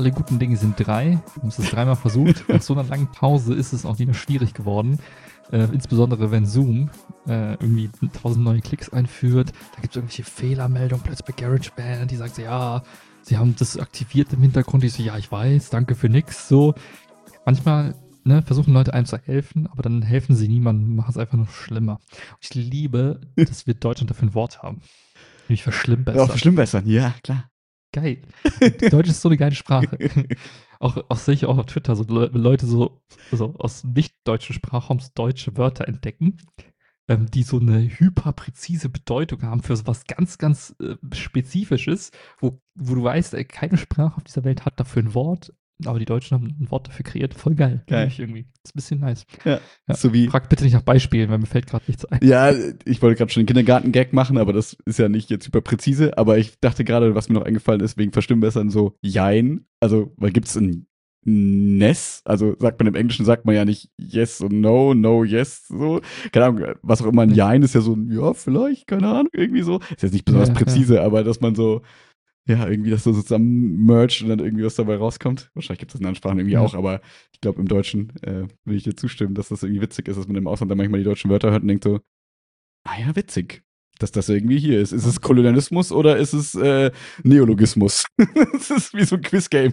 alle guten Dinge sind 3. Wir haben es 3-mal versucht. Nach so einer langen Pause ist es auch nicht mehr schwierig geworden. Insbesondere wenn Zoom irgendwie 1000 neue Klicks einführt. Da gibt es irgendwelche Fehlermeldungen plötzlich bei GarageBand. Die sagt so, ja, sie haben das aktiviert im Hintergrund. Ich so, ja, ich weiß, danke für nix. So, manchmal versuchen Leute einem zu helfen, aber dann helfen sie niemandem, machen es einfach noch schlimmer. Und ich liebe, dass wir Deutschland dafür ein Wort haben. Nämlich verschlimmbessern. Auch verschlimmbessern, ja, klar. Geil. Deutsch ist so eine geile Sprache. Auch sehe ich auch auf Twitter, so Leute so aus nicht-deutschen Sprachraums deutsche Wörter entdecken, die so eine hyperpräzise Bedeutung haben für so was ganz, ganz Spezifisches, wo du weißt, keine Sprache auf dieser Welt hat dafür ein Wort, aber die Deutschen haben ein Wort dafür kreiert. Voll geil. Geil. Irgendwie. Das ist ein bisschen nice. Ja. Ja. So wie, Frag bitte nicht nach Beispielen, weil mir fällt gerade nichts ein. ja, ich wollte gerade schon den Kindergarten-Gag machen, aber das ist ja nicht jetzt hyperpräzise. Aber ich dachte gerade, was mir noch eingefallen ist, wegen Verschlimmbessern so Jein. Also, weil gibt's ein Ness? Also sagt man im Englischen, sagt man ja nicht Yes und No, No, Yes, so. Keine Ahnung, was auch immer ein Jein ist ja so ein, ja, vielleicht, keine Ahnung, irgendwie so. Ist jetzt nicht besonders präzise, aber dass man so, ja, irgendwie das so zusammen mercht und dann irgendwie was dabei rauskommt. Wahrscheinlich gibt es das in anderen Sprachen irgendwie auch, aber ich glaube, im Deutschen will ich dir zustimmen, dass das irgendwie witzig ist, dass man im Ausland dann manchmal die deutschen Wörter hört und denkt so, ah ja, witzig, dass das irgendwie hier ist. Ist es Kolonialismus oder ist es Neologismus? Das ist wie so ein Quizgame.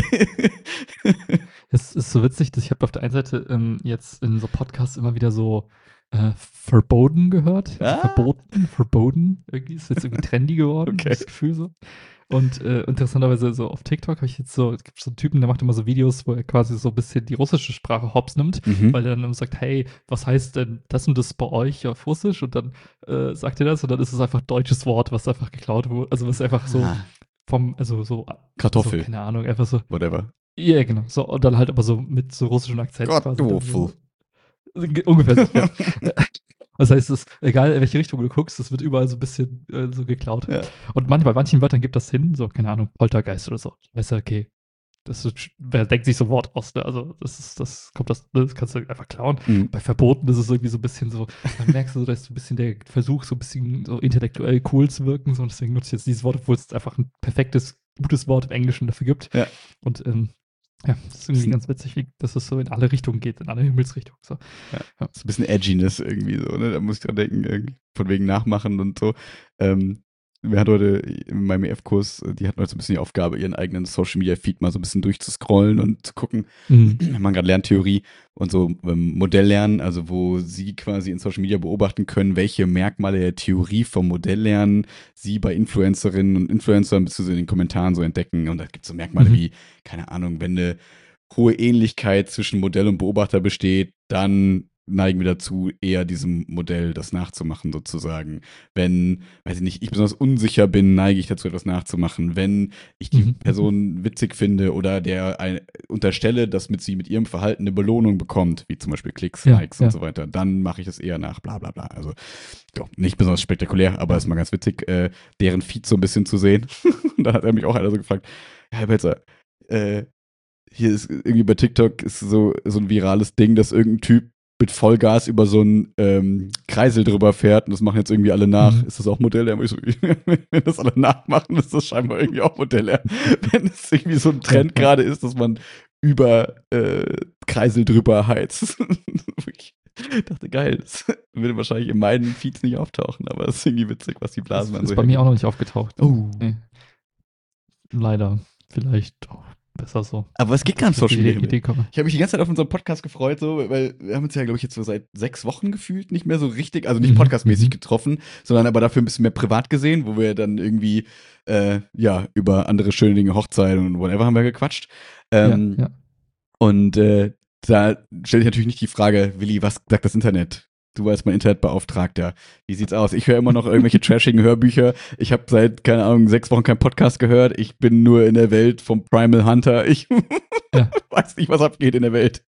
Es ist so witzig, dass ich habe auf der einen Seite jetzt in so Podcasts immer wieder so verboten gehört. Ah. Verboten. Irgendwie ist jetzt irgendwie trendy geworden, Okay. das Gefühl so. Und interessanterweise so auf TikTok habe ich jetzt so, es gibt so einen Typen, der macht immer so Videos, wo er quasi so ein bisschen die russische Sprache hops nimmt, weil er dann immer sagt, hey, was heißt denn das und das bei euch auf Russisch? Und dann sagt er das und dann ist es einfach ein deutsches Wort, was einfach geklaut wurde. Also was einfach so so Kartoffel. So, keine Ahnung, einfach so. Whatever. Ja, genau. So, und dann halt aber so mit so russischen Akzent Kartoffel. quasi. Ungefähr so, ja. Das heißt, es ist egal, in welche Richtung du guckst, es wird überall so ein bisschen so geklaut. Ja. Und bei manchen Wörtern gibt das hin, so, keine Ahnung, Poltergeist oder so. Weißt du, okay, wer denkt sich so ein Wort aus, ne? Also, das kannst du einfach klauen. Mhm. Bei Verboten ist es irgendwie so ein bisschen so, dann merkst du so, dass so ein bisschen der Versuch, so ein bisschen so intellektuell cool zu wirken, so, und deswegen nutze ich jetzt dieses Wort, obwohl es einfach ein perfektes, gutes Wort im Englischen dafür gibt. Ja. Und, ja, das ist irgendwie ganz witzig, dass es so in alle Richtungen geht, in alle Himmelsrichtungen. So. Ja. So ein bisschen Edginess irgendwie so, ne? Da muss ich dran denken, irgendwie von wegen Nachmachen und so. Wir hatten heute in meinem EF-Kurs, die hatten heute so ein bisschen die Aufgabe, ihren eigenen Social-Media-Feed mal so ein bisschen durchzuscrollen und zu gucken. Wir machen gerade Lerntheorie und so Modelllernen, also wo sie quasi in Social Media beobachten können, welche Merkmale der Theorie vom Modelllernen sie bei Influencerinnen und Influencern beziehungsweise in den Kommentaren so entdecken. Und da gibt es so Merkmale wie, keine Ahnung, wenn eine hohe Ähnlichkeit zwischen Modell und Beobachter besteht, dann neigen wir dazu, eher diesem Modell das nachzumachen, sozusagen. Wenn, weiß ich nicht, ich besonders unsicher bin, neige ich dazu, etwas nachzumachen. Wenn ich die Person witzig finde oder der unterstelle, dass sie mit ihrem Verhalten eine Belohnung bekommt, wie zum Beispiel Klicks, Likes und so weiter, dann mache ich das eher nach, bla bla bla. Also, ja, nicht besonders spektakulär, aber ist mal ganz witzig, deren Feed so ein bisschen zu sehen. Und dann hat er mich auch einer so gefragt, ja, Herr Betzer, hier ist irgendwie bei TikTok ist so ein virales Ding, dass irgendein Typ mit Vollgas über so einen Kreisel drüber fährt und das machen jetzt irgendwie alle nach. Ist das auch Modell? Ich so, wenn das alle nachmachen, ist das scheinbar irgendwie auch Modell. Wenn es irgendwie so ein Trend gerade ist, dass man über Kreisel drüber heizt. Ich dachte, geil, das würde wahrscheinlich in meinen Feeds nicht auftauchen, aber es ist irgendwie witzig, was die Blasen das dann ist so bei mir auch noch nicht aufgetaucht. Oh. Nee. Leider. Vielleicht auch besser so. Aber es geht gar nicht Social Media. Idee komme. Ich habe mich die ganze Zeit auf unseren Podcast gefreut, so, weil wir haben uns ja, glaube ich, jetzt so seit 6 Wochen gefühlt nicht mehr so richtig, also nicht podcastmäßig getroffen, sondern aber dafür ein bisschen mehr privat gesehen, wo wir dann irgendwie, über andere schöne Dinge, Hochzeiten und whatever haben wir gequatscht. Und da stelle ich natürlich nicht die Frage, Willi, was sagt das Internet? Du als mein Internetbeauftragter. Wie sieht's aus? Ich höre immer noch irgendwelche trashigen Hörbücher. Ich habe seit, keine Ahnung, 6 Wochen keinen Podcast gehört. Ich bin nur in der Welt vom Primal Hunter. Ich weiß nicht, was abgeht in der Welt.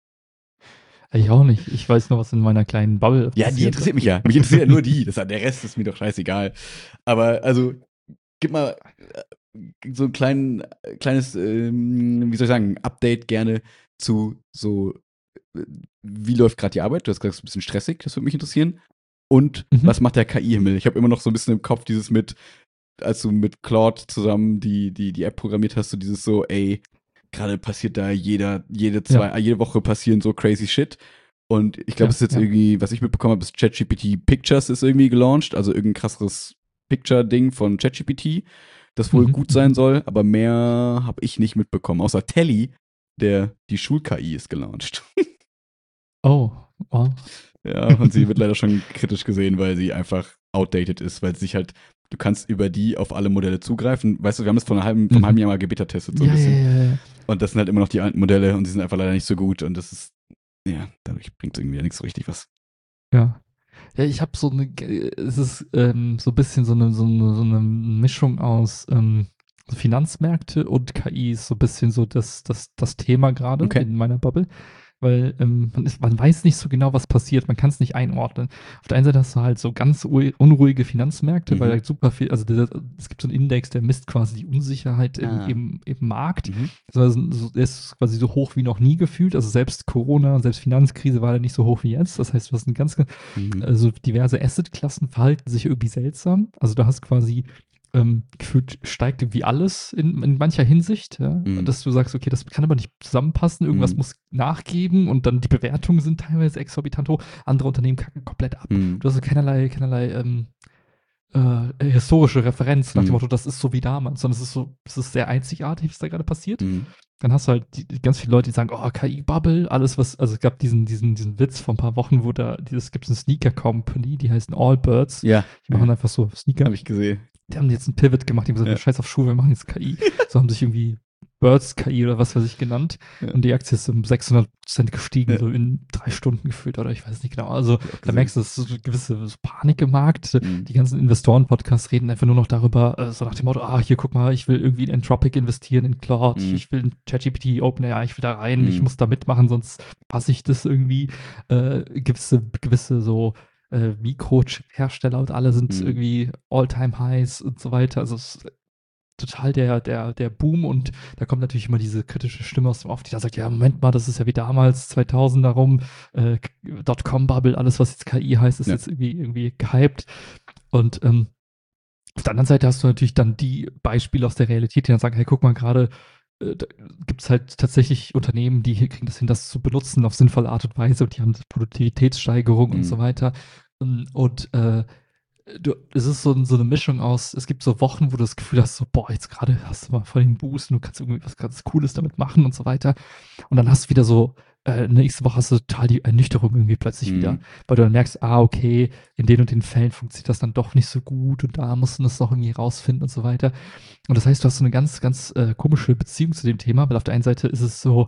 Ich auch nicht. Ich weiß nur, was in meiner kleinen Bubble passiert. Ja, die interessiert mich ja. Mich interessiert ja nur die. Der Rest ist mir doch scheißegal. Aber also, gib mal so ein kleines, wie soll ich sagen, Update gerne zu so, wie läuft gerade die Arbeit? Du hast gesagt, es ist ein bisschen stressig, das würde mich interessieren. Und was macht der KI-Himmel? Ich habe immer noch so ein bisschen im Kopf dieses als du mit Claude zusammen die App programmiert hast, so dieses so, ey, gerade passiert da jede Woche passieren so crazy shit. Und ich glaube, es ist jetzt irgendwie, was ich mitbekommen habe, ist ChatGPT Pictures ist irgendwie gelauncht, also irgendein krasseres Picture-Ding von ChatGPT, das wohl gut sein soll, aber mehr habe ich nicht mitbekommen. Außer Telly, die Schul-KI ist gelauncht. Oh, wow. Ja, und sie wird leider schon kritisch gesehen, weil sie einfach outdated ist, weil sie sich halt, du kannst über die auf alle Modelle zugreifen. Weißt du, wir haben das vom halben Jahr mal gebeta-testet so ein bisschen. Ja. Und das sind halt immer noch die alten Modelle und die sind einfach leider nicht so gut und das ist, ja, dadurch bringt es irgendwie ja nichts so richtig was. Ja. Ja, ich habe es ist so ein bisschen so eine Mischung aus so Finanzmärkte und KI ist so ein bisschen so das Thema gerade in meiner Bubble. Weil man weiß nicht so genau, was passiert, man kann es nicht einordnen. Auf der einen Seite hast du halt so ganz unruhige Finanzmärkte, weil halt super viel, also es gibt so einen Index, der misst quasi die Unsicherheit im Markt. Also der ist quasi so hoch wie noch nie gefühlt. Also selbst Corona, selbst Finanzkrise war da nicht so hoch wie jetzt. Das heißt, du hast also diverse Assetklassen verhalten sich irgendwie seltsam. Also du hast quasi gefühlt steigt irgendwie alles in mancher Hinsicht, ja? Dass du sagst, okay, das kann aber nicht zusammenpassen, irgendwas muss nachgeben und dann die Bewertungen sind teilweise exorbitant hoch, andere Unternehmen kacken komplett ab. Du hast keinerlei historische Referenz nach dem Motto, das ist so wie damals, sondern es ist sehr einzigartig, was da gerade passiert. Dann hast du halt ganz viele Leute, die sagen, oh, KI-Bubble, alles was, also es gab diesen Witz vor ein paar Wochen, wo gibt es eine Sneaker-Company, die heißen Allbirds. Ja. Die machen einfach so Sneaker. Habe ich gesehen. Die haben jetzt einen Pivot gemacht, die haben gesagt, scheiß auf Schuhe, wir machen jetzt KI. So haben sich irgendwie Birds KI oder was weiß ich genannt. Und die Aktie ist um 600% gestiegen, so in 3 Stunden gefühlt oder ich weiß nicht genau. Also da merkst du, es ist so eine gewisse Panik im Markt. Die ganzen Investoren-Podcasts reden einfach nur noch darüber, so nach dem Motto, hier guck mal, ich will irgendwie in Anthropic investieren, in Claude, ich will in ChatGPT, OpenAI, ich will da rein, ich muss da mitmachen, sonst passe ich das irgendwie. Gewisse so Mikrochip-Hersteller und alle sind irgendwie All-Time-Highs und so weiter. Also es ist total der Boom und da kommt natürlich immer diese kritische Stimme aus dem Off, die da sagt, ja, Moment mal, das ist ja wie damals 2000 darum, Dotcom-Bubble, alles, was jetzt KI heißt, ist jetzt irgendwie gehypt. Und auf der anderen Seite hast du natürlich dann die Beispiele aus der Realität, die dann sagen, hey, guck mal, gerade da gibt es halt tatsächlich Unternehmen, die hier kriegen das hin, das zu benutzen auf sinnvolle Art und Weise und die haben Produktivitätssteigerung und so weiter. Und es ist so eine Mischung aus, es gibt so Wochen, wo du das Gefühl hast, so, boah, jetzt gerade hast du mal voll den Boost und du kannst irgendwie was ganz Cooles damit machen und so weiter. Und dann hast du wieder so, nächste Woche hast du total die Ernüchterung irgendwie plötzlich wieder, weil du dann merkst, okay, in den und den Fällen funktioniert das dann doch nicht so gut und da musst du das doch irgendwie rausfinden und so weiter. Und das heißt, du hast so eine ganz, ganz komische Beziehung zu dem Thema, weil auf der einen Seite ist es so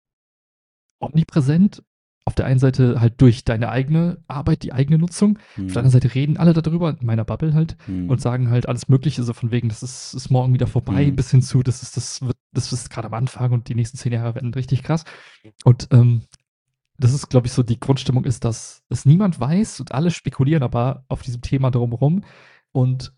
omnipräsent, auf der einen Seite halt durch deine eigene Arbeit, die eigene Nutzung, auf der anderen Seite reden alle darüber, in meiner Bubble halt, und sagen halt alles Mögliche, so von wegen, das ist morgen wieder vorbei, bis hin zu, das ist gerade am Anfang und die nächsten 10 Jahre werden richtig krass. Und das ist, glaube ich, so die Grundstimmung ist, dass es niemand weiß und alle spekulieren aber auf diesem Thema drumherum und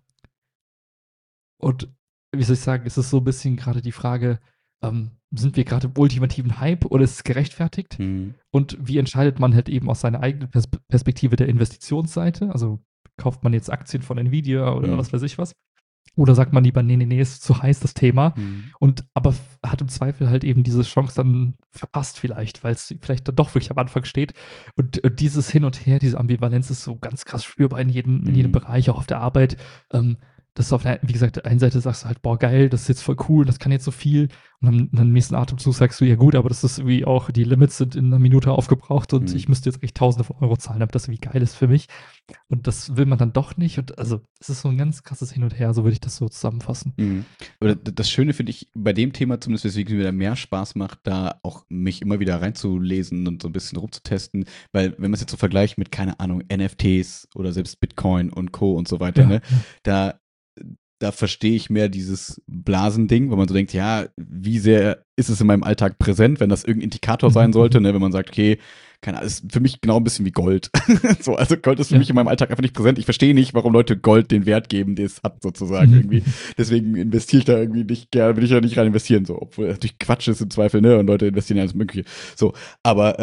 wie soll ich sagen, es ist so ein bisschen gerade die Frage, sind wir gerade im ultimativen Hype oder ist es gerechtfertigt? Und wie entscheidet man halt eben aus seiner eigenen Perspektive der Investitionsseite? Also kauft man jetzt Aktien von Nvidia oder was weiß ich was? Oder sagt man lieber, nee, ist zu heiß das Thema. Aber hat im Zweifel halt eben diese Chance dann verpasst vielleicht, weil es vielleicht dann doch wirklich am Anfang steht. Und dieses Hin und Her, diese Ambivalenz ist so ganz krass spürbar in jedem Bereich, auch auf der Arbeit. Das ist wie gesagt, der einen Seite sagst du halt, boah, geil, das ist jetzt voll cool, das kann jetzt so viel. Und dann im nächsten Atemzug sagst du, ja gut, aber das ist irgendwie auch, die Limits sind in einer Minute aufgebraucht und ich müsste jetzt echt Tausende von Euro zahlen, damit das irgendwie geil ist für mich. Und das will man dann doch nicht. Und also es ist so ein ganz krasses Hin und Her, so würde ich das so zusammenfassen. Oder das Schöne finde ich bei dem Thema zumindest, weswegen es mir wieder mehr Spaß macht, da auch mich immer wieder reinzulesen und so ein bisschen rumzutesten, weil wenn man es jetzt so vergleicht mit, keine Ahnung, NFTs oder selbst Bitcoin und Co. und so weiter, ne, da verstehe ich mehr dieses Blasending, wo man so denkt, ja, wie sehr ist es in meinem Alltag präsent, wenn das irgendein Indikator sein sollte, ne, wenn man sagt, okay, keine Ahnung, ist für mich genau ein bisschen wie Gold. So, also Gold ist für mich in meinem Alltag einfach nicht präsent. Ich verstehe nicht, warum Leute Gold den Wert geben, den es hat, sozusagen irgendwie. Deswegen investiere ich da irgendwie nicht gerne, will ich da nicht rein investieren, so, obwohl natürlich Quatsch ist im Zweifel, ne, und Leute investieren ja alles Mögliche. So, aber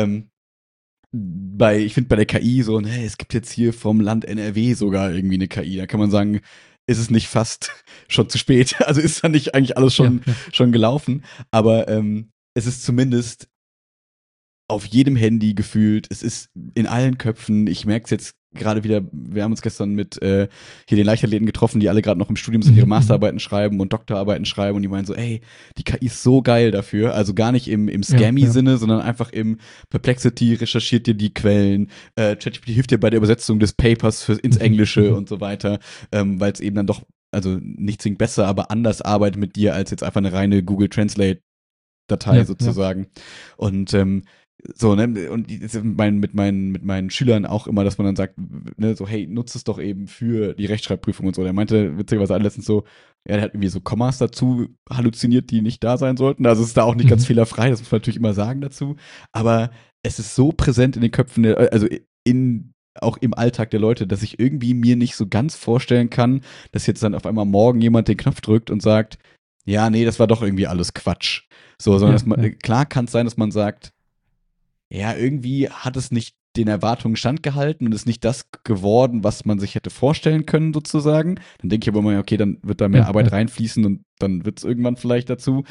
ich finde bei der KI so, ne, es gibt jetzt hier vom Land NRW sogar irgendwie eine KI. Da kann man sagen, ist es nicht fast schon zu spät? Also ist da nicht eigentlich alles schon gelaufen? Aber es ist zumindest auf jedem Handy gefühlt, es ist in allen Köpfen. Ich merke es jetzt gerade wieder, wir haben uns gestern mit hier den Leichtathleten getroffen, die alle gerade noch im Studium sind, ihre Masterarbeiten schreiben und Doktorarbeiten schreiben und die meinen so, ey, die KI ist so geil dafür, also gar nicht im Scammy-Sinne, sondern einfach im Perplexity recherchiert dir die Quellen, ChatGPT hilft dir bei der Übersetzung des Papers ins Englische und so weiter, weil es eben dann doch, also nicht zwingend besser, aber anders arbeitet mit dir als jetzt einfach eine reine Google Translate Datei sozusagen. Und so, ne, und mit meinen Schülern auch immer, dass man dann sagt, ne, so, hey, nutzt es doch eben für die Rechtschreibprüfung und so. Der meinte witzigerweise letztens so, ja, der hat irgendwie so Kommas dazu halluziniert, die nicht da sein sollten. Also es ist da auch nicht ganz fehlerfrei, das muss man natürlich immer sagen dazu. Aber es ist so präsent in den Köpfen, also auch im Alltag der Leute, dass ich irgendwie mir nicht so ganz vorstellen kann, dass jetzt dann auf einmal morgen jemand den Knopf drückt und sagt, ja, nee, das war doch irgendwie alles Quatsch. So, sondern dass man, klar kann es sein, dass man sagt, ja, irgendwie hat es nicht den Erwartungen standgehalten und ist nicht das geworden, was man sich hätte vorstellen können, sozusagen. Dann denke ich aber immer, okay, dann wird da mehr Arbeit reinfließen und dann wird es irgendwann vielleicht dazu.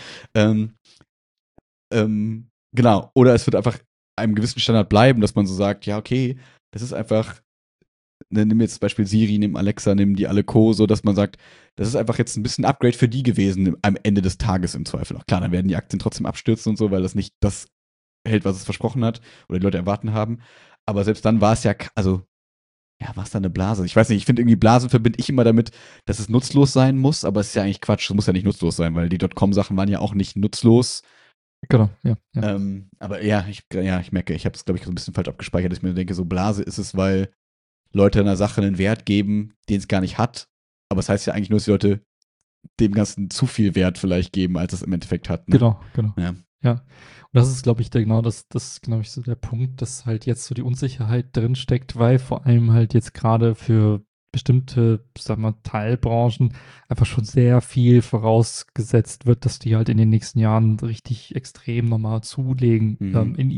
Genau. Oder es wird einfach einem gewissen Standard bleiben, dass man so sagt, ja, okay, das ist einfach, nimm jetzt zum Beispiel Siri, nimm Alexa, nimm die alle Co., so dass man sagt, das ist einfach jetzt ein bisschen Upgrade für die gewesen am Ende des Tages im Zweifel. Auch klar, dann werden die Aktien trotzdem abstürzen und so, weil das nicht das hält, was es versprochen hat oder die Leute erwarten haben. Aber selbst dann war es ja, also, ja, war es dann eine Blase? Ich weiß nicht, ich finde irgendwie Blasen verbinde ich immer damit, dass es nutzlos sein muss, aber es ist ja eigentlich Quatsch, es muss ja nicht nutzlos sein, weil die .com-Sachen waren ja auch nicht nutzlos. Genau, ja. Aber ich merke, ich habe es, glaube ich, so ein bisschen falsch abgespeichert, dass ich mir denke, so Blase ist es, weil Leute einer Sache einen Wert geben, den es gar nicht hat. Aber es das heißt ja eigentlich nur, dass die Leute dem Ganzen zu viel Wert vielleicht geben, als es im Endeffekt hat. Ne? Genau. Ja. Und das ist, glaube ich, glaube ich, so der Punkt, dass halt jetzt so die Unsicherheit drin steckt, weil vor allem halt jetzt gerade für bestimmte, sagen wir, Teilbranchen einfach schon sehr viel vorausgesetzt wird, dass die halt in den nächsten Jahren richtig extrem nochmal zulegen in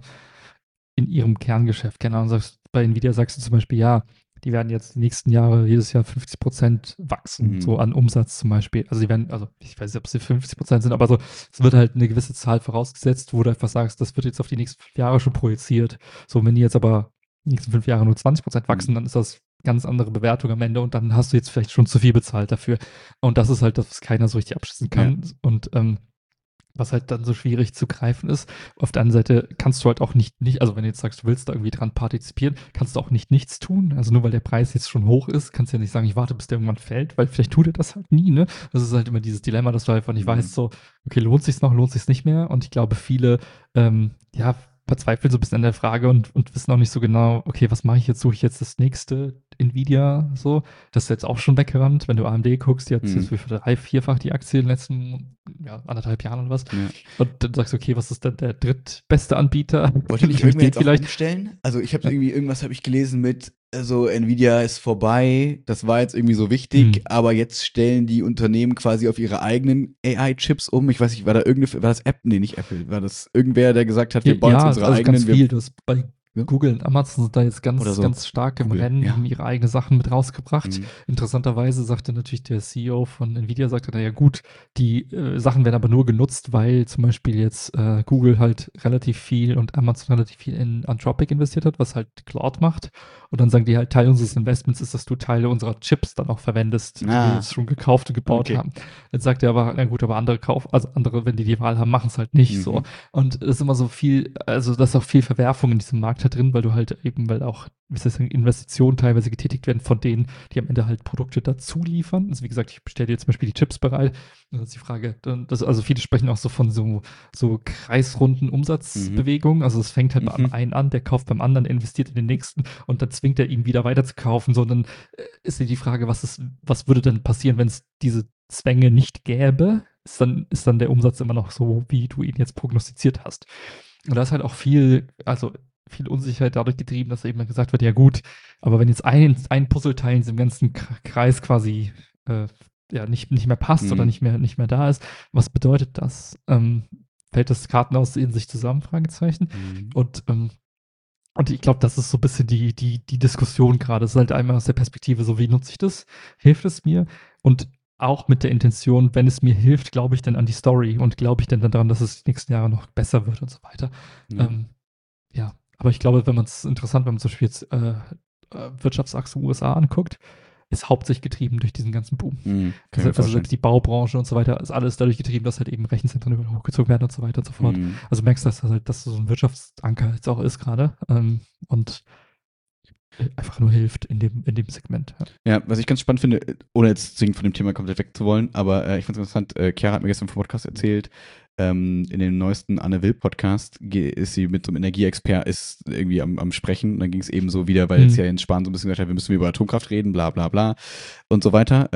ihrem Kerngeschäft. Keine Ahnung, bei Nvidia sagst du zum Beispiel, ja, die werden jetzt die nächsten Jahre jedes Jahr 50% wachsen, so an Umsatz zum Beispiel. Also die werden, also ich weiß nicht, ob sie 50% sind, aber so, es wird halt eine gewisse Zahl vorausgesetzt, wo du einfach sagst, das wird jetzt auf die nächsten 5 Jahre schon projiziert. So, wenn die jetzt aber die nächsten 5 Jahre nur 20% wachsen, dann ist das ganz andere Bewertung am Ende und dann hast du jetzt vielleicht schon zu viel bezahlt dafür. Und das ist halt das, was keiner so richtig abschätzen kann. Ja. Und was halt dann so schwierig zu greifen ist. Auf der anderen Seite kannst du halt auch nicht, also wenn du jetzt sagst, du willst da irgendwie dran partizipieren, kannst du auch nichts tun. Also nur weil der Preis jetzt schon hoch ist, kannst du ja nicht sagen, ich warte, bis der irgendwann fällt, weil vielleicht tut er das halt nie, ne? Das ist halt immer dieses Dilemma, dass du einfach nicht weißt, so, okay, lohnt sich's noch, lohnt sich's nicht mehr? Und ich glaube, viele, verzweifeln so ein bisschen an der Frage und wissen auch nicht so genau, okay, was mache ich jetzt? Suche ich jetzt das nächste Nvidia? So, das ist jetzt auch schon weggerannt. Wenn du AMD guckst, die hat jetzt wie viel, 3-, 4-fach die Aktie in den letzten 1,5 Jahren oder was. Ja. Und dann sagst du, okay, was ist denn der drittbeste Anbieter? Wollte ich irgendwie jetzt vielleicht umstellen? Also ich habe irgendwas habe ich gelesen mit, also Nvidia ist vorbei, das war jetzt irgendwie so wichtig, aber jetzt stellen die Unternehmen quasi auf ihre eigenen AI-Chips um. Ich weiß nicht, war das Apple? Nee, nicht Apple. War das irgendwer, der gesagt hat, wir bauen jetzt unsere eigenen? Ganz viel. Du hast bei Google und Amazon sind da jetzt ganz stark im Rennen, haben ihre eigenen Sachen mit rausgebracht. Interessanterweise sagte natürlich der CEO von Nvidia, naja gut, die Sachen werden aber nur genutzt, weil zum Beispiel jetzt Google halt relativ viel und Amazon relativ viel in Anthropic investiert hat, was halt Cloud macht. Und dann sagen die halt, Teil unseres Investments ist, dass du Teile unserer Chips dann auch verwendest, die wir jetzt schon gekauft und gebaut haben. Dann sagt er aber, na gut, aber andere andere, wenn die Wahl haben, machen es halt nicht so. Und es ist immer so viel, also das ist auch viel Verwerfung in diesem Markt drin, weil du halt eben, weil auch, wie soll ich sagen, Investitionen teilweise getätigt werden von denen, die am Ende halt Produkte dazu liefern. Also wie gesagt, ich bestelle dir zum Beispiel die Chips bereit. Und das ist die Frage, also viele sprechen auch so von so kreisrunden Umsatzbewegungen. Also es fängt halt beim einen an, der kauft beim anderen, investiert in den nächsten und dann zwingt er ihn wieder weiter zu kaufen. Sondern ist ja die Frage, was würde denn passieren, wenn es diese Zwänge nicht gäbe? Ist dann der Umsatz immer noch so, wie du ihn jetzt prognostiziert hast? Und da ist halt auch viel Unsicherheit dadurch getrieben, dass eben gesagt wird, ja gut, aber wenn jetzt ein Puzzleteil in diesem ganzen Kreis quasi nicht mehr passt oder nicht mehr da ist, was bedeutet das? Fällt das Kartenhaus in sich zusammen? Fragezeichen. Und Und ich glaube, das ist so ein bisschen die Diskussion gerade. Es ist halt einmal aus der Perspektive so, wie nutze ich das? Hilft es mir? Und auch mit der Intention, wenn es mir hilft, glaube ich dann an die Story und glaube ich dann daran, dass es die nächsten Jahre noch besser wird und so weiter. Ja. Ja, aber ich glaube, wenn man es interessant, wenn man zum Beispiel jetzt Wirtschaftsachse USA anguckt, ist hauptsächlich getrieben durch diesen ganzen Boom. Kann ich mir Also vorstellen. selbst die Baubranche und so weiter ist alles dadurch getrieben, dass halt eben Rechenzentren über hochgezogen werden und so weiter und so fort. Also merkst du, dass das halt, dass so ein Wirtschaftsanker jetzt auch ist gerade und einfach nur hilft in dem Segment. Ja, was ich ganz spannend finde, ohne jetzt zwingend von dem Thema komplett wegzuwollen, aber ich fand es interessant, Chiara hat mir gestern vom Podcast erzählt, in dem neuesten Anne Will Podcast ist sie mit so einem Energieexpert ist irgendwie am Sprechen und dann ging es eben so wieder, weil jetzt ja Jens Spahn so ein bisschen gesagt hat, wir müssen über Atomkraft reden, bla bla bla und so weiter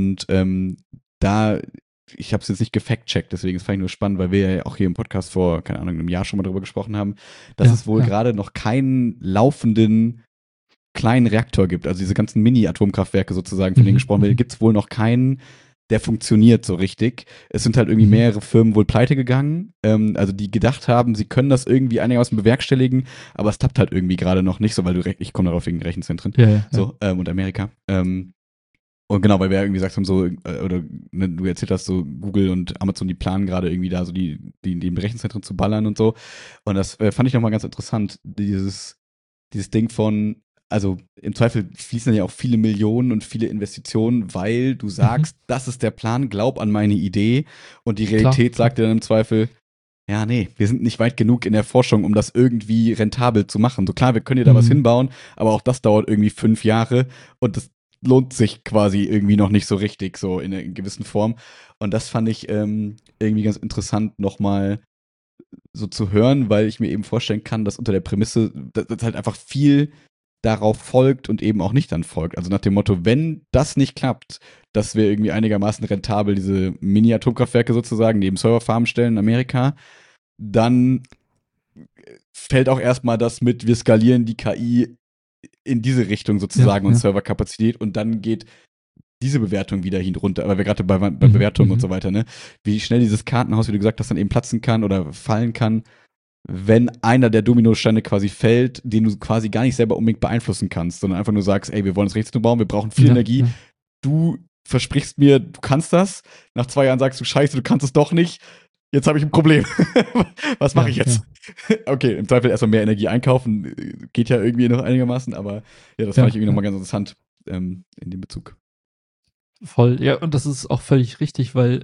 da ich habe es jetzt nicht gefact-checkt, deswegen fand ich nur spannend, weil wir ja auch hier im Podcast vor, keine Ahnung, einem Jahr schon mal darüber gesprochen haben, dass es wohl gerade noch keinen laufenden kleinen Reaktor gibt, also diese ganzen Mini-Atomkraftwerke sozusagen, von denen gesprochen wird, gibt es wohl noch keinen, der funktioniert so richtig. Es sind halt irgendwie mehrere Firmen wohl pleite gegangen, also die gedacht haben, sie können das irgendwie einigermaßen bewerkstelligen, aber es klappt halt irgendwie gerade noch nicht so, weil ich komme darauf wegen Rechenzentren und Amerika. Und genau, weil wir ja irgendwie gesagt haben, so, oder ne, du erzählt hast, so Google und Amazon, die planen gerade irgendwie da so die Rechenzentren zu ballern und so. Und das fand ich nochmal ganz interessant, dieses Ding von, also im Zweifel fließen ja auch viele Millionen und viele Investitionen, weil du sagst, das ist der Plan, glaub an meine Idee. Und die Realität sagt dir dann im Zweifel, ja, nee, wir sind nicht weit genug in der Forschung, um das irgendwie rentabel zu machen. So klar, wir können dir da was hinbauen, aber auch das dauert irgendwie 5 Jahre und das lohnt sich quasi irgendwie noch nicht so richtig, so in einer gewissen Form. Und das fand ich irgendwie ganz interessant nochmal so zu hören, weil ich mir eben vorstellen kann, dass unter der Prämisse, dass halt einfach viel darauf folgt und eben auch nicht dann folgt. Also nach dem Motto, wenn das nicht klappt, dass wir irgendwie einigermaßen rentabel diese Mini-Atomkraftwerke sozusagen neben Serverfarmen stellen in Amerika, dann fällt auch erstmal das mit, wir skalieren die KI in diese Richtung sozusagen und Serverkapazität und dann geht diese Bewertung wieder hinunter, aber wir gerade bei Bewertungen und so weiter, ne? Wie schnell dieses Kartenhaus, wie du gesagt hast, dann eben platzen kann oder fallen kann, wenn einer der Dominosteine quasi fällt, den du quasi gar nicht selber unbedingt beeinflussen kannst, sondern einfach nur sagst, ey, wir wollen das Rechenzentrum bauen, wir brauchen viel Energie, du versprichst mir, du kannst das, nach 2 Jahren sagst du, scheiße, du kannst es doch nicht, jetzt habe ich ein Problem. Was mache ich jetzt? Okay, im Zweifel erstmal mehr Energie einkaufen, geht ja irgendwie noch einigermaßen, aber ja, das fand ich irgendwie nochmal ganz interessant in dem Bezug. Voll, ja, und das ist auch völlig richtig, weil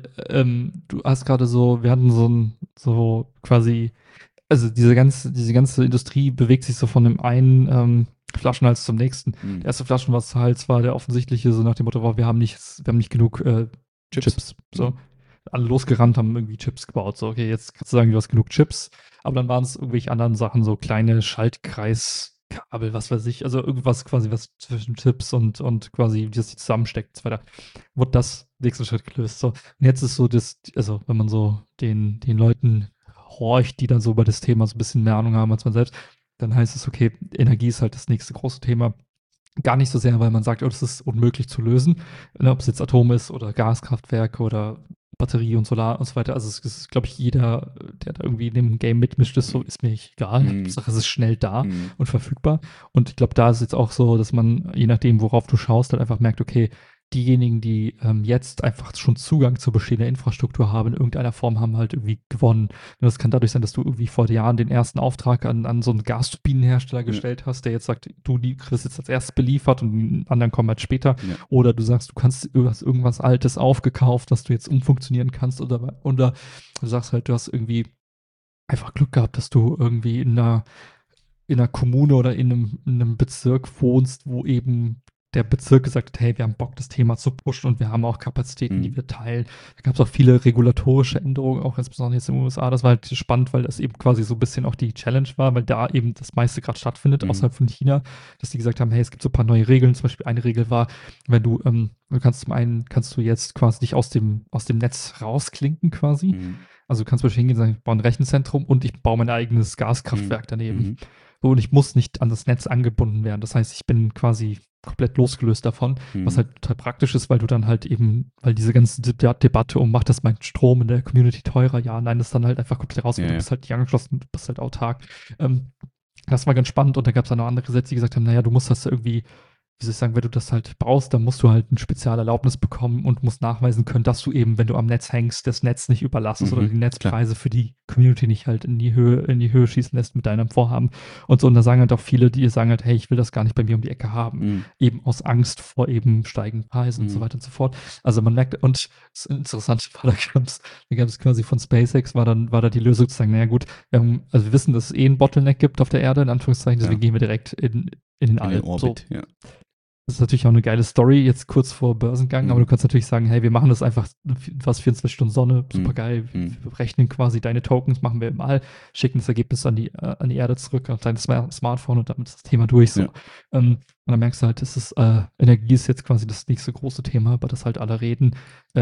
du hast gerade so, wir hatten so quasi, also diese ganze Industrie bewegt sich so von dem einen Flaschenhals zum nächsten. Der erste Flaschenhals war der offensichtliche, so nach dem Motto, wir haben nicht genug Chips. So. Alle losgerannt, haben irgendwie Chips gebaut. So, okay, jetzt kannst du sagen, du hast genug Chips, aber dann waren es irgendwelche anderen Sachen, so kleine Schaltkreiskabel, was weiß ich, also irgendwas quasi, was zwischen Chips und quasi, wie das die zusammensteckt und so weiter, wurde das nächste Schritt gelöst. So. Und jetzt ist so das, also wenn man so den Leuten horcht, die dann so über das Thema so ein bisschen mehr Ahnung haben als man selbst, dann heißt es, okay, Energie ist halt das nächste große Thema. Gar nicht so sehr, weil man sagt, oh, das ist unmöglich zu lösen, ob es jetzt Atom ist oder Gaskraftwerke oder Batterie und Solar und so weiter. Also es ist, glaube ich, jeder, der da irgendwie in dem Game mitmischt, ist so, ist mir nicht egal. Hauptsache, es ist schnell da und verfügbar. Und ich glaube, da ist jetzt auch so, dass man, je nachdem, worauf du schaust, halt einfach merkt, okay, diejenigen, die jetzt einfach schon Zugang zur bestehenden Infrastruktur haben, in irgendeiner Form, haben halt irgendwie gewonnen. Und das kann dadurch sein, dass du irgendwie vor Jahren den ersten Auftrag an so einen Gasturbinenhersteller gestellt hast, der jetzt sagt, du kriegst jetzt als erstes beliefert und die anderen kommen halt später. Ja. Oder du sagst, du hast irgendwas Altes aufgekauft, was du jetzt umfunktionieren kannst. Oder du sagst halt, du hast irgendwie einfach Glück gehabt, dass du irgendwie in einer Kommune oder in einem Bezirk wohnst, wo eben der Bezirk gesagt hat, hey, wir haben Bock, das Thema zu pushen und wir haben auch Kapazitäten, die wir teilen. Da gab es auch viele regulatorische Änderungen, auch insbesondere jetzt in den USA. Das war halt spannend, weil das eben quasi so ein bisschen auch die Challenge war, weil da eben das meiste gerade stattfindet, außerhalb von China, dass die gesagt haben, hey, es gibt so ein paar neue Regeln. Zum Beispiel eine Regel war, wenn du kannst du jetzt quasi dich aus dem Netz rausklinken quasi. Also du kannst zum Beispiel hingehen und sagen, ich baue ein Rechenzentrum und ich baue mein eigenes Gaskraftwerk daneben. Und ich muss nicht an das Netz angebunden werden. Das heißt, ich bin quasi komplett losgelöst davon, was halt total praktisch ist, weil du dann halt eben, weil diese ganze Debatte macht das mein Strom in der Community teurer? Ja, nein, das ist dann halt einfach komplett raus, du bist halt nicht angeschlossen, du bist halt autark. Das war ganz spannend und da gab es dann noch andere Gesetze, die gesagt haben, naja, du musst das irgendwie, wie soll ich sagen, wenn du das halt brauchst, dann musst du halt eine Spezialerlaubnis bekommen und musst nachweisen können, dass du eben, wenn du am Netz hängst, das Netz nicht überlastest oder die Netzpreise für die Community nicht halt in die Höhe schießen lässt mit deinem Vorhaben und so. Und da sagen halt auch viele, die sagen halt, hey, ich will das gar nicht bei mir um die Ecke haben. Eben aus Angst vor eben steigenden Preisen und so weiter und so fort. Also man merkt, und das Interessante war, da gab es quasi von SpaceX, war da die Lösung zu sagen, naja gut, also wir wissen, dass es ein Bottleneck gibt auf der Erde, in Anführungszeichen, deswegen gehen wir direkt in den All. Orbit, so. Ja. Das ist natürlich auch eine geile Story, jetzt kurz vor Börsengang, aber du kannst natürlich sagen, hey, wir machen das einfach, was 24 Stunden Sonne, super geil, wir rechnen quasi deine Tokens, machen wir im All, schicken das Ergebnis an die Erde zurück, auf dein Smartphone und damit ist das Thema durch. So. Und dann merkst du halt, Energie ist jetzt quasi das nächste große Thema, über das halt alle reden.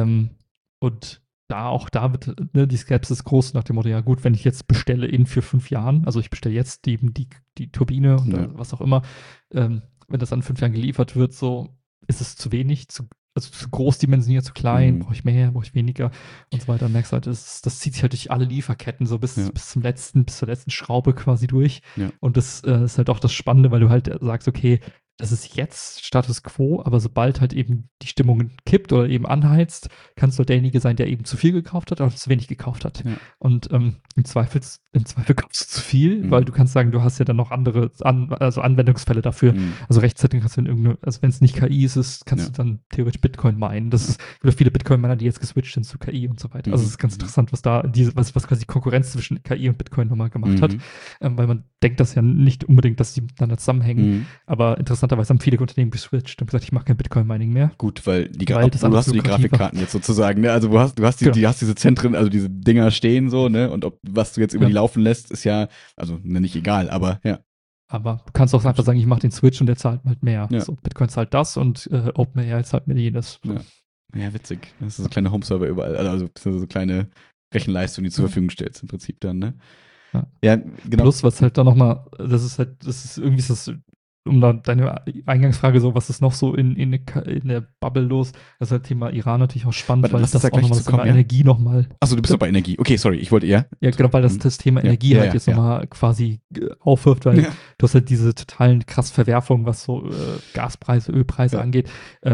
Und da wird die Skepsis groß nach dem Motto, ja gut, wenn ich jetzt bestelle für 5 Jahren, also ich bestelle jetzt die Turbine und was auch immer, wenn das an 5 Jahren geliefert wird, so ist es zu wenig, also zu groß dimensioniert, zu klein, brauche ich mehr, brauche ich weniger und so weiter. Dann merkst du halt, das zieht sich halt durch alle Lieferketten so bis zur letzten Schraube quasi durch. Ja. Und das ist halt auch das Spannende, weil du halt sagst, okay, das ist jetzt Status Quo, aber sobald halt eben die Stimmung kippt oder eben anheizt, kannst du derjenige sein, der eben zu viel gekauft hat oder zu wenig gekauft hat. Ja. Und im Zweifel kaufst du zu viel, weil du kannst sagen, du hast ja dann noch andere Anwendungsfälle dafür. Also rechtzeitig kannst du also wenn es nicht KI ist, kannst du dann theoretisch Bitcoin meinen. Es gibt viele Bitcoin-Miner, die jetzt geswitcht sind zu KI und so weiter. Also es ist ganz interessant, was quasi die Konkurrenz zwischen KI und Bitcoin nochmal gemacht hat, weil man denkt das ja nicht unbedingt, dass die miteinander zusammenhängen, aber interessanterweise haben viele Unternehmen geswitcht und gesagt, ich mache kein Bitcoin-Mining mehr. Gut, weil du hast die Grafikkarten jetzt sozusagen, ne? Also du hast diese Zentren, also diese Dinger stehen so, ne? Und was du jetzt über die laufen lässt, ist ja, also nicht egal, aber ja. Aber du kannst auch einfach sagen, ich mache den Switch und der zahlt halt mehr. Ja. So, Bitcoin zahlt das und OpenAI zahlt mir jenes. Ja, witzig. Das ist so kleine Home-Server überall, also so kleine Rechenleistung, die zur Verfügung stellst im Prinzip dann, ne? Ja, genau. Plus, was halt da nochmal, das ist irgendwie um da deine Eingangsfrage so, was ist noch so in der Bubble los? Das ist halt Thema Iran natürlich auch spannend, weil das auch nochmal das Thema Energie nochmal. Achso, du bist doch bei Energie. Okay, sorry, ich wollte eher. Ja, genau, weil das Thema Energie halt jetzt nochmal quasi aufwirft, weil du hast halt diese totalen krass Verwerfungen, was so Gaspreise, Ölpreise angeht.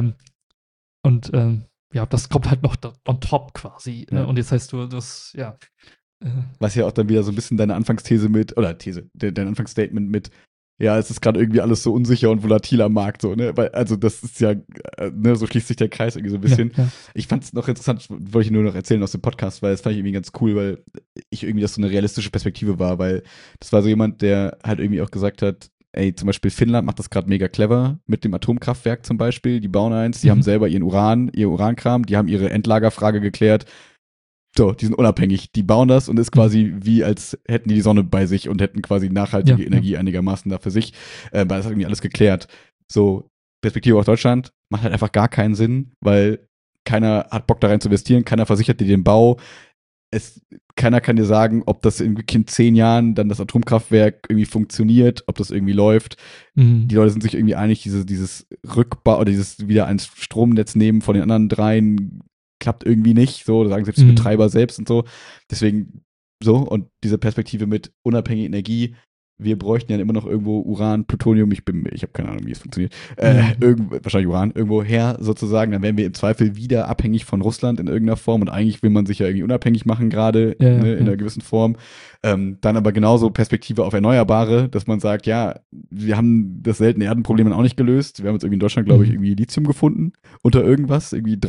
Und das kommt halt noch on top quasi. Und jetzt heißt du, das, was ja auch dann wieder so ein bisschen deine Anfangsthese dein Anfangsstatement mit, ja, es ist gerade irgendwie alles so unsicher und volatil am Markt, so, ne? Weil, also das ist ja, ne, so schließt sich der Kreis irgendwie so ein bisschen. Ja. Ich fand es noch interessant, wollte ich nur noch erzählen aus dem Podcast, weil das fand ich irgendwie ganz cool, weil ich irgendwie das so eine realistische Perspektive war, weil das war so jemand, der halt irgendwie auch gesagt hat, ey, zum Beispiel Finnland macht das gerade mega clever mit dem Atomkraftwerk zum Beispiel, die bauen eins, die haben selber ihr Urankram, die haben ihre Endlagerfrage geklärt. So, die sind unabhängig, die bauen das und ist quasi wie, als hätten die Sonne bei sich und hätten quasi nachhaltige Energie einigermaßen da für sich, weil das hat irgendwie alles geklärt. So, Perspektive aus Deutschland macht halt einfach gar keinen Sinn, weil keiner hat Bock da rein zu investieren, keiner versichert dir den Bau, keiner kann dir sagen, ob das in 10 Jahren dann das Atomkraftwerk irgendwie funktioniert, ob das irgendwie läuft. Die Leute sind sich irgendwie einig, dieses Rückbau oder dieses wieder ein Stromnetz nehmen von den anderen dreien klappt irgendwie nicht, so, das sagen selbst die Betreiber selbst und so. Deswegen so, und diese Perspektive mit unabhängiger Energie, wir bräuchten ja immer noch irgendwo Uran, Plutonium, ich habe keine Ahnung, wie es funktioniert, wahrscheinlich Uran, irgendwo her sozusagen, dann wären wir im Zweifel wieder abhängig von Russland in irgendeiner Form und eigentlich will man sich ja irgendwie unabhängig machen gerade in einer gewissen Form. Dann aber genauso Perspektive auf Erneuerbare, dass man sagt, ja, wir haben das seltene Erdenproblem dann auch nicht gelöst. Wir haben jetzt irgendwie in Deutschland, glaube ich, irgendwie Lithium gefunden unter irgendwas, irgendwie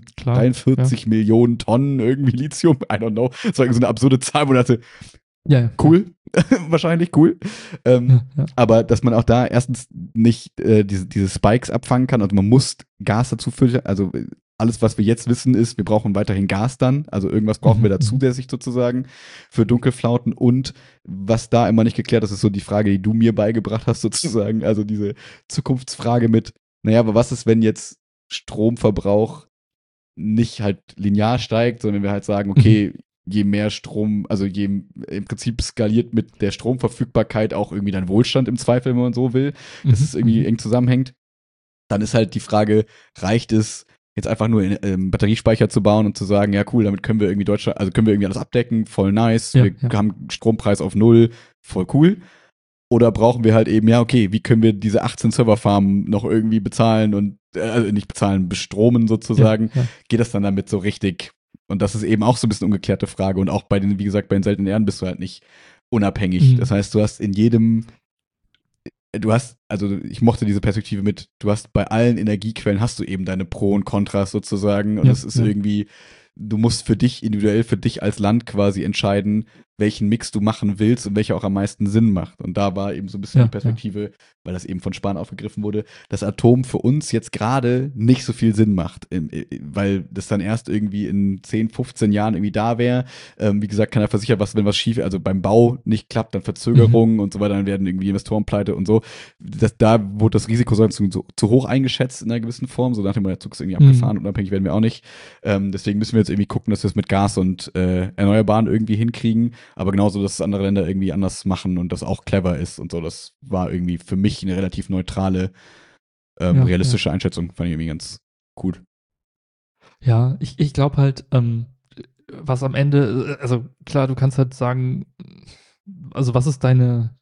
43 Millionen Tonnen irgendwie Lithium, I don't know. Das war irgendwie so eine absurde Zahl, wo man dachte, cool, wahrscheinlich cool. Aber dass man auch da erstens nicht diese Spikes abfangen kann, also man muss Gas dazu füllen, also alles, was wir jetzt wissen, ist, wir brauchen weiterhin Gas dann, also irgendwas brauchen wir da zusätzlich sozusagen für Dunkelflauten und was da immer nicht geklärt ist, ist so die Frage, die du mir beigebracht hast sozusagen, also diese Zukunftsfrage mit, naja, aber was ist, wenn jetzt Stromverbrauch nicht halt linear steigt, sondern wenn wir halt sagen, okay, je mehr Strom, also im Prinzip skaliert mit der Stromverfügbarkeit auch irgendwie dein Wohlstand im Zweifel, wenn man so will, dass es irgendwie eng zusammenhängt, dann ist halt die Frage, reicht es, jetzt einfach nur Batteriespeicher zu bauen und zu sagen, ja cool, damit können wir irgendwie können wir irgendwie alles abdecken, voll nice, wir haben Strompreis auf 0, voll cool. Oder brauchen wir halt eben, ja, okay, wie können wir diese 18 Serverfarmen noch irgendwie bezahlen und, also nicht bezahlen, bestromen sozusagen? Ja. Geht das dann damit so richtig? Und das ist eben auch so ein bisschen ungeklärte Frage. Und auch bei den, wie gesagt, bei den seltenen Erden bist du halt nicht unabhängig. Das heißt, du hast in jedem, also ich mochte diese Perspektive mit, du hast bei allen Energiequellen hast du eben deine Pro und Kontras sozusagen. Und es ist irgendwie, du musst für dich individuell, für dich als Land quasi entscheiden, welchen Mix du machen willst und welcher auch am meisten Sinn macht. Und da war eben so ein bisschen die Perspektive, weil das eben von Spahn aufgegriffen wurde, dass Atom für uns jetzt gerade nicht so viel Sinn macht, weil das dann erst irgendwie in 10, 15 Jahren irgendwie da wäre. Wie gesagt, kann er versichern, wenn was schief, also beim Bau nicht klappt, dann Verzögerungen und so weiter, dann werden irgendwie Investoren pleite und so. Da wurde das Risiko zu hoch eingeschätzt in einer gewissen Form, so nach dem der Zug ist irgendwie abgefahren und unabhängig werden wir auch nicht. Deswegen müssen wir jetzt irgendwie gucken, dass wir es mit Gas und Erneuerbaren irgendwie hinkriegen. Aber genauso, dass es andere Länder irgendwie anders machen und das auch clever ist und so. Das war irgendwie für mich eine relativ neutrale, realistische Einschätzung. Fand ich irgendwie ganz gut. Ja, ich glaube halt, was am Ende, also klar, du kannst halt sagen, also was ist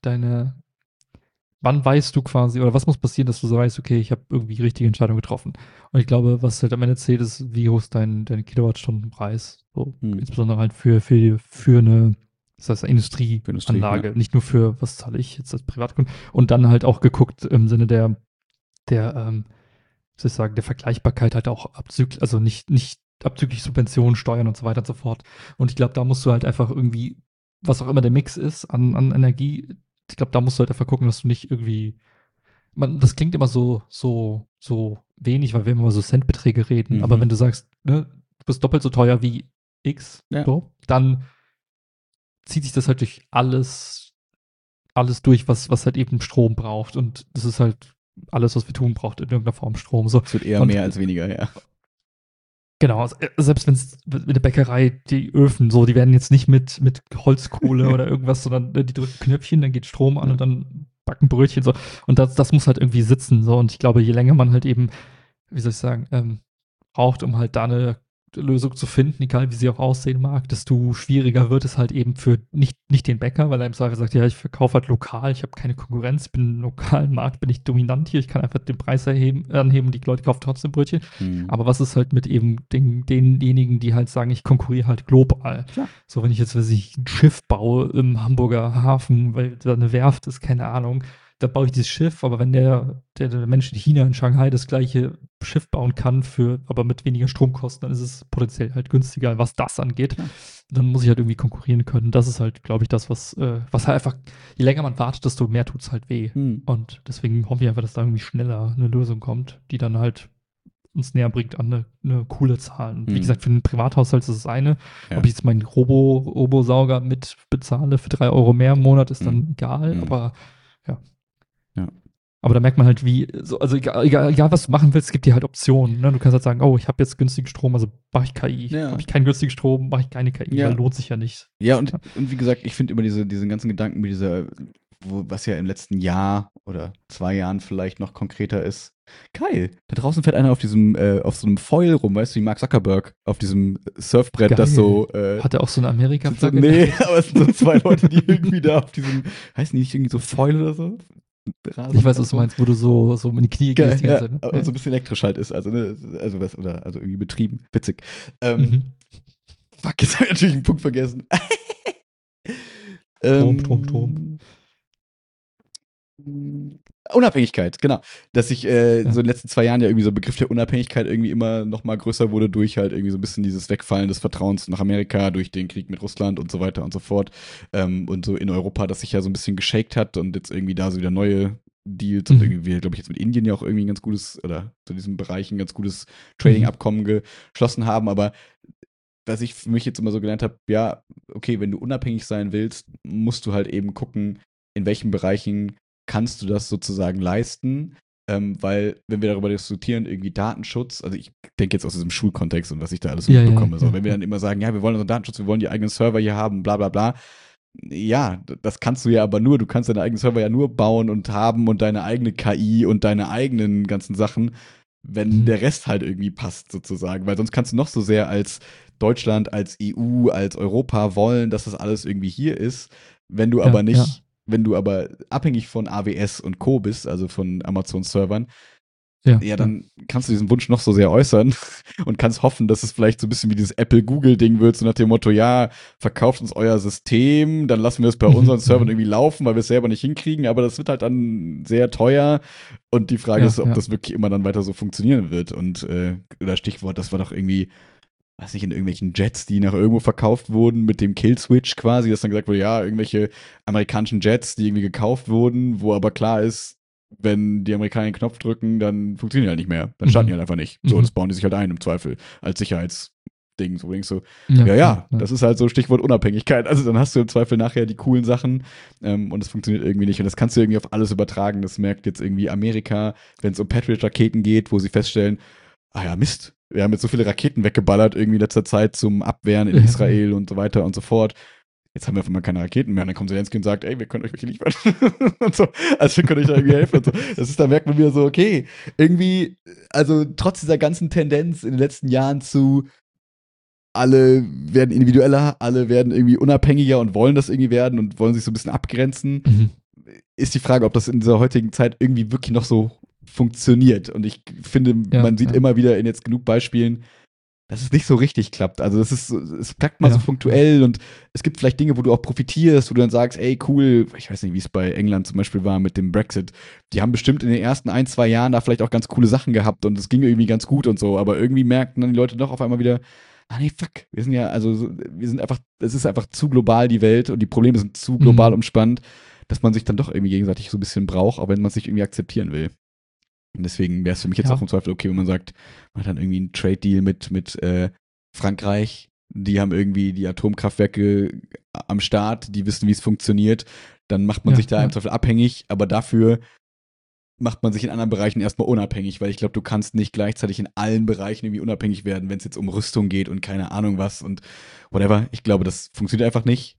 wann weißt du quasi, oder was muss passieren, dass du so weißt, okay, ich habe irgendwie die richtige Entscheidung getroffen. Und ich glaube, was halt am Ende zählt, ist, wie hoch ist dein Kilowattstundenpreis. So, insbesondere halt für eine, das heißt Industrieanlage, nicht nur für, was zahle ich jetzt als Privatkunde. Und dann halt auch geguckt im Sinne der wie soll ich sagen, der Vergleichbarkeit halt auch also nicht abzüglich Subventionen, Steuern und so weiter und so fort. Und ich glaube, da musst du halt einfach irgendwie, was auch immer der Mix ist an Energie, ich glaube, da musst du halt einfach gucken, dass du nicht irgendwie, das klingt immer so wenig, weil wir immer so Centbeträge reden, aber wenn du sagst, ne, du bist doppelt so teuer wie X, so, dann zieht sich das halt durch alles durch, was halt eben Strom braucht. Und das ist halt alles, was wir tun, braucht in irgendeiner Form Strom. So. Es wird eher mehr als weniger, ja. Genau, selbst wenn es mit der Bäckerei, die Öfen, so, die werden jetzt nicht mit Holzkohle oder irgendwas, sondern die drücken Knöpfchen, dann geht Strom an und dann backen Brötchen so. Und das muss halt irgendwie sitzen. So. Und ich glaube, je länger man halt eben, wie soll ich sagen, braucht, um halt da eine Lösung zu finden, egal wie sie auch aussehen mag, desto schwieriger wird es halt eben für nicht den Bäcker, weil er im Zweifel sagt, ja, ich verkaufe halt lokal, ich habe keine Konkurrenz, ich bin im lokalen Markt, bin ich dominant hier, ich kann einfach den Preis anheben und die Leute kaufen trotzdem Brötchen. Aber was ist halt mit eben denjenigen, die halt sagen, ich konkurriere halt global. Klar. So, wenn ich jetzt, weiß ich, ein Schiff baue im Hamburger Hafen, weil da eine Werft ist, keine Ahnung, da baue ich dieses Schiff, aber wenn der Mensch in China, in Shanghai das gleiche Schiff bauen kann, aber mit weniger Stromkosten, dann ist es potenziell halt günstiger, was das angeht. Ja. Dann muss ich halt irgendwie konkurrieren können. Das ist halt, glaube ich, das, was halt einfach, je länger man wartet, desto mehr tut es halt weh. Und deswegen hoffe ich einfach, dass da irgendwie schneller eine Lösung kommt, die dann halt uns näher bringt an eine coole Zahl. Und wie gesagt, für einen Privathaushalt ist es eine. Ja. Ob ich jetzt meinen Robo-Sauger mit bezahle für 3 Euro mehr im Monat, ist dann egal. Aber ja. Aber da merkt man halt, also egal was du machen willst, es gibt dir halt Optionen. Ne? Du kannst halt sagen, oh, ich habe jetzt günstigen Strom, also mache ich KI. Ja. Habe ich keinen günstigen Strom, mache ich keine KI, weil lohnt sich ja nicht. Ja, und wie gesagt, ich finde immer diesen ganzen Gedanken mit was ja im letzten Jahr oder 2 Jahren vielleicht noch konkreter ist. Geil, da draußen fährt einer auf so einem Foil rum, weißt du, wie Mark Zuckerberg auf diesem Surfbrett, das so. Hat er auch so eine Amerika-Flagge? Nee, aber es sind so 2 Leute, die irgendwie da auf diesem, heißen die nicht irgendwie so Foil oder so? Ich weiß, was du meinst, wo du so in die Knie gehst. Ja, und so ein bisschen elektrisch halt ist, also irgendwie betrieben. Witzig. Fuck, jetzt habe ich natürlich einen Punkt vergessen. Strom. Unabhängigkeit, genau. Dass ich so in den letzten 2 Jahren ja irgendwie so Begriff der Unabhängigkeit irgendwie immer noch mal größer wurde durch halt irgendwie so ein bisschen dieses Wegfallen des Vertrauens nach Amerika, durch den Krieg mit Russland und so weiter und so fort. Und so in Europa, das sich ja so ein bisschen geshakt hat und jetzt irgendwie da so wieder neue Deals und irgendwie, glaube ich, jetzt mit Indien ja auch irgendwie ein ganz gutes, oder zu diesem Bereich ein ganz gutes Trading-Abkommen geschlossen haben. Aber was ich für mich jetzt immer so gelernt habe, ja, okay, wenn du unabhängig sein willst, musst du halt eben gucken, in welchen Bereichen kannst du das sozusagen leisten, weil, wenn wir darüber diskutieren, irgendwie Datenschutz, also ich denke jetzt aus diesem Schulkontext und was ich da alles mitbekomme, so, wenn wir dann immer sagen, ja, wir wollen unseren Datenschutz, wir wollen die eigenen Server hier haben, bla bla bla, ja, das kannst du ja aber nur, du kannst deine eigenen Server ja nur bauen und haben und deine eigene KI und deine eigenen ganzen Sachen, wenn der Rest halt irgendwie passt sozusagen, weil sonst kannst du noch so sehr als Deutschland, als EU, als Europa wollen, dass das alles irgendwie hier ist, wenn du aber nicht wenn du aber abhängig von AWS und Co. bist, also von Amazon-Servern, ja, dann kannst du diesen Wunsch noch so sehr äußern und kannst hoffen, dass es vielleicht so ein bisschen wie dieses Apple-Google-Ding wird, so nach dem Motto, ja, verkauft uns euer System, dann lassen wir es bei unseren Servern irgendwie laufen, weil wir es selber nicht hinkriegen, aber das wird halt dann sehr teuer und die Frage ist, ob das wirklich immer dann weiter so funktionieren wird und das Stichwort, das war doch irgendwie, weiß nicht, in irgendwelchen Jets, die nach irgendwo verkauft wurden mit dem Kill-Switch quasi, dass dann gesagt wurde, ja, irgendwelche amerikanischen Jets, die irgendwie gekauft wurden, wo aber klar ist, wenn die Amerikaner den Knopf drücken, dann funktionieren die halt nicht mehr. Dann starten die halt einfach nicht. So, das bauen die sich halt ein im Zweifel als Sicherheitsding. So denkst du, das ist halt so Stichwort Unabhängigkeit. Also dann hast du im Zweifel nachher die coolen Sachen und es funktioniert irgendwie nicht. Und das kannst du irgendwie auf alles übertragen. Das merkt jetzt irgendwie Amerika, wenn es um Patriot-Raketen geht, wo sie feststellen, ah ja, Mist, wir haben jetzt so viele Raketen weggeballert irgendwie in letzter Zeit zum Abwehren in Israel und so weiter und so fort. Jetzt haben wir auf einmal keine Raketen mehr. Und dann kommt Zelensky und sagt, ey, wir können euch welche liefern. Und so. Also wir können euch da irgendwie helfen. Und so. Das ist, da merkt man wieder so, okay, irgendwie, also trotz dieser ganzen Tendenz in den letzten Jahren zu alle werden individueller, alle werden irgendwie unabhängiger und wollen das irgendwie werden und wollen sich so ein bisschen abgrenzen, ist die Frage, ob das in dieser heutigen Zeit irgendwie wirklich noch so funktioniert. Und ich finde, man sieht immer wieder in jetzt genug Beispielen, dass es nicht so richtig klappt. Also es klappt mal so punktuell und es gibt vielleicht Dinge, wo du auch profitierst, wo du dann sagst, ey, cool, ich weiß nicht, wie es bei England zum Beispiel war mit dem Brexit. Die haben bestimmt in den ersten 1-2 Jahren da vielleicht auch ganz coole Sachen gehabt und es ging irgendwie ganz gut und so, aber irgendwie merken dann die Leute doch auf einmal wieder, nee, fuck, wir sind einfach, es ist einfach zu global die Welt und die Probleme sind zu global umspannt, dass man sich dann doch irgendwie gegenseitig so ein bisschen braucht, auch wenn man es nicht irgendwie akzeptieren will. Und deswegen wäre es für mich jetzt auch im Zweifel okay, wenn man sagt, man hat dann irgendwie einen Trade-Deal mit Frankreich, die haben irgendwie die Atomkraftwerke am Start, die wissen, wie es funktioniert, dann macht man sich da im Zweifel abhängig, aber dafür macht man sich in anderen Bereichen erstmal unabhängig, weil ich glaube, du kannst nicht gleichzeitig in allen Bereichen irgendwie unabhängig werden, wenn es jetzt um Rüstung geht und keine Ahnung was und whatever. Ich glaube, das funktioniert einfach nicht.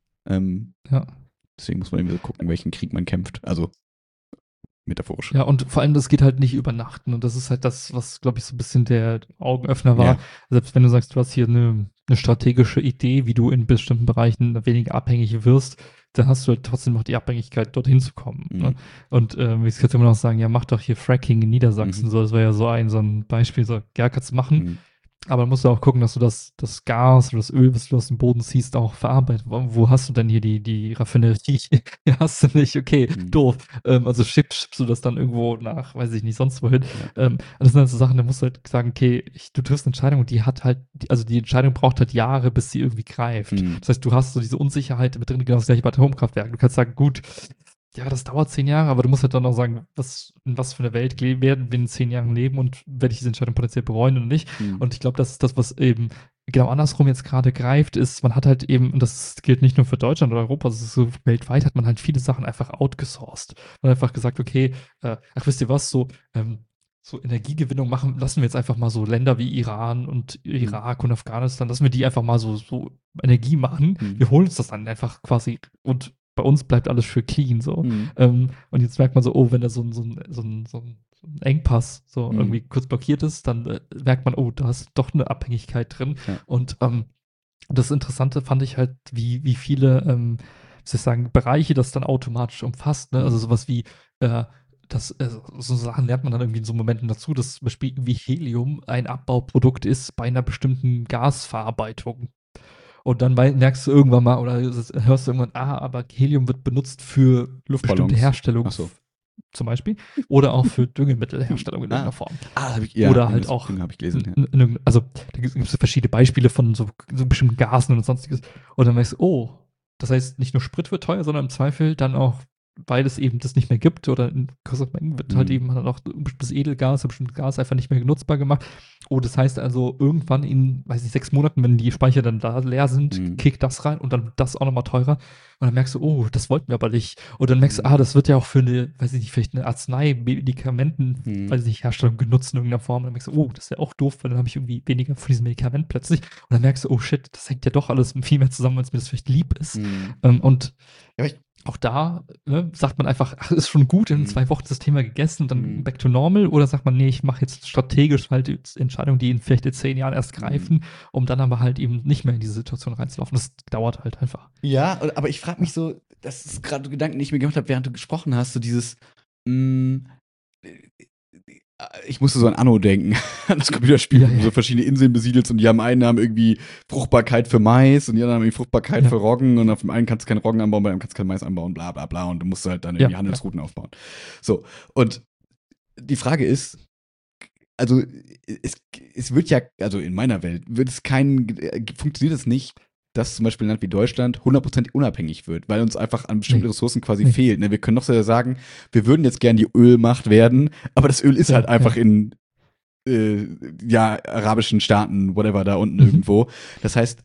Deswegen muss man irgendwie so gucken, welchen Krieg man kämpft. Also metaphorisch. Ja, und vor allem, das geht halt nicht über Nacht. Und das ist halt das, was, glaube ich, so ein bisschen der Augenöffner war. Ja. Selbst wenn du sagst, du hast hier eine strategische Idee, wie du in bestimmten Bereichen weniger abhängig wirst, dann hast du halt trotzdem noch die Abhängigkeit, dorthin zu kommen. Ne? Und ich könnte immer noch sagen, ja, mach doch hier Fracking in Niedersachsen. So, das wäre ja so ein Beispiel, so, ja, kannst du machen. Aber dann musst du auch gucken, dass du das Gas oder das Öl, was du aus dem Boden ziehst, auch verarbeitet. Wo hast du denn hier die Raffinerie? Ja, hast du nicht. Okay, doof. Also schippst du das dann irgendwo nach, weiß ich nicht, sonst wohin. Das sind halt so Sachen, da musst du halt sagen, okay, du triffst eine Entscheidung und die hat halt, also die Entscheidung braucht halt Jahre, bis sie irgendwie greift. Das heißt, du hast so diese Unsicherheit mit drin, genau das gleiche bei Atomkraftwerken. Du kannst sagen, gut, ja, das dauert 10 Jahre, aber du musst halt dann auch sagen, in was für eine Welt werden wir in 10 Jahren leben und werde ich diese Entscheidung potenziell bereuen oder nicht. Und ich glaube, das ist das, was eben genau andersrum jetzt gerade greift, ist, man hat halt eben, und das gilt nicht nur für Deutschland oder Europa, das ist so weltweit, hat man halt viele Sachen einfach outgesourced. Man hat einfach gesagt, okay, wisst ihr was, so Energiegewinnung lassen wir jetzt einfach mal so Länder wie Iran und Irak und Afghanistan, lassen wir die einfach mal so Energie machen. Wir holen uns das dann einfach quasi und bei uns bleibt alles für clean so. Und jetzt merkt man so, oh, wenn da so ein Engpass so irgendwie kurz blockiert ist, dann merkt man, oh, da ist doch eine Abhängigkeit drin. Ja. Und das Interessante fand ich halt, wie viele, wie soll ich sagen, Bereiche das dann automatisch umfasst. Ne? Also sowas wie so Sachen lernt man dann irgendwie in so Momenten dazu, dass zum Beispiel wie Helium ein Abbauprodukt ist bei einer bestimmten Gasverarbeitung. Und dann merkst du irgendwann mal oder hörst du irgendwann, aber Helium wird benutzt für bestimmte Herstellung. So. Zum Beispiel. Oder auch für Düngemittelherstellung in irgendeiner Form. Oder halt auch. Habe ich gelesen, also, da gibt es verschiedene Beispiele von so bestimmten Gasen und sonstiges. Und dann merkst du, oh, das heißt, nicht nur Sprit wird teuer, sondern im Zweifel dann auch, weil es eben das nicht mehr gibt oder in größeren Mengen wird halt eben auch ein bestimmtes Edelgas, ein bestimmtes Gas einfach nicht mehr nutzbar gemacht. Oh, das heißt also, irgendwann in, 6 Monaten, wenn die Speicher dann da leer sind, kickt das rein und dann das auch nochmal teurer. Und dann merkst du, oh, das wollten wir aber nicht. Und dann merkst du, das wird ja auch für eine, vielleicht eine Arznei, Medikamenten, Herstellung genutzt in irgendeiner Form. Und dann merkst du, oh, das ist ja auch doof, weil dann habe ich irgendwie weniger von diesem Medikament plötzlich. Und dann merkst du, oh shit, das hängt ja doch alles viel mehr zusammen, als mir das vielleicht lieb ist. Und auch da sagt man einfach, ist schon gut, in 2 Wochen das Thema gegessen und dann back to normal, oder sagt man, nee, ich mache jetzt strategisch halt Entscheidungen, die in vielleicht in 10 Jahren erst greifen, um dann aber halt eben nicht mehr in diese Situation reinzulaufen. Das dauert halt einfach. Ja, aber ich frage mich so, das ist gerade Gedanken, die ich mir gemacht habe, während du gesprochen hast, so dieses, mh, ich musste so an Anno denken, an das Computerspiel, Ja, wo du so verschiedene Inseln besiedelst und die haben irgendwie Fruchtbarkeit für Mais und die anderen haben irgendwie Fruchtbarkeit Ja. für Roggen und auf dem einen kannst du keinen Roggen anbauen, bei dem anderen kannst du keinen Mais anbauen, bla bla bla und du musst halt dann irgendwie Ja, Handelsrouten aufbauen. So, und die Frage ist, also es wird ja, also in meiner Welt, funktioniert es nicht, dass zum Beispiel ein Land wie Deutschland 100% unabhängig wird, weil uns einfach an bestimmten Nee. Ressourcen quasi Nee. fehlt. Ne? Wir können doch so sagen, wir würden jetzt gern die Ölmacht werden, aber das Öl ist Ja, halt einfach ja. in arabischen Staaten, whatever, da unten Mhm. irgendwo. Das heißt,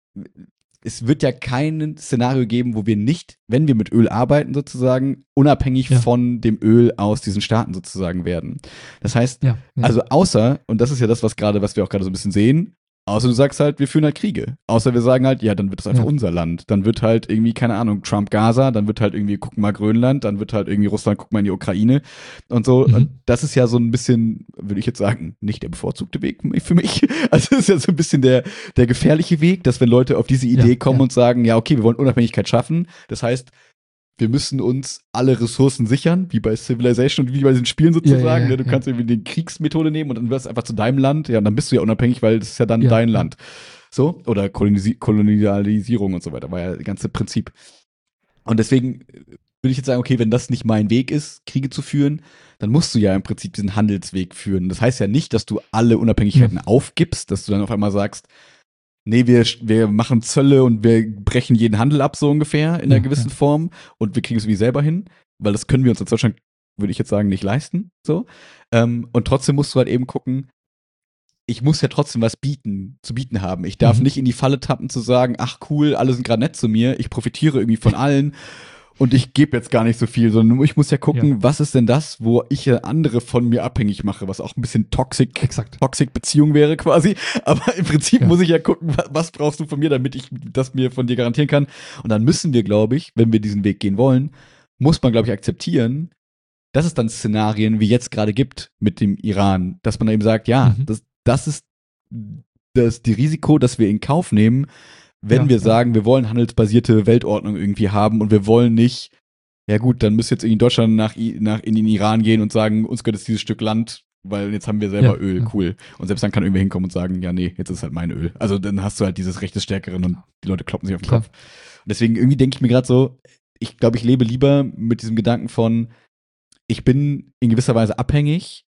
es wird ja kein Szenario geben, wo wir nicht, wenn wir mit Öl arbeiten sozusagen, unabhängig Ja. von dem Öl aus diesen Staaten sozusagen werden. Das heißt, Ja. also außer, und das ist ja das, was wir auch gerade so ein bisschen sehen, außer du sagst halt, wir führen halt Kriege. Außer wir sagen halt, ja, dann wird das einfach Ja. unser Land. Dann wird halt irgendwie, keine Ahnung, Trump Gaza, dann wird halt irgendwie, guck mal Grönland, dann wird halt irgendwie Russland, guck mal in die Ukraine und so. Mhm. Und das ist ja so ein bisschen, würde ich jetzt sagen, nicht der bevorzugte Weg für mich. Also das ist ja so ein bisschen der gefährliche Weg, dass wenn Leute auf diese Idee kommen und sagen, ja, okay, wir wollen Unabhängigkeit schaffen. Das heißt, wir müssen uns alle Ressourcen sichern, wie bei Civilization und wie bei diesen Spielen sozusagen. Du kannst irgendwie die Kriegsmethode nehmen und dann wirst du einfach zu deinem Land. Ja, und dann bist du ja unabhängig, weil das ist ja dann dein Land. So, oder Kolonialisierung und so weiter, war ja das ganze Prinzip. Und deswegen würde ich jetzt sagen, okay, wenn das nicht mein Weg ist, Kriege zu führen, dann musst du ja im Prinzip diesen Handelsweg führen. Das heißt ja nicht, dass du alle Unabhängigkeiten aufgibst, dass du dann auf einmal sagst, nee, wir machen Zölle und wir brechen jeden Handel ab, so ungefähr, in einer gewissen Form. Und wir kriegen es irgendwie selber hin, weil das können wir uns in Deutschland, würde ich jetzt sagen, nicht leisten. So. Und trotzdem musst du halt eben gucken, ich muss ja trotzdem was zu bieten haben. Ich darf nicht in die Falle tappen zu sagen, ach cool, alle sind gerade nett zu mir, ich profitiere irgendwie von allen und ich gebe jetzt gar nicht so viel, sondern ich muss ja gucken, was ist denn das, wo ich andere von mir abhängig mache, was auch ein bisschen Toxic Beziehung wäre quasi. Aber im Prinzip muss ich ja gucken, was brauchst du von mir, damit ich das mir von dir garantieren kann. Und dann müssen wir, glaube ich, wenn wir diesen Weg gehen wollen, muss man, glaube ich, akzeptieren, dass es dann Szenarien wie jetzt gerade gibt mit dem Iran, dass man eben sagt, ja, das ist die Risiko, dass wir in Kauf nehmen, wenn wir sagen, wir wollen handelsbasierte Weltordnung irgendwie haben und wir wollen nicht, ja gut, dann müsste jetzt irgendwie Deutschland in den Iran gehen und sagen, uns gehört jetzt dieses Stück Land, weil jetzt haben wir selber Öl, cool. Und selbst dann kann irgendwer hinkommen und sagen, ja nee, jetzt ist halt mein Öl. Also dann hast du halt dieses Recht des Stärkeren und die Leute kloppen sich auf den Kopf. Und deswegen irgendwie denke ich mir gerade so, ich glaube, ich lebe lieber mit diesem Gedanken von, ich bin in gewisser Weise abhängig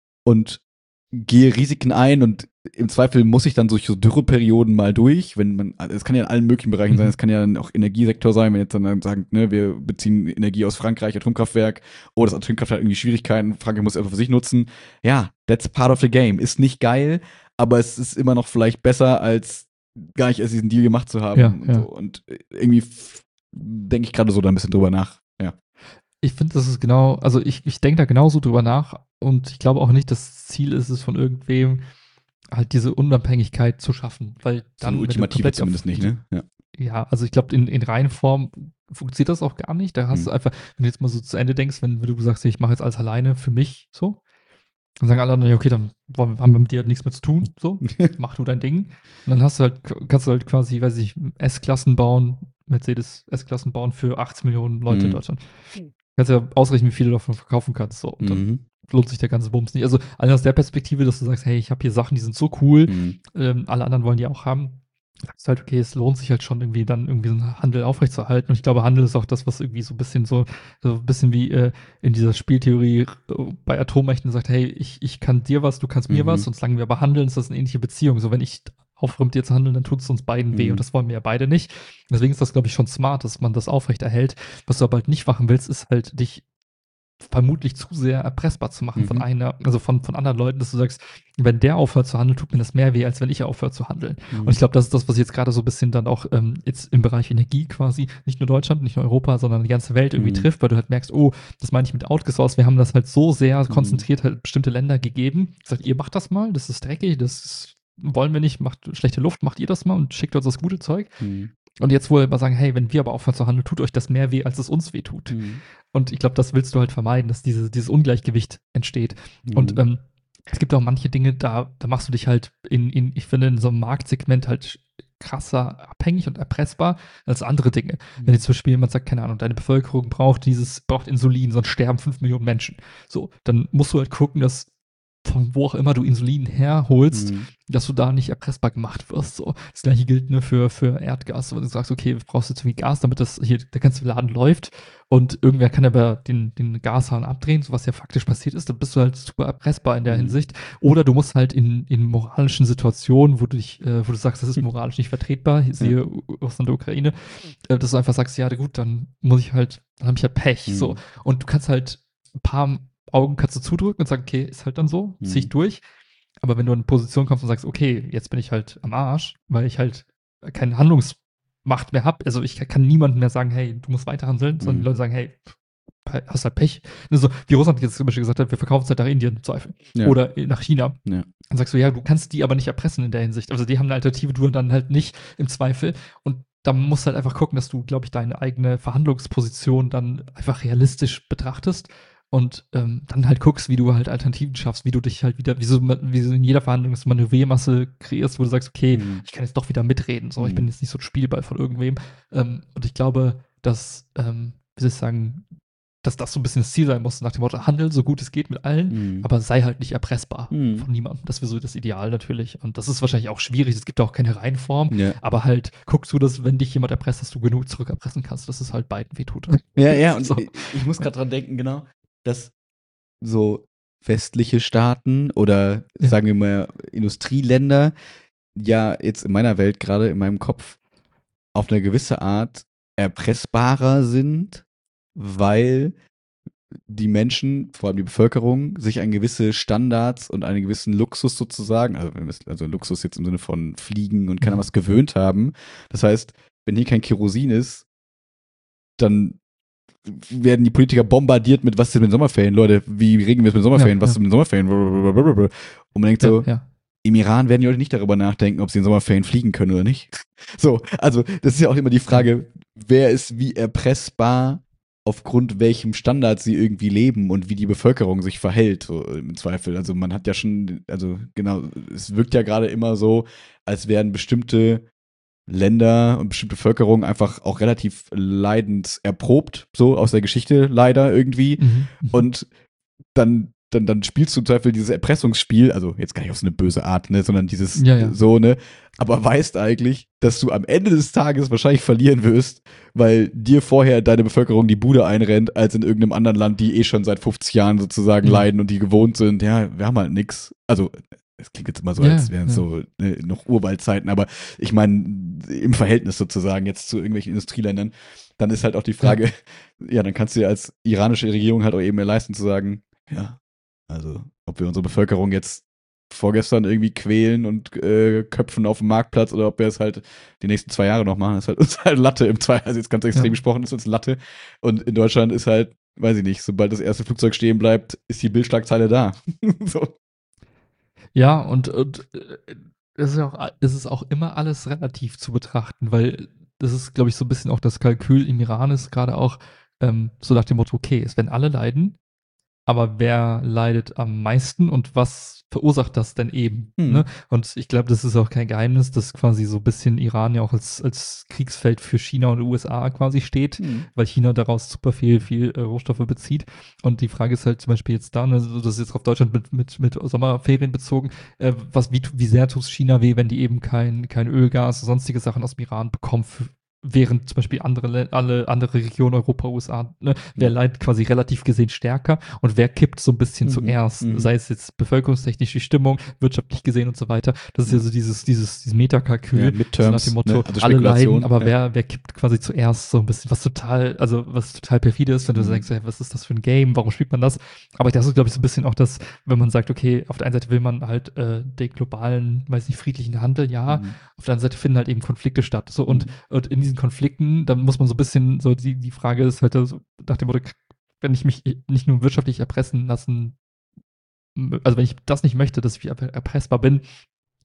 und gehe Risiken ein und im Zweifel muss ich dann durch so Dürreperioden mal durch, es kann ja in allen möglichen Bereichen sein, es kann ja dann auch Energiesektor sein, wenn jetzt dann sagen, ne, wir beziehen Energie aus Frankreich, Atomkraftwerk, das Atomkraftwerk hat irgendwie Schwierigkeiten, Frankreich muss es einfach für sich nutzen. Ja, that's part of the game. Ist nicht geil, aber es ist immer noch vielleicht besser, als gar nicht erst diesen Deal gemacht zu haben. Und irgendwie denke ich gerade so da ein bisschen drüber nach. Ja. Ich finde, das ist genau, also ich denke da genauso drüber nach und ich glaube auch nicht, das Ziel ist es von irgendwem, halt diese Unabhängigkeit zu schaffen, weil dann so ultimative zumindest nicht, ne? Ja, also ich glaube, in reinen Form funktioniert das auch gar nicht. Da hast du einfach, wenn du jetzt mal so zu Ende denkst, wenn du sagst, ich mache jetzt alles alleine für mich, so, dann sagen alle anderen, ja, okay, dann haben wir mit dir halt nichts mehr zu tun, so, mach du dein Ding. Und dann kannst du halt quasi, weiß ich, S-Klassen bauen, Mercedes S-Klassen bauen für 18 Millionen Leute in Deutschland. Kannst ja ausrechnen, wie viele du davon verkaufen kannst, so. Und dann lohnt sich der ganze Bums nicht. Also allein aus der Perspektive, dass du sagst, hey, ich habe hier Sachen, die sind so cool, alle anderen wollen die auch haben, sagst du halt, okay, es lohnt sich halt schon irgendwie dann irgendwie so einen Handel aufrechtzuerhalten. Und ich glaube, Handel ist auch das, was irgendwie so ein bisschen wie in dieser Spieltheorie bei Atommächten sagt, hey, ich kann dir was, du kannst mir was, und solange wir aber handeln, ist das eine ähnliche Beziehung. So, wenn ich aufhöre mit dir zu handeln, dann tut es uns beiden weh, und das wollen wir ja beide nicht. Deswegen ist das, glaube ich, schon smart, dass man das aufrechterhält. Was du aber halt nicht machen willst, ist halt dich vermutlich zu sehr erpressbar zu machen von anderen Leuten, dass du sagst, wenn der aufhört zu handeln, tut mir das mehr weh, als wenn ich aufhöre zu handeln. Und ich glaube, das ist das, was jetzt gerade so ein bisschen dann auch jetzt im Bereich Energie quasi, nicht nur Deutschland, nicht nur Europa, sondern die ganze Welt irgendwie trifft, weil du halt merkst, oh, das meine ich mit Outgesourced, wir haben das halt so sehr konzentriert halt bestimmte Länder gegeben, sagt, ihr macht das mal, das ist dreckig, wollen wir nicht, macht schlechte Luft, macht ihr das mal und schickt uns das gute Zeug. Und jetzt wohl mal sagen, hey, wenn wir aber aufhören zu handeln, tut euch das mehr weh, als es uns weh tut. Und ich glaube, das willst du halt vermeiden, dass dieses Ungleichgewicht entsteht. Und es gibt auch manche Dinge, da machst du dich halt ich finde, in so einem Marktsegment halt krasser abhängig und erpressbar als andere Dinge. Wenn jetzt zum Beispiel jemand sagt, keine Ahnung, deine Bevölkerung braucht Insulin, sonst sterben 5 Millionen Menschen. So, dann musst du halt gucken, dass von wo auch immer du Insulin herholst, dass du da nicht erpressbar gemacht wirst. So. Das gleiche gilt für Erdgas, wenn du sagst, okay, du brauchst jetzt irgendwie Gas, damit der ganze Laden läuft und irgendwer kann aber den Gashahn abdrehen, so was ja faktisch passiert ist, dann bist du halt super erpressbar in der Hinsicht. Oder du musst halt in moralischen Situationen, wo du sagst, das ist moralisch nicht vertretbar, siehe Russland der Ukraine, dass du einfach sagst, ja gut, dann habe ich halt Pech. So. Und du kannst halt ein paar Augen kannst du zudrücken und sagen, okay, ist halt dann so, zieh ich durch. Aber wenn du in eine Position kommst und sagst, okay, jetzt bin ich halt am Arsch, weil ich halt keine Handlungsmacht mehr habe, also ich kann niemandem mehr sagen, hey, du musst weiterhandeln, sondern die Leute sagen, hey, hast halt Pech. Also, wie Russland jetzt zum Beispiel gesagt hat, wir verkaufen es halt nach Indien im Zweifel. Ja. Oder nach China. Ja. Dann sagst du, ja, du kannst die aber nicht erpressen in der Hinsicht. Also die haben eine Alternative, du dann halt nicht im Zweifel. Und da musst du halt einfach gucken, dass du, glaube ich, deine eigene Verhandlungsposition dann einfach realistisch betrachtest. Und dann halt guckst, wie du halt Alternativen schaffst, wie du dich halt wieder, wie so in jeder Verhandlung das Manövriermasse kreierst, wo du sagst, okay, ich kann jetzt doch wieder mitreden, so, ich bin jetzt nicht so ein Spielball von irgendwem. Und ich glaube, dass, wie soll ich sagen, dass das so ein bisschen das Ziel sein muss, nach dem Motto, handel so gut es geht mit allen, aber sei halt nicht erpressbar von niemandem. Das wäre so das Ideal natürlich. Und das ist wahrscheinlich auch schwierig, es gibt auch keine Reihenform, aber halt guckst du, dass, wenn dich jemand erpresst, dass du genug zurück erpressen kannst, dass es halt beiden wehtut. Ja, und so. Ich muss gerade dran denken, genau, dass so westliche Staaten oder sagen wir mal Industrieländer ja jetzt in meiner Welt, gerade in meinem Kopf, auf eine gewisse Art erpressbarer sind, weil die Menschen, vor allem die Bevölkerung, sich an gewisse Standards und einen gewissen Luxus sozusagen, also Luxus jetzt im Sinne von Fliegen und keine was gewöhnt haben. Das heißt, wenn hier kein Kerosin ist, dann werden die Politiker bombardiert mit, was ist denn mit Sommerferien, Leute, wie regeln wir es mit Sommerferien, was ist mit den Sommerferien, und man denkt so, im Iran werden die Leute nicht darüber nachdenken, ob sie in Sommerferien fliegen können oder nicht. So, also das ist ja auch immer die Frage, wer ist wie erpressbar aufgrund welchem Standard sie irgendwie leben und wie die Bevölkerung sich verhält, so im Zweifel. Also man hat ja schon, also genau, es wirkt ja gerade immer so, als wären bestimmte Länder und bestimmte Bevölkerung einfach auch relativ leidenserprobt, so aus der Geschichte leider irgendwie. Und dann spielst du im Zweifel dieses Erpressungsspiel, also jetzt gar nicht auf so eine böse Art, ne, sondern dieses so, ne, aber weißt eigentlich, dass du am Ende des Tages wahrscheinlich verlieren wirst, weil dir vorher deine Bevölkerung die Bude einrennt, als in irgendeinem anderen Land, die schon seit 50 Jahren sozusagen leiden und die gewohnt sind, ja, wir haben halt nix. Also es klingt jetzt immer so, als wären es so noch Urwaldzeiten, aber ich meine, im Verhältnis sozusagen jetzt zu irgendwelchen Industrieländern, dann ist halt auch die Frage, dann kannst du dir als iranische Regierung halt auch eben mehr leisten zu sagen, also ob wir unsere Bevölkerung jetzt vorgestern irgendwie quälen und köpfen auf dem Marktplatz oder ob wir es halt die nächsten 2 Jahre noch machen, ist halt uns halt Latte im Zweifel, also jetzt ganz extrem gesprochen, ist uns Latte. Und in Deutschland ist halt, weiß ich nicht, sobald das erste Flugzeug stehen bleibt, ist die Bildschlagzeile da. So. Ja, und es ist auch immer alles relativ zu betrachten, weil das ist, glaube ich, so ein bisschen auch das Kalkül im Iran ist gerade auch so nach dem Motto, okay, es werden alle leiden, aber wer leidet am meisten und was verursacht das denn eben? Ne? Und ich glaube, das ist auch kein Geheimnis, dass quasi so ein bisschen Iran ja auch als Kriegsfeld für China und USA quasi steht, weil China daraus super viel Rohstoffe bezieht. Und die Frage ist halt zum Beispiel jetzt da, ne, das ist jetzt auf Deutschland mit Sommerferien bezogen, wie sehr tut es China weh, wenn die eben kein Öl, Gas, sonstige Sachen aus dem Iran bekommen, während zum Beispiel alle andere Regionen, Europa, USA, ne, wer leidet quasi relativ gesehen stärker und wer kippt so ein bisschen zuerst, sei es jetzt bevölkerungstechnisch die Stimmung, wirtschaftlich gesehen und so weiter. Das ist ja so dieses Metakalkül, so nach dem Motto, ne? Also alle leiden, aber wer kippt quasi zuerst so ein bisschen, was total perfide ist, wenn du denkst, hey, was ist das für ein Game, warum spielt man das? Aber das ist, glaube ich, so ein bisschen auch das, wenn man sagt, okay, auf der einen Seite will man halt den globalen, weiß nicht, friedlichen Handel, auf der anderen Seite finden halt eben Konflikte statt. So, und in diesen Konflikten, dann muss man so ein bisschen, so die Frage ist halt so nach dem Motto, wenn ich mich nicht nur wirtschaftlich erpressen lassen, also wenn ich das nicht möchte, dass ich erpressbar bin,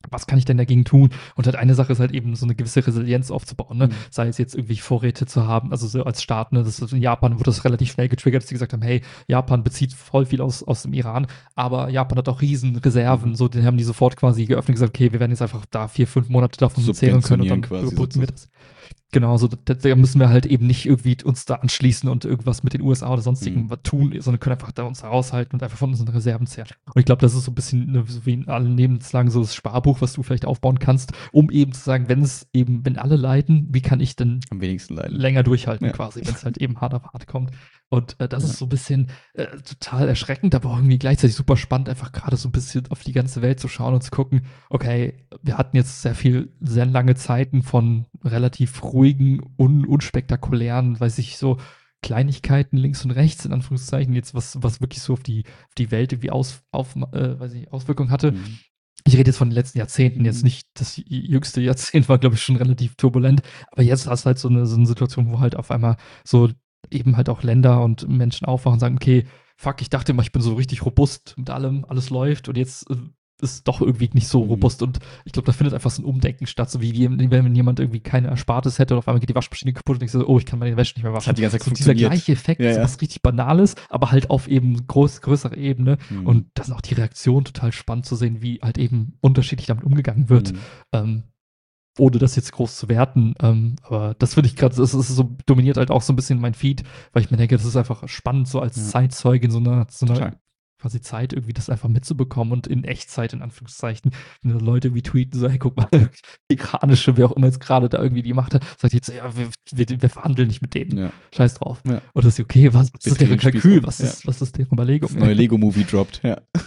was kann ich denn dagegen tun? Und halt eine Sache ist halt eben so eine gewisse Resilienz aufzubauen, ne? Sei es jetzt irgendwie Vorräte zu haben, also so als Staat, ne? Das ist in Japan wurde das relativ schnell getriggert, dass die gesagt haben, hey, Japan bezieht voll viel aus dem Iran, aber Japan hat auch riesen Reserven, so, den haben die sofort quasi geöffnet und gesagt, okay, wir werden jetzt einfach da 4, 5 Monate davon zehren können und dann quasi überbrücken wir das. Genau, so da müssen wir halt eben nicht irgendwie uns da anschließen und irgendwas mit den USA oder sonstigen tun, sondern können einfach da uns raushalten und einfach von unseren Reserven zehren. Und ich glaube, das ist so ein bisschen so wie in allen Lebenslagen so das Sparbuch, was du vielleicht aufbauen kannst, um eben zu sagen, wenn alle leiden, wie kann ich denn am wenigsten leiden. Länger durchhalten quasi, wenn es halt eben hart auf hart kommt. Und das ist so ein bisschen total erschreckend, aber auch irgendwie gleichzeitig super spannend, einfach gerade so ein bisschen auf die ganze Welt zu schauen und zu gucken, okay, wir hatten jetzt sehr lange Zeiten von relativ ruhigen, unspektakulären, weiß ich, so Kleinigkeiten links und rechts, in Anführungszeichen, jetzt was wirklich so auf die Welt irgendwie Auswirkungen hatte. Ich rede jetzt von den letzten Jahrzehnten, jetzt nicht das jüngste Jahrzehnt war, glaube ich, schon relativ turbulent, aber jetzt hast du halt so eine Situation, wo halt auf einmal so eben halt auch Länder und Menschen aufwachen und sagen, okay, fuck, ich dachte immer, ich bin so richtig robust mit allem, alles läuft und jetzt ist doch irgendwie nicht so robust und ich glaube, da findet einfach so ein Umdenken statt, so wie wenn jemand irgendwie keine Erspartes hätte und auf einmal geht die Waschmaschine kaputt und denkst so, oh, ich kann meine Wäsche nicht mehr waschen. Das hat die ganze Zeit so dieser funktioniert. gleiche Effekt, so was richtig Banales, aber halt auf eben größerer Ebene und das ist auch die Reaktion total spannend zu sehen, wie halt eben unterschiedlich damit umgegangen wird. Ohne das jetzt groß zu werten. Aber das finde ich gerade, das ist so, dominiert halt auch so ein bisschen mein Feed, weil ich mir denke, das ist einfach spannend, so als Zeitzeuge in so einer quasi Zeit irgendwie das einfach mitzubekommen und in Echtzeit, in Anführungszeichen, wenn Leute wie tweeten, so, hey, guck mal, die iranische, wer auch immer jetzt gerade da irgendwie die Macht hat, sagt jetzt, ja, wir verhandeln nicht mit denen. Scheiß drauf. Und das ist okay, was ist deren Kalkül? Was ist deren Überlegung? Das neue Lego-Movie droppt,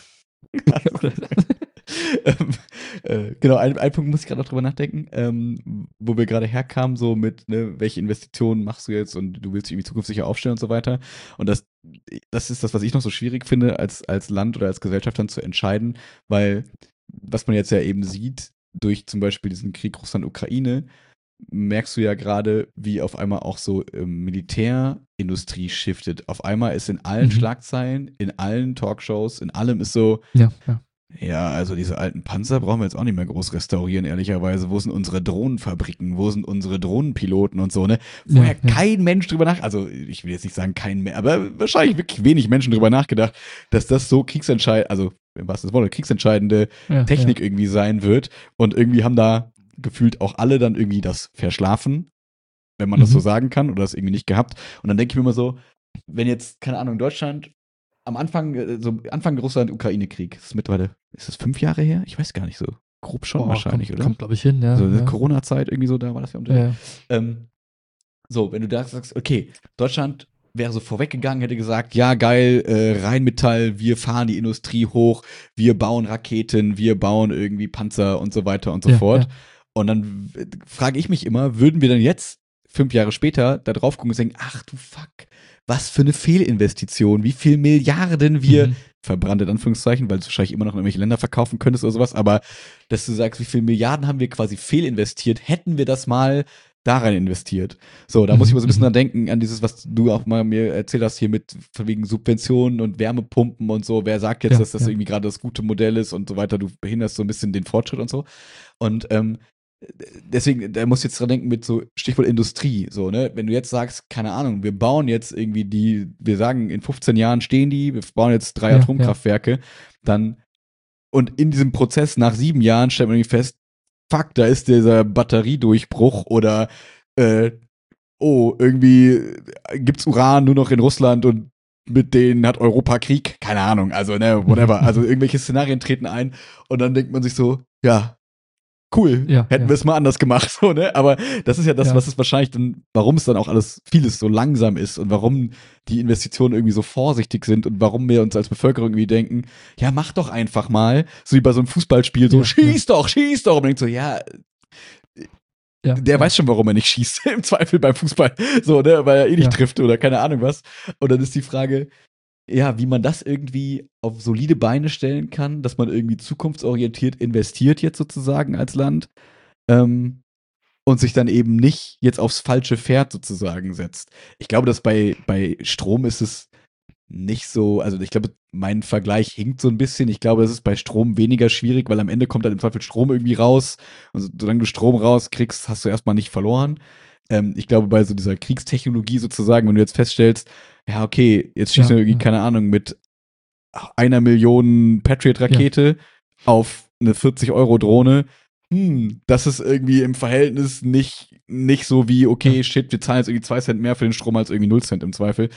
genau, ein Punkt muss ich gerade noch drüber nachdenken, wo wir gerade herkamen, so mit, ne, welche Investitionen machst du jetzt und du willst dich irgendwie zukunftssicher aufstellen und so weiter. Und das ist das, was ich noch so schwierig finde, als Land oder als Gesellschaft dann zu entscheiden, weil, was man jetzt ja eben sieht, durch zum Beispiel diesen Krieg Russland-Ukraine, merkst du ja gerade, wie auf einmal auch so Militärindustrie shiftet. Auf einmal ist in allen Schlagzeilen, in allen Talkshows, in allem ist so, ja, also diese alten Panzer brauchen wir jetzt auch nicht mehr groß restaurieren, ehrlicherweise. Wo sind unsere Drohnenfabriken? Wo sind unsere Drohnenpiloten und so, ne? Vorher kein Mensch drüber also ich will jetzt nicht sagen kein mehr, aber wahrscheinlich wirklich wenig Menschen drüber nachgedacht, dass das so kriegsentscheidende Technik irgendwie sein wird. Und irgendwie haben da gefühlt auch alle dann irgendwie das verschlafen, wenn man das so sagen kann, oder das irgendwie nicht gehabt. Und dann denke ich mir immer so, wenn jetzt, keine Ahnung, Deutschland am Anfang Russland-Ukraine-Krieg, ist das 5 Jahre her? Ich weiß gar nicht so. Grob schon wahrscheinlich, oder? Kommt, glaube ich, hin, ja. So eine Corona-Zeit irgendwie so, da war das ja so, wenn du da sagst, okay, Deutschland wäre so vorweggegangen, hätte gesagt, ja geil, Rheinmetall, wir fahren die Industrie hoch, wir bauen Raketen, wir bauen irgendwie Panzer und so weiter und so fort. Und dann frage ich mich immer, würden wir dann jetzt 5 Jahre später da drauf gucken und denken, ach du fuck, was für eine Fehlinvestition, wie viel Milliarden wir, verbrannt in Anführungszeichen, weil du wahrscheinlich immer noch in irgendwelche Länder verkaufen könntest oder sowas, aber dass du sagst, wie viel Milliarden haben wir quasi fehlinvestiert, hätten wir das mal da rein investiert. So, da muss ich mal so ein bisschen dran denken, an dieses, was du auch mal mir erzählt hast, hier mit von wegen Subventionen und Wärmepumpen und so. Wer sagt jetzt, dass das irgendwie gerade das gute Modell ist und so weiter? Du behinderst so ein bisschen den Fortschritt und so. Und deswegen, da muss ich jetzt dran denken mit so Stichwort Industrie, so, ne? Wenn du jetzt sagst, keine Ahnung, wir bauen jetzt irgendwie wir sagen, in 15 Jahren stehen wir bauen jetzt 3 Atomkraftwerke, dann, und in diesem Prozess nach 7 Jahren stellt man irgendwie fest, fuck, da ist dieser Batteriedurchbruch oder irgendwie gibt's Uran nur noch in Russland und mit denen hat Europa Krieg, keine Ahnung, also, ne, whatever, also irgendwelche Szenarien treten ein und dann denkt man sich so, ja, cool, hätten wir es mal anders gemacht, so, ne? Aber das ist ja das, was es wahrscheinlich dann, warum es dann auch vieles so langsam ist und warum die Investitionen irgendwie so vorsichtig sind und warum wir uns als Bevölkerung irgendwie denken, ja, mach doch einfach mal, so wie bei so einem Fußballspiel, so, schieß doch, und man denkt so, der weiß schon, warum er nicht schießt, im Zweifel beim Fußball, so, ne, weil er nicht trifft oder keine Ahnung was. Und dann ist die Frage, ja, wie man das irgendwie auf solide Beine stellen kann, dass man irgendwie zukunftsorientiert investiert jetzt sozusagen als Land und sich dann eben nicht jetzt aufs falsche Pferd sozusagen setzt. Ich glaube, dass bei Strom ist es nicht so, also ich glaube, mein Vergleich hinkt so ein bisschen. Ich glaube, das ist bei Strom weniger schwierig, weil am Ende kommt dann im Zweifel Strom irgendwie raus. Und solange du Strom rauskriegst, hast du erstmal nicht verloren. Ich glaube, bei so dieser Kriegstechnologie sozusagen, wenn du jetzt feststellst, ja, okay, jetzt schießen wir irgendwie, keine Ahnung, mit 1 Million Patriot-Rakete auf eine 40-Euro-Drohne. Das ist irgendwie im Verhältnis nicht so wie, okay, shit, wir zahlen jetzt irgendwie 2 Cent mehr für den Strom als irgendwie 0 Cent im Zweifel.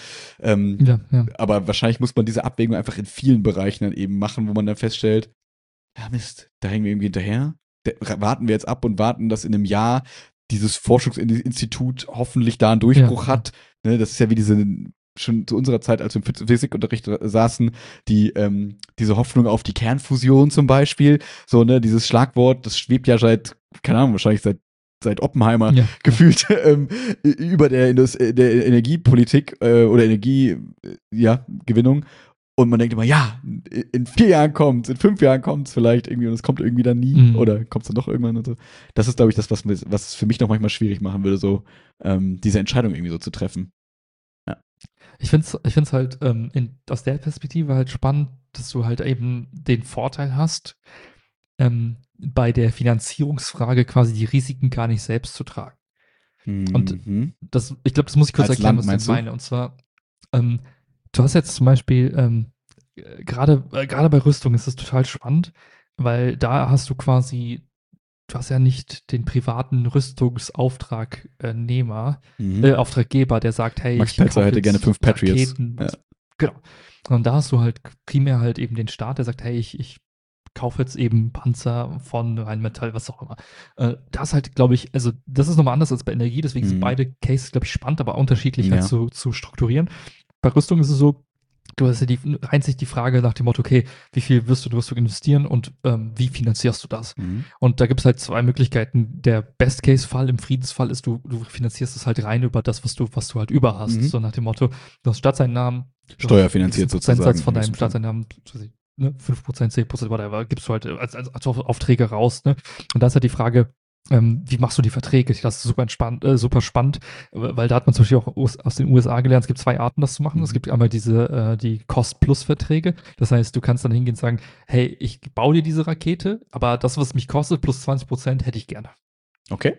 Aber wahrscheinlich muss man diese Abwägung einfach in vielen Bereichen dann eben machen, wo man dann feststellt, ja Mist, da hängen wir irgendwie hinterher. Warten wir jetzt ab und warten, dass in einem Jahr dieses Forschungsinstitut hoffentlich da einen Durchbruch hat. Ne, das ist ja wie diese, schon zu unserer Zeit, als wir im Physikunterricht saßen, diese Hoffnung auf die Kernfusion zum Beispiel. So, ne, dieses Schlagwort, das schwebt ja keine Ahnung, wahrscheinlich seit Oppenheimer gefühlt über der Energiepolitik oder Energiegewinnung. Und man denkt immer, ja, in 4 Jahren kommt's, in 5 Jahren kommt's vielleicht irgendwie und es kommt irgendwie dann nie oder kommt's dann doch irgendwann und so. Das ist, glaube ich, das, was es für mich noch manchmal schwierig machen würde, so diese Entscheidung irgendwie so zu treffen. Ja. Ich find's halt aus der Perspektive halt spannend, dass du halt eben den Vorteil hast, bei der Finanzierungsfrage quasi die Risiken gar nicht selbst zu tragen. Und ich glaube, das muss ich kurz erklären, was ich meine. Und zwar, du hast jetzt zum Beispiel, gerade bei Rüstung ist es total spannend, weil da hast du quasi, du hast ja nicht den privaten Rüstungsauftragnehmer, Auftraggeber, der sagt, hey, Max Pelzer hätte gerne 5 Patriots. Genau. Und da hast du halt primär halt eben den Staat, der sagt, hey, ich kaufe jetzt eben Panzer von Rheinmetall, was auch immer. Das halt, glaube ich, also das ist nochmal anders als bei Energie, deswegen sind beide Cases, glaube ich, spannend, aber unterschiedlich halt zu strukturieren. Bei Rüstung ist es so, du hast ja einzig die Frage nach dem Motto, okay, wie viel wirst du in Rüstung investieren und wie finanzierst du das? Und da gibt es halt 2 Möglichkeiten. Der Best-Case-Fall im Friedensfall ist, du finanzierst es halt rein über das, was du halt über hast. So nach dem Motto, du hast Staatseinnahmen, steuerfinanziert sozusagen. Prozentsatz von deinem Staatseinnahmen, 5%, 10%, whatever, gibst du halt als Aufträge raus. Ne? Und da ist halt die Frage, wie machst du die Verträge? Das ist super spannend, weil da hat man zum Beispiel auch aus den USA gelernt, es gibt 2 Arten, das zu machen. Es gibt einmal die Cost-Plus-Verträge. Das heißt, du kannst dann hingehen und sagen, hey, ich baue dir diese Rakete, aber das, was mich kostet, plus 20%, hätte ich gerne. Okay.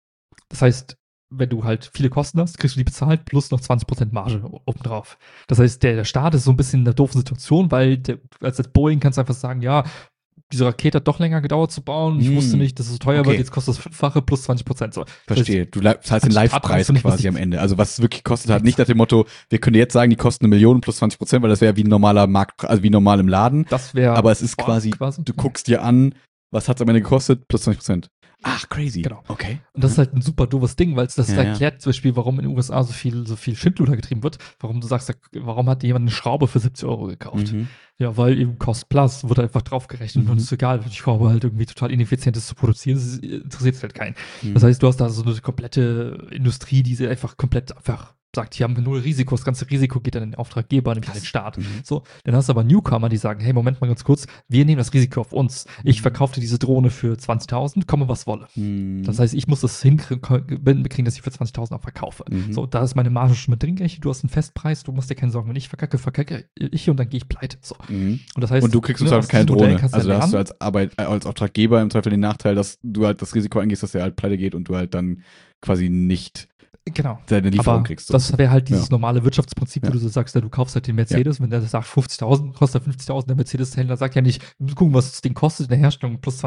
Das heißt, wenn du halt viele Kosten hast, kriegst du die bezahlt, plus noch 20% Marge obendrauf. Das heißt, der Staat ist so ein bisschen in einer doofen Situation, weil als Boeing kannst du einfach sagen, ja, diese Rakete hat doch länger gedauert zu bauen. Ich wusste nicht, dass es so teuer wird. Jetzt kostet es 5-fache plus 20%. So. Verstehe. Du zahlst den Live-Preis quasi am Ende. Also was es wirklich kostet hat. Nicht nach dem Motto, wir können jetzt sagen, die kosten 1 Million plus 20%, weil das wäre wie ein normaler Markt, also wie normal im Laden. Das wäre. Aber es ist quasi, du guckst dir an, was hat es am Ende gekostet, plus 20%. Ach, crazy. Genau. Okay. Und das ist halt ein super doofes Ding, weil es das erklärt zum Beispiel, warum in den USA so viel Schindluder getrieben wird. Warum du sagst, warum hat jemand eine Schraube für 70 Euro gekauft? Ja, weil eben Cost Plus wird einfach draufgerechnet und ist egal, die Schraube halt irgendwie total ineffizient ist zu produzieren, das interessiert halt keinen. Das heißt, du hast da so eine komplette Industrie, die sie einfach komplett einfach sagt, hier haben wir 0 Risiko, das ganze Risiko geht an den Auftraggeber, nämlich an den Staat. So, dann hast du aber Newcomer, die sagen, hey, Moment mal ganz kurz, wir nehmen das Risiko auf uns. Ich verkaufe dir diese Drohne für 20.000, komme was wolle. Das heißt, ich muss das hinkriegen, dass ich für 20.000 auch verkaufe. So, da ist meine Marge schon mit drin, du hast einen Festpreis, du musst dir keine Sorgen, wenn ich verkacke ich und dann gehe ich pleite. So. Und das heißt, und du kriegst halt keine Drohne. Also da hast du als Auftraggeber im Zweifel den Nachteil, dass du halt das Risiko eingehst, dass der halt pleite geht und du halt dann quasi nicht deine Lieferung kriegst. So. Das wäre halt dieses normale Wirtschaftsprinzip, wo du so sagst, du kaufst halt den Mercedes, wenn der sagt 50.000, kostet er 50.000, der Mercedes-Händler sagt ja nicht, wir gucken, was das Ding kostet in der Herstellung, plus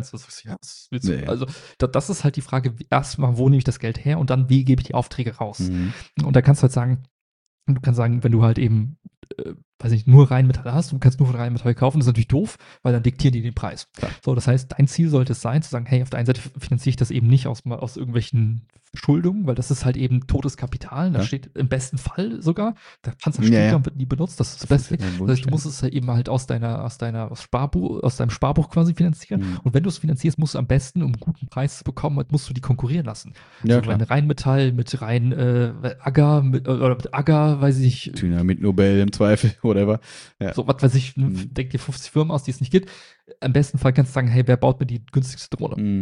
20%. Also das ist halt die Frage, erstmal, wo nehme ich das Geld her und dann, wie gebe ich die Aufträge raus? Und da kannst du halt sagen, wenn du halt eben weiß nicht, nur Rheinmetall hast, du kannst nur von Rheinmetall kaufen, das ist natürlich doof, weil dann diktieren die den Preis. Ja. So, das heißt, dein Ziel sollte es sein, zu sagen, hey, auf der einen Seite finanziere ich das eben nicht aus irgendwelchen Verschuldungen, weil das ist halt eben totes Kapital, da steht im besten Fall sogar, der Panzerstücker wird nie benutzt, das ist das Beste. Das heißt, du musst es eben halt aus deinem Sparbuch quasi finanzieren und wenn du es finanzierst, musst du am besten, um einen guten Preis zu bekommen, musst du die konkurrieren lassen. Ja, so, wenn Rheinmetall mit Agger, mit Agger, weiß ich nicht. Tüner mit Nobel im Zweifel, whatever. Ja. So, was weiß ich, denk dir 50 Firmen aus, die es nicht gibt. Im besten Fall kannst du sagen, hey, wer baut mir die günstigste Drohne?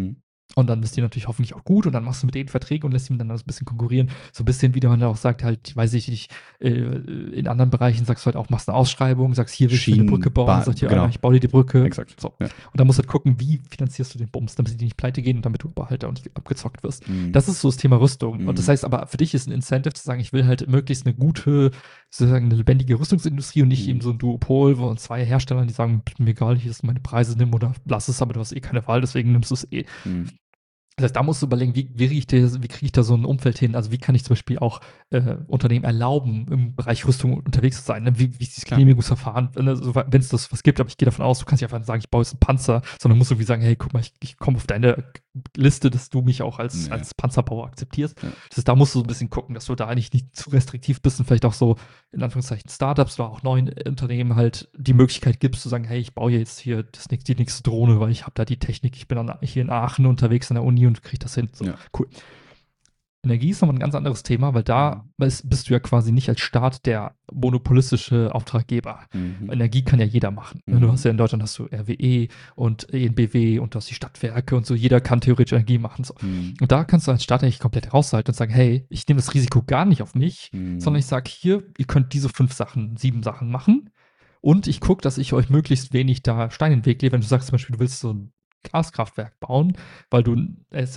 Und dann ist die natürlich hoffentlich auch gut und dann machst du mit denen Verträge und lässt ihn dann so ein bisschen konkurrieren. So ein bisschen, wie man auch sagt, halt, weiß ich nicht, in anderen Bereichen sagst du halt auch, machst eine Ausschreibung, sagst, hier willst du eine Brücke bauen, sagt hier genau. einer, ich baue dir die Brücke. Exakt. So. Ja. Und dann musst du halt gucken, wie finanzierst du den Bums, damit die nicht pleite gehen und damit du aber halt auch nicht abgezockt wirst. Das ist so das Thema Rüstung. Und das heißt aber, für dich ist ein Incentive zu sagen, ich will halt möglichst eine gute, sozusagen eine lebendige Rüstungsindustrie und nicht eben so ein Duopol, wo zwei Hersteller, die sagen, mir egal, hier sind meine Preise, nimm oder lass es, aber du hast eh keine Wahl, deswegen nimmst du es eh. Das heißt, da musst du überlegen, wie kriege ich da so ein Umfeld hin? Also wie kann ich zum Beispiel auch Unternehmen erlauben, im Bereich Rüstung unterwegs zu sein? Ne? Wie ist das Genehmigungsverfahren? Wenn es das was gibt, aber ich gehe davon aus, du kannst nicht einfach sagen, ich baue jetzt einen Panzer, sondern musst irgendwie sagen, hey, guck mal, ich komme auf deine Liste, dass du mich auch als Panzerbauer akzeptierst. Das heißt, da musst du so ein bisschen gucken, dass du da eigentlich nicht zu restriktiv bist und vielleicht auch so, in Anführungszeichen, Startups oder auch neuen Unternehmen halt die Möglichkeit gibst, zu sagen, hey, ich baue jetzt hier die nächste Drohne, weil ich habe da die Technik, ich bin dann hier in Aachen unterwegs an der Uni und kriege das hin. So, cool. Energie ist nochmal ein ganz anderes Thema, weil da bist du ja quasi nicht als Staat der monopolistische Auftraggeber. Energie kann ja jeder machen. Du hast ja in Deutschland hast du RWE und EnBW und du hast die Stadtwerke und so. Jeder kann theoretisch Energie machen. So. Und da kannst du als Staat eigentlich komplett raushalten und sagen, hey, ich nehme das Risiko gar nicht auf mich, sondern ich sage hier, ihr könnt diese 7 Sachen machen und ich gucke, dass ich euch möglichst wenig da Stein in den Weg lege. Wenn du sagst zum Beispiel, du willst so ein Gaskraftwerk bauen, weil du als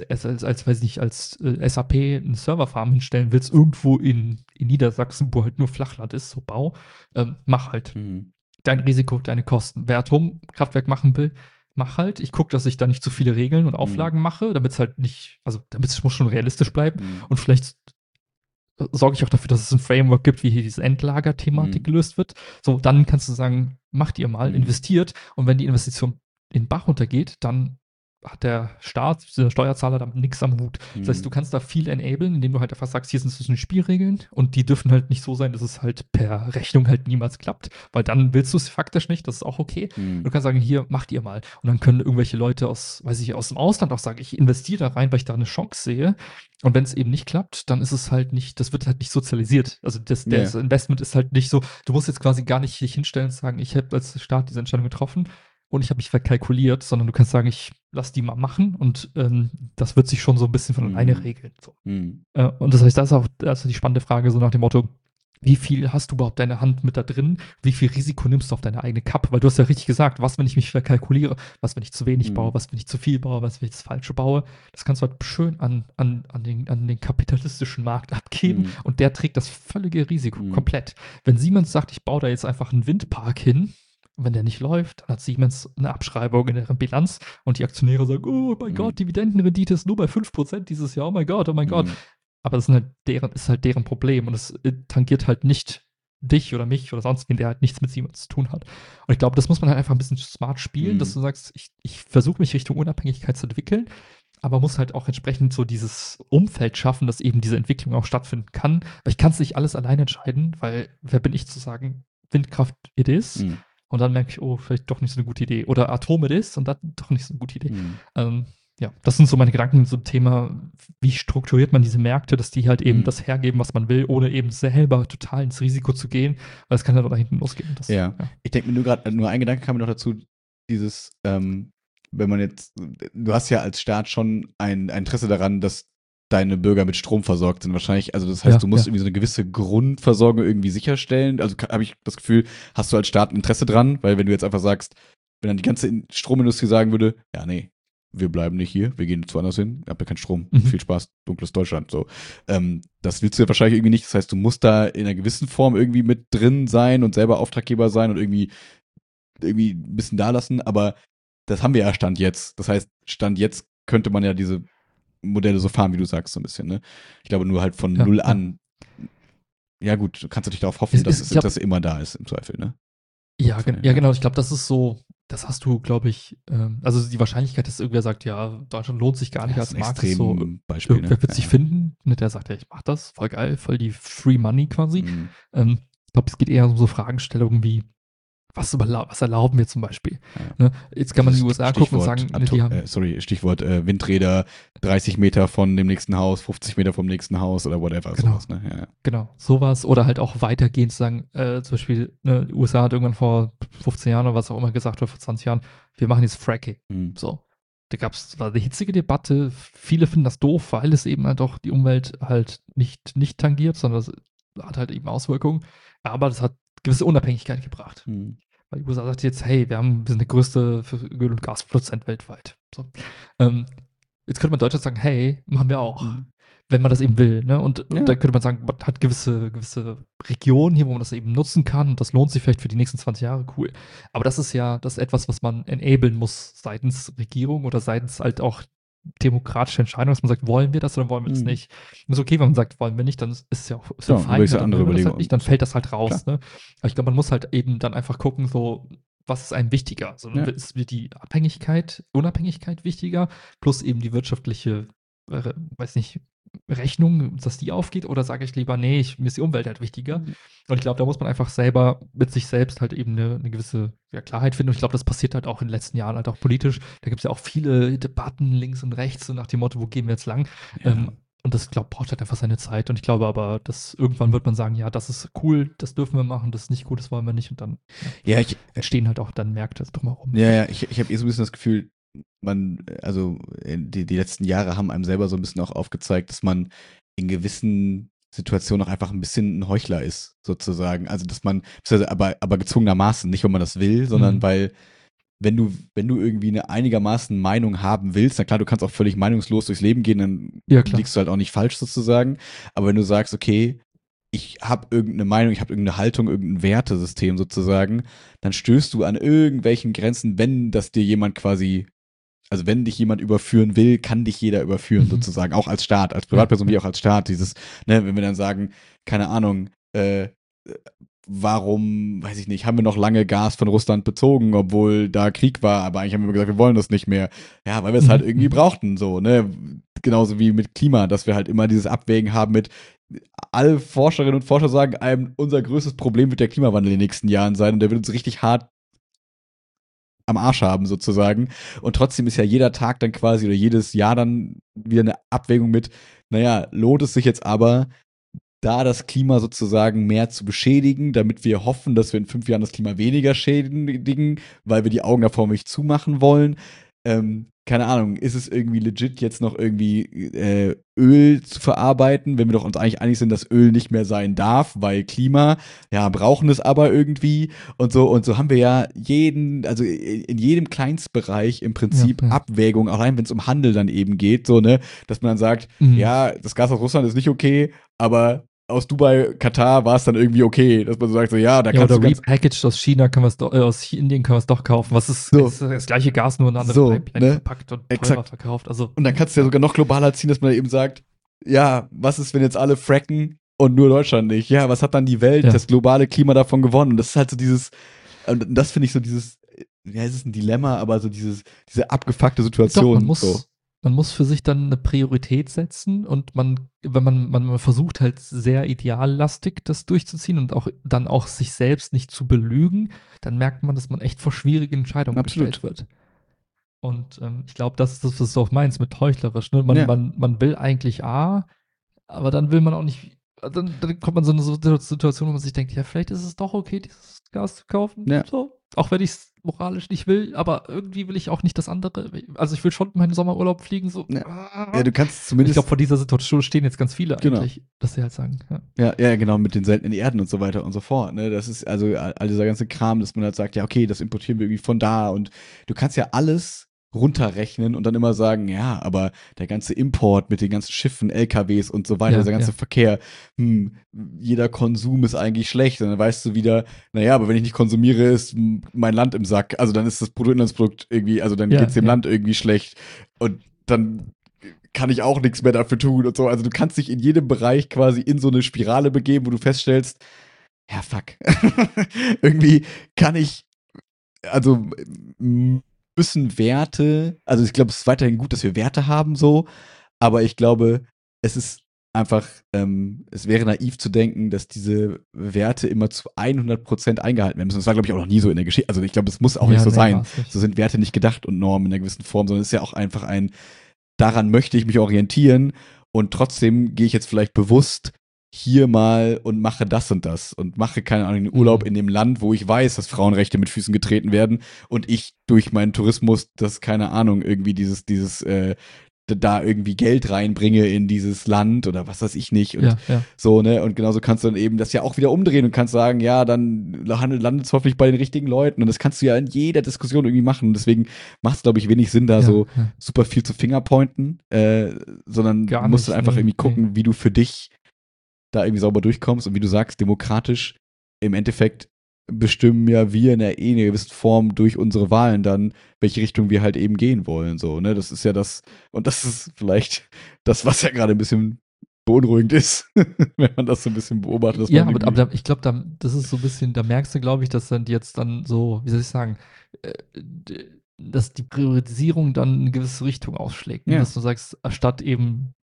SAP eine Serverfarm hinstellen willst, irgendwo in Niedersachsen, wo halt nur Flachland ist, so Bau, mach halt. Dein Risiko, deine Kosten. Wer Atomkraftwerk machen will, mach halt. Ich gucke, dass ich da nicht zu viele Regeln und Auflagen mache, damit es halt nicht, also damit es muss schon realistisch bleiben und vielleicht sorge ich auch dafür, dass es ein Framework gibt, wie hier diese Endlager-Thematik gelöst wird. So, dann kannst du sagen, macht ihr mal, investiert und wenn die Investition in den Bach runtergeht, dann hat der Staat, der Steuerzahler damit nichts am Hut. Das heißt, du kannst da viel enablen, indem du halt einfach sagst, hier sind so Spielregeln und die dürfen halt nicht so sein, dass es halt per Rechnung halt niemals klappt, weil dann willst du es faktisch nicht, das ist auch okay. Du kannst sagen, hier, macht ihr mal. Und dann können irgendwelche Leute aus dem Ausland auch sagen, ich investiere da rein, weil ich da eine Chance sehe. Und wenn es eben nicht klappt, dann ist es halt nicht, das wird halt nicht sozialisiert. Also das Investment ist halt nicht so, du musst jetzt quasi gar nicht dich hinstellen und sagen, ich habe als Staat diese Entscheidung getroffen und ich habe mich verkalkuliert, sondern du kannst sagen, ich lass die mal machen und das wird sich schon so ein bisschen von alleine regeln. So. Und das heißt, das ist die spannende Frage, so nach dem Motto, wie viel hast du überhaupt deine Hand mit da drin? Wie viel Risiko nimmst du auf deine eigene Kappe? Weil du hast ja richtig gesagt, was, wenn ich mich verkalkuliere, was, wenn ich zu wenig baue, was, wenn ich zu viel baue, was, wenn ich das Falsche baue. Das kannst du halt schön an den kapitalistischen Markt abgeben und der trägt das völlige Risiko komplett. Wenn Siemens sagt, ich baue da jetzt einfach einen Windpark hin, und wenn der nicht läuft, dann hat Siemens eine Abschreibung in deren Bilanz und die Aktionäre sagen, oh mein Gott, Dividendenrendite ist nur bei 5% dieses Jahr, oh mein Gott, oh mein Gott. Aber das ist halt deren Problem und es tangiert halt nicht dich oder mich oder sonst wen, der halt nichts mit Siemens zu tun hat. Und ich glaube, das muss man halt einfach ein bisschen smart spielen, dass du sagst, ich versuche mich Richtung Unabhängigkeit zu entwickeln, aber muss halt auch entsprechend so dieses Umfeld schaffen, dass eben diese Entwicklung auch stattfinden kann. Weil ich kann es nicht alles alleine entscheiden, weil wer bin ich zu sagen, Windkraft it is. Und dann merke ich, oh, vielleicht doch nicht so eine gute Idee. Oder Atom it is und dann doch nicht so eine gute Idee. Ja, das sind so meine Gedanken zum Thema, wie strukturiert man diese Märkte, dass die halt eben das hergeben, was man will, ohne eben selber total ins Risiko zu gehen, weil es kann ja doch da hinten losgehen. Ich denke mir nur ein Gedanke kam mir noch dazu, dieses, wenn man jetzt, du hast ja als Staat schon ein Interesse daran, dass deine Bürger mit Strom versorgt sind wahrscheinlich, also das heißt, du musst irgendwie so eine gewisse Grundversorgung irgendwie sicherstellen, also habe ich das Gefühl, hast du als Staat ein Interesse dran, weil wenn du jetzt einfach sagst, wenn dann die ganze Stromindustrie sagen würde, ja nee, wir bleiben nicht hier, wir gehen jetzt woanders hin, habt ihr keinen Strom, viel Spaß, dunkles Deutschland, so. Das willst du ja wahrscheinlich irgendwie nicht, das heißt, du musst da in einer gewissen Form irgendwie mit drin sein und selber Auftraggeber sein und irgendwie ein bisschen da lassen, aber das haben wir ja Stand jetzt, das heißt, Stand jetzt könnte man ja diese Modelle so fahren, wie du sagst, so ein bisschen, ne? Ich glaube nur halt von null an. Ja gut, du kannst natürlich darauf hoffen, dass das Interesse immer da ist, im Zweifel, ne? Ja, genau. Ich glaube, das ist so, das hast du, glaube ich, also die Wahrscheinlichkeit, dass irgendwer sagt, ja, Deutschland lohnt sich gar nicht als Markt, ist so, Beispiel, irgendwer wird sich finden, ne, der sagt, ja, ich mach das, voll geil, voll die Free Money quasi. Ich glaube, es geht eher um so Fragestellungen wie, was erlauben wir zum Beispiel? Ne? Jetzt kann man in die USA gucken und sagen, die haben Stichwort Windräder, 30 Meter von dem nächsten Haus, 50 Meter vom nächsten Haus oder whatever. Genau, sowas, ne? Genau, sowas. Oder halt auch weitergehend sagen, zum Beispiel, die USA hat irgendwann vor 15 Jahren oder was auch immer gesagt, oder vor 20 Jahren, wir machen jetzt Fracking. So. war eine hitzige Debatte. Viele finden das doof, weil es eben halt doch die Umwelt halt nicht tangiert, sondern es hat halt eben Auswirkungen. Aber das hat gewisse Unabhängigkeit gebracht. Weil die USA sagt jetzt, hey, wir sind der größte Öl- und Gasproduzent weltweit. So. Jetzt könnte man Deutschland sagen, hey, machen wir auch. Wenn man das eben will. Ne? Und dann könnte man sagen, man hat gewisse Regionen hier, wo man das eben nutzen kann. Und das lohnt sich vielleicht für die nächsten 20 Jahre. Cool. Aber das ist etwas, was man enablen muss seitens Regierung oder seitens halt auch demokratische Entscheidung, dass man sagt, wollen wir das oder wollen wir das nicht? Und ist okay, wenn man sagt, wollen wir nicht, dann ist es ja auch fein. Dann andere Überlegungen. Halt dann fällt das halt raus. Ne? Aber ich glaube, man muss halt eben dann einfach gucken, so, was ist einem wichtiger? Also ist mir die Unabhängigkeit wichtiger, plus eben die wirtschaftliche, weiß nicht, Rechnung, dass die aufgeht, oder sage ich lieber, nee, mir ist die Umwelt halt wichtiger. Und ich glaube, da muss man einfach selber mit sich selbst halt eben eine gewisse Klarheit finden. Und ich glaube, das passiert halt auch in den letzten Jahren halt auch politisch. Da gibt es ja auch viele Debatten links und rechts, so nach dem Motto, wo gehen wir jetzt lang? Und das, glaube ich, braucht halt einfach seine Zeit. Und ich glaube aber, dass irgendwann wird man sagen, ja, das ist cool, das dürfen wir machen, das ist nicht cool, das wollen wir nicht. Und dann entstehen halt auch dann Märkte drumherum. Ja, ich habe so ein bisschen das Gefühl, die letzten Jahre haben einem selber so ein bisschen auch aufgezeigt, dass man in gewissen Situationen auch einfach ein bisschen ein Heuchler ist, sozusagen. Also, dass man, aber gezwungenermaßen, nicht, weil man das will, sondern weil, wenn du irgendwie eine einigermaßen Meinung haben willst, na klar, du kannst auch völlig meinungslos durchs Leben gehen, dann liegst du halt auch nicht falsch, sozusagen. Aber wenn du sagst, okay, ich habe irgendeine Meinung, ich habe irgendeine Haltung, irgendein Wertesystem sozusagen, dann stößt du an irgendwelchen Grenzen, wenn das dir jemand quasi, also wenn dich jemand überführen will, kann dich jeder überführen sozusagen, auch als Staat, als Privatperson wie auch als Staat. Dieses, ne, wenn wir dann sagen, keine Ahnung, warum, weiß ich nicht, haben wir noch lange Gas von Russland bezogen, obwohl da Krieg war, aber eigentlich haben wir gesagt, wir wollen das nicht mehr. Ja, weil wir es halt irgendwie brauchten, so, ne? Genauso wie mit Klima, dass wir halt immer dieses Abwägen haben mit, alle Forscherinnen und Forscher sagen, unser größtes Problem wird der Klimawandel in den nächsten Jahren sein und der wird uns richtig hart am Arsch haben, sozusagen. Und trotzdem ist ja jeder Tag dann quasi oder jedes Jahr dann wieder eine Abwägung mit, naja, lohnt es sich jetzt aber, da das Klima sozusagen mehr zu beschädigen, damit wir hoffen, dass wir in 5 Jahren das Klima weniger schädigen, weil wir die Augen davor nicht zumachen wollen. Keine Ahnung, ist es irgendwie legit, jetzt noch irgendwie Öl zu verarbeiten, wenn wir doch uns eigentlich einig sind, dass Öl nicht mehr sein darf, weil Klima, ja, brauchen es aber irgendwie und so haben wir ja also in jedem Kleinstbereich im Prinzip Abwägung, allein wenn es um Handel dann eben geht, so, ne, dass man dann sagt, ja, das Gas aus Russland ist nicht okay, aber aus Dubai, Katar war es dann irgendwie okay, dass man so sagt, so, ja, da kannst du repackaged aus China aus Indien können wir es doch kaufen. Was ist, so, ist das gleiche Gas, nur in andere Pipeline verpackt und teurer verkauft. Also, und dann kannst du ja sogar noch globaler ziehen, dass man eben sagt, ja, was ist, wenn jetzt alle fracken und nur Deutschland nicht? Ja, was hat dann die Welt, das globale Klima davon gewonnen? Und das ist halt so dieses, und das finde ich so dieses, ja, es ist ein Dilemma, aber so diese abgefuckte Situation. Doch, man muss für sich dann eine Priorität setzen und wenn man versucht halt sehr ideallastig das durchzuziehen und dann auch sich selbst nicht zu belügen, dann merkt man, dass man echt vor schwierige Entscheidungen gestellt wird. Und ich glaube, das ist das, was du auch meinst mit heuchlerisch. Ne? Man will eigentlich A, aber dann will man auch nicht, dann kommt man so eine Situation, wo man sich denkt, ja, vielleicht ist es doch okay, dieses Gas zu kaufen. Ja. So. Auch wenn ich es moralisch nicht will, aber irgendwie will ich auch nicht das andere. Also ich will schon meinen Sommerurlaub fliegen. So. Ja, du kannst zumindest. Ich glaube, vor dieser Situation stehen jetzt ganz viele eigentlich, dass sie halt sagen. Ja, genau, mit den seltenen Erden und so weiter und so fort. Ne? Das ist also all dieser ganze Kram, dass man halt sagt, ja, okay, das importieren wir irgendwie von da. Und du kannst ja alles runterrechnen und dann immer sagen, ja, aber der ganze Import mit den ganzen Schiffen, LKWs und so weiter, der ganze Verkehr, jeder Konsum ist eigentlich schlecht. Und dann weißt du wieder, naja, aber wenn ich nicht konsumiere, ist mein Land im Sack. Also dann ist das Bruttoinlandsprodukt irgendwie, also dann geht's dem Land irgendwie schlecht. Und dann kann ich auch nichts mehr dafür tun und so. Also du kannst dich in jedem Bereich quasi in so eine Spirale begeben, wo du feststellst, ja, fuck. Irgendwie kann ich, also müssen Werte, also ich glaube, es ist weiterhin gut, dass wir Werte haben, so, aber ich glaube, es ist einfach, es wäre naiv zu denken, dass diese Werte immer zu 100% eingehalten werden müssen. Das war, glaube ich, auch noch nie so in der Geschichte. Also ich glaube, es muss auch nicht so sein. So sind Werte nicht gedacht und Normen in einer gewissen Form, sondern es ist ja auch einfach daran möchte ich mich orientieren und trotzdem gehe ich jetzt vielleicht bewusst hier mal und mache das und das und mache, keine Ahnung, einen Urlaub in dem Land, wo ich weiß, dass Frauenrechte mit Füßen getreten werden und ich durch meinen Tourismus, das, keine Ahnung, irgendwie da irgendwie Geld reinbringe in dieses Land oder was weiß ich nicht und ja. so, ne, und genauso kannst du dann eben das ja auch wieder umdrehen und kannst sagen, ja, dann landet es hoffentlich bei den richtigen Leuten und das kannst du ja in jeder Diskussion irgendwie machen und deswegen macht es, glaube ich, wenig Sinn, da so super viel zu Fingerpointen, sondern Gar musst du nicht, einfach nee, irgendwie gucken, wie du für dich da irgendwie sauber durchkommst und wie du sagst, demokratisch im Endeffekt bestimmen ja wir in einer gewissen Form durch unsere Wahlen dann, welche Richtung wir halt eben gehen wollen, so, ne, das ist ja das, und das ist vielleicht das, was ja gerade ein bisschen beunruhigend ist, wenn man das so ein bisschen beobachtet. Dass Ja, man aber ich glaube, das ist so ein bisschen, da merkst du, glaube ich, dass dann jetzt dann so, wie soll ich sagen, dass die Priorisierung dann eine gewisse Richtung ausschlägt. Ne? Ja. Dass du sagst, statt eben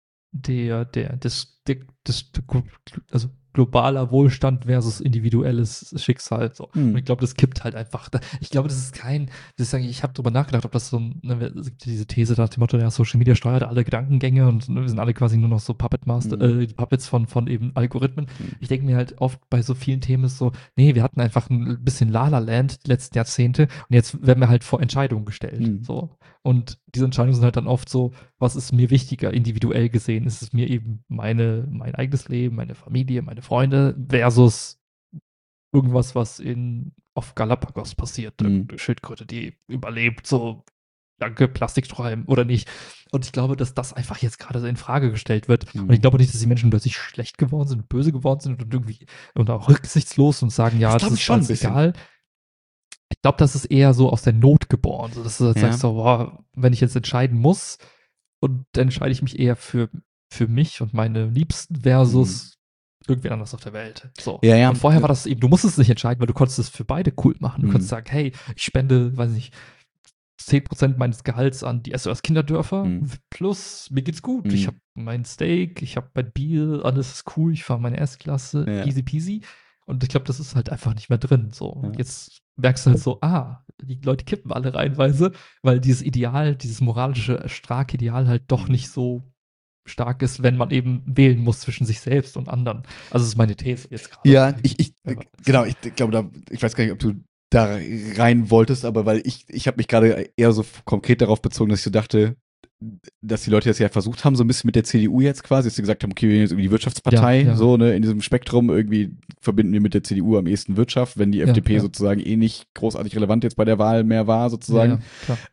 also globaler Wohlstand versus individuelles Schicksal. So. Und ich glaube, das kippt halt einfach. Ich glaube, das ist ich habe drüber nachgedacht, ob das so es gibt diese These nach dem Motto, ja, Social Media steuert alle Gedankengänge und wir sind alle quasi nur noch so Puppets von eben Algorithmen. Ich denke mir halt oft bei so vielen Themen ist so, nee, wir hatten einfach ein bisschen La La Land die letzten Jahrzehnte und jetzt werden wir halt vor Entscheidungen gestellt. So. Und diese Entscheidungen sind halt dann oft so, was ist mir wichtiger, individuell gesehen? Ist es mir eben mein eigenes Leben, meine Familie, meine Freunde versus irgendwas, was auf Galapagos passiert. Eine Schildkröte, die überlebt, so, danke, Plastikstrohhalm oder nicht. Und ich glaube, dass das einfach jetzt gerade so in Frage gestellt wird. Und ich glaube nicht, dass die Menschen plötzlich schlecht geworden sind, böse geworden sind und irgendwie und auch rücksichtslos und sagen, ja, das ist schon egal. Ich glaube, das ist eher so aus der Not geboren. So, dass du sagst, so, wow, wenn ich jetzt entscheiden muss, und dann entscheide ich mich eher für mich und meine Liebsten versus irgendwer anders auf der Welt. So. Und vorher war das eben, du musstest es nicht entscheiden, weil du konntest es für beide cool machen. Du konntest sagen, hey, ich spende, weiß nicht, 10% meines Gehalts an die SOS Kinderdörfer, plus mir geht's gut. Ich habe mein Steak, ich habe mein Bier, alles ist cool, ich fahre meine Erstklasse, easy peasy. Und ich glaube, das ist halt einfach nicht mehr drin. So. Und jetzt merkst du halt so, die Leute kippen alle reihenweise, weil dieses Ideal, dieses moralische, starke Ideal halt doch nicht so stark ist, wenn man eben wählen muss zwischen sich selbst und anderen. Also das ist meine These jetzt gerade. Ja, ich glaube, ich weiß gar nicht, ob du da rein wolltest, aber weil ich habe mich gerade eher so konkret darauf bezogen, dass ich so dachte, dass die Leute das ja versucht haben, so ein bisschen mit der CDU jetzt quasi, dass sie gesagt haben, okay, wir gehen jetzt irgendwie die Wirtschaftspartei, so, ne, in diesem Spektrum, irgendwie verbinden wir mit der CDU am ehesten Wirtschaft, wenn die FDP sozusagen eh nicht großartig relevant jetzt bei der Wahl mehr war, sozusagen.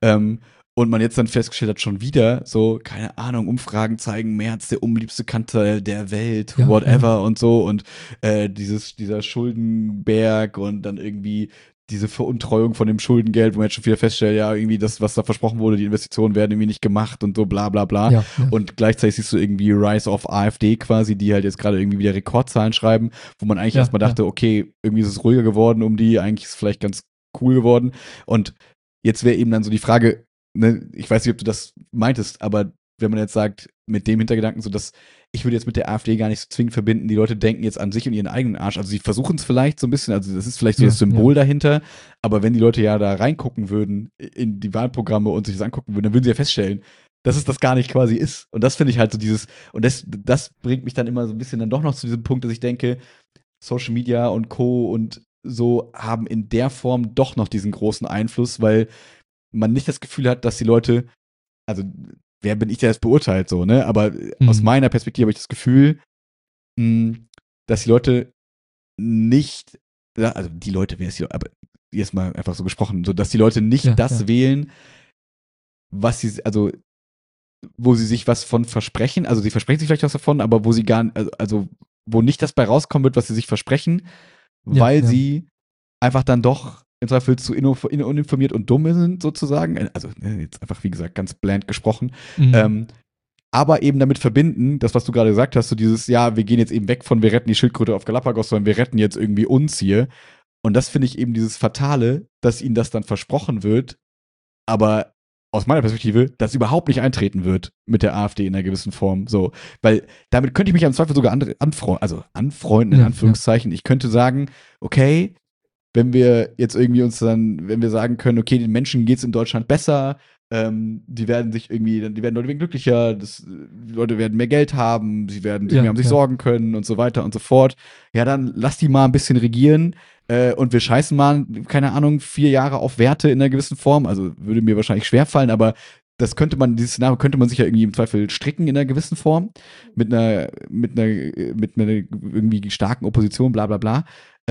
Und man jetzt dann festgestellt hat, schon wieder, so, keine Ahnung, Umfragen zeigen, Merz, der unbeliebste Kanzler der Welt, whatever und so, und dieser Schuldenberg und dann irgendwie diese Veruntreuung von dem Schuldengeld, wo man jetzt schon wieder feststellt, ja, irgendwie das, was da versprochen wurde, die Investitionen werden irgendwie nicht gemacht und so, bla bla bla. Und gleichzeitig siehst du irgendwie Rise of AfD quasi, die halt jetzt gerade irgendwie wieder Rekordzahlen schreiben, wo man eigentlich erstmal dachte, okay, irgendwie ist es ruhiger geworden um die, eigentlich ist es vielleicht ganz cool geworden. Und jetzt wäre eben dann so die Frage, ne, ich weiß nicht, ob du das meintest, aber wenn man jetzt sagt, mit dem Hintergedanken, so dass ich würde jetzt mit der AfD gar nicht so zwingend verbinden, die Leute denken jetzt an sich und ihren eigenen Arsch, also sie versuchen es vielleicht so ein bisschen, also das ist vielleicht so das Symbol dahinter, aber wenn die Leute ja da reingucken würden in die Wahlprogramme und sich das angucken würden, dann würden sie ja feststellen, dass es das gar nicht quasi ist. Und das finde ich halt so und das bringt mich dann immer so ein bisschen dann doch noch zu diesem Punkt, dass ich denke, Social Media und Co. und so haben in der Form doch noch diesen großen Einfluss, weil man nicht das Gefühl hat, dass die Leute, also wer bin ich, der das beurteilt, so, ne? Aber aus meiner Perspektive habe ich das Gefühl, dass die Leute nicht, also die Leute, wer ist hier, aber jetzt mal einfach so gesprochen, so, dass die Leute nicht das wählen, was sie, also wo sie sich was von versprechen, also sie versprechen sich vielleicht was davon, aber wo sie also wo nicht das bei rauskommen wird, was sie sich versprechen, weil sie einfach dann doch im Zweifel zu uninformiert und dumm sind, sozusagen. Also, jetzt einfach, wie gesagt, ganz bland gesprochen. Aber eben damit verbinden, das, was du gerade gesagt hast, so dieses, ja, wir gehen jetzt eben weg von, wir retten die Schildkröte auf Galapagos, sondern wir retten jetzt irgendwie uns hier. Und das finde ich eben dieses Fatale, dass ihnen das dann versprochen wird, aber aus meiner Perspektive, das überhaupt nicht eintreten wird mit der AfD in einer gewissen Form. So, weil damit könnte ich mich am Zweifel sogar anfreunden, in Anführungszeichen. Ich könnte sagen, okay, wenn wir jetzt irgendwie wenn wir sagen können, okay, den Menschen geht es in Deutschland besser, Die werden sich irgendwie, die werden Leute werden glücklicher, die Leute werden mehr Geld haben, sie werden sich Ja, mehr um sich ja. sorgen können und so weiter und so fort. Ja, dann lass die mal ein bisschen regieren und wir scheißen mal, keine Ahnung, 4 Jahre auf Werte in einer gewissen Form. Also würde mir wahrscheinlich schwerfallen, aber dieses Szenario könnte man sich ja irgendwie im Zweifel stricken in einer gewissen Form, mit einer irgendwie starken Opposition, bla bla bla.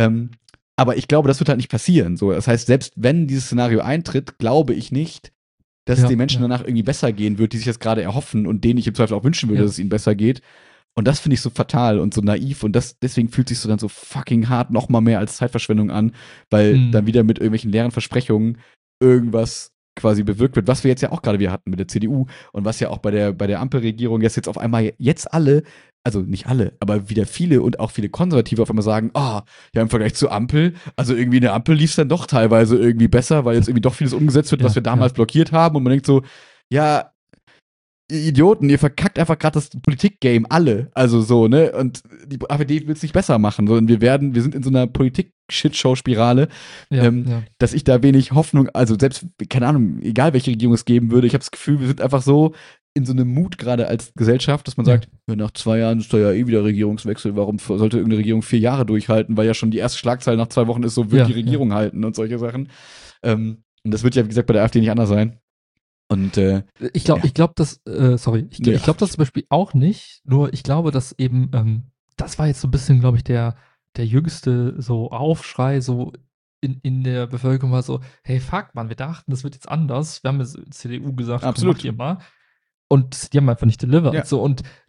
Aber ich glaube, das wird halt nicht passieren. So, das heißt, selbst wenn dieses Szenario eintritt, glaube ich nicht, dass es Ja, den Menschen ja, danach irgendwie besser gehen wird, die sich das gerade erhoffen und denen ich im Zweifel auch wünschen würde, ja. dass es ihnen besser geht. Und das finde ich so fatal und so naiv und deswegen fühlt sich so dann so fucking hart noch mal mehr als Zeitverschwendung an, weil Mhm. dann wieder mit irgendwelchen leeren Versprechungen irgendwas quasi bewirkt wird, was wir jetzt ja auch gerade wieder hatten mit der CDU und was ja auch bei der Ampelregierung jetzt auf einmal jetzt alle, also nicht alle, aber wieder viele und auch viele Konservative auf einmal sagen, ah, ja, im Vergleich zur Ampel, also irgendwie eine Ampel lief es dann doch teilweise irgendwie besser, weil jetzt irgendwie doch vieles umgesetzt wird, was Ja, wir ja. damals blockiert haben und man denkt so, ja, ihr Idioten, ihr verkackt einfach gerade das Politik-Game alle. Also so, ne? Und die AfD will es nicht besser machen, sondern wir sind in so einer Politik-Shitshow-Spirale, Ja, ja. dass ich da wenig Hoffnung, also selbst, keine Ahnung, egal welche Regierung es geben würde, ich habe das Gefühl, wir sind einfach so in so einem Mut gerade als Gesellschaft, dass man Ja. sagt, ja, nach 2 Jahren ist da ja eh wieder Regierungswechsel, warum sollte irgendeine Regierung 4 Jahre durchhalten, weil ja schon die erste Schlagzeile nach 2 Wochen ist, so wird die Ja, ja. Regierung halten und solche Sachen. Und das wird ja, wie gesagt, bei der AfD nicht anders sein. Und ja, Ich glaube, sorry, nee, ich glaube das zum Beispiel auch nicht, nur ich glaube, dass eben, das war jetzt so ein bisschen, glaube ich, der jüngste so Aufschrei so in der Bevölkerung war so, hey, fuck, Mann, wir dachten, das wird jetzt anders. Wir haben jetzt CDU gesagt, komm, macht absolut. ihr mal. Und die haben einfach nicht Ja. delivered. So,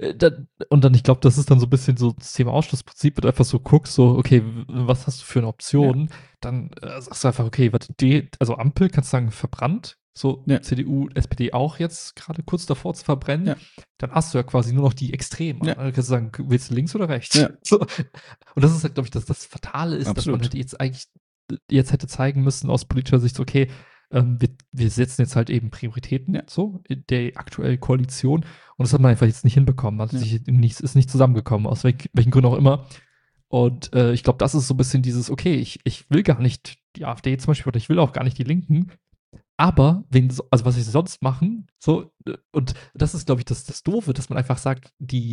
und dann, ich glaube, das ist dann so ein bisschen so das Thema Ausschlussprinzip, wird einfach so guckst, so, okay, was hast du für eine Ja. Option? Dann sagst du einfach, okay, warte, also Ampel kannst du sagen, verbrannt. So Ja. CDU, SPD auch jetzt gerade kurz davor zu verbrennen. Ja. Dann hast du ja quasi nur noch die Extremen. Ja. Dann kannst du sagen, willst du links oder rechts? Ja. So. Und das ist halt, glaube ich, das Fatale ist, dass man Absolut. halt jetzt eigentlich jetzt hätte zeigen müssen aus politischer Sicht, okay, wir setzen jetzt halt eben Prioritäten Ja. so in der aktuellen Koalition und das hat man einfach jetzt nicht hinbekommen. Man hat Ja. ist nicht zusammengekommen, aus welchen Gründen auch immer. Und ich glaube, das ist so ein bisschen dieses, okay, ich will gar nicht die AfD zum Beispiel oder ich will auch gar nicht die Linken, aber also was sie sonst machen, so, und das ist, glaube ich, das Doofe, dass man einfach sagt,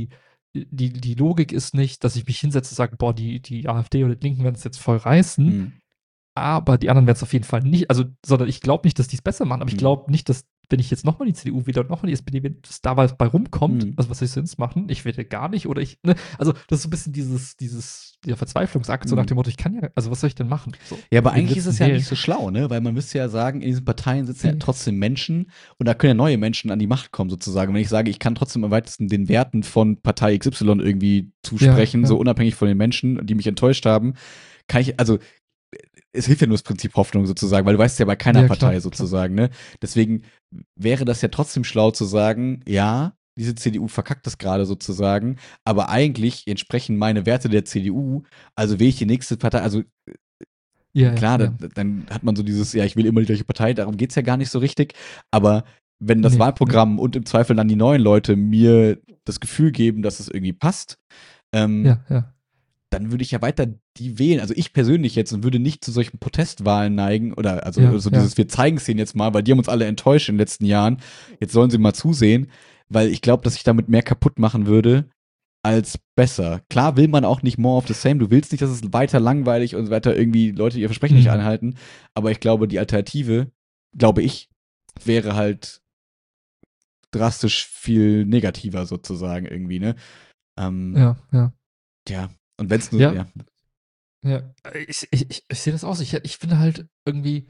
die Logik ist nicht, dass ich mich hinsetze und sage, boah, die AfD oder die Linken werden es jetzt voll reißen, Mhm. aber die anderen werden es auf jeden Fall nicht, also, sondern ich glaube nicht, dass die es besser machen, aber ich Mhm. glaube nicht, dass, wenn ich jetzt nochmal die CDU wieder und nochmal die SPD wähle, dass da was bei rumkommt, Mhm. also was soll ich sonst machen? Ich werde gar nicht oder ne? Also das ist so ein bisschen dieser Verzweiflungsakt, so nach Mhm. dem Motto, ich kann ja, also was soll ich denn machen? So, Ja, aber in den eigentlich ist es letzten ja Wählen. nicht so schlau, ne? Weil man müsste ja sagen, in diesen Parteien sitzen ja Mhm. trotzdem Menschen und da können ja neue Menschen an die Macht kommen, sozusagen. Wenn ich sage, ich kann trotzdem am weitesten den Werten von Partei XY irgendwie zusprechen, Ja, so ja. unabhängig von den Menschen, die mich enttäuscht haben, kann ich, also es hilft ja nur das Prinzip Hoffnung sozusagen, weil du weißt ja bei keiner Ja, Partei klar. sozusagen, ne? Deswegen wäre das ja trotzdem schlau zu sagen, ja, diese CDU verkackt das gerade sozusagen, aber eigentlich entsprechen meine Werte der CDU, also wähle ich die nächste Partei, also Ja, ja, klar, ja. dann hat man so dieses, ja, ich will immer die gleiche Partei, darum geht es ja gar nicht so richtig, aber wenn das Nee, nee. Wahlprogramm und im Zweifel dann die neuen Leute mir das Gefühl geben, dass es irgendwie passt, ähm, Ja, ja. dann würde ich ja weiter die wählen. Also ich persönlich jetzt und würde nicht zu solchen Protestwahlen neigen oder also Ja, so ja. dieses, wir zeigen es denen jetzt mal, weil die haben uns alle enttäuscht in den letzten Jahren. Jetzt sollen sie mal zusehen, weil ich glaube, dass ich damit mehr kaputt machen würde als besser. Klar will man auch nicht more of the same. Du willst nicht, dass es weiter langweilig und weiter irgendwie Leute ihr Versprechen nicht Mhm. einhalten. Aber ich glaube, die Alternative, glaube ich, wäre halt drastisch viel negativer sozusagen irgendwie, ne? Ja, ja. Ja. Und wenn es nur, Ja, ja. ja. Ich sehe das aus. Ich finde halt irgendwie,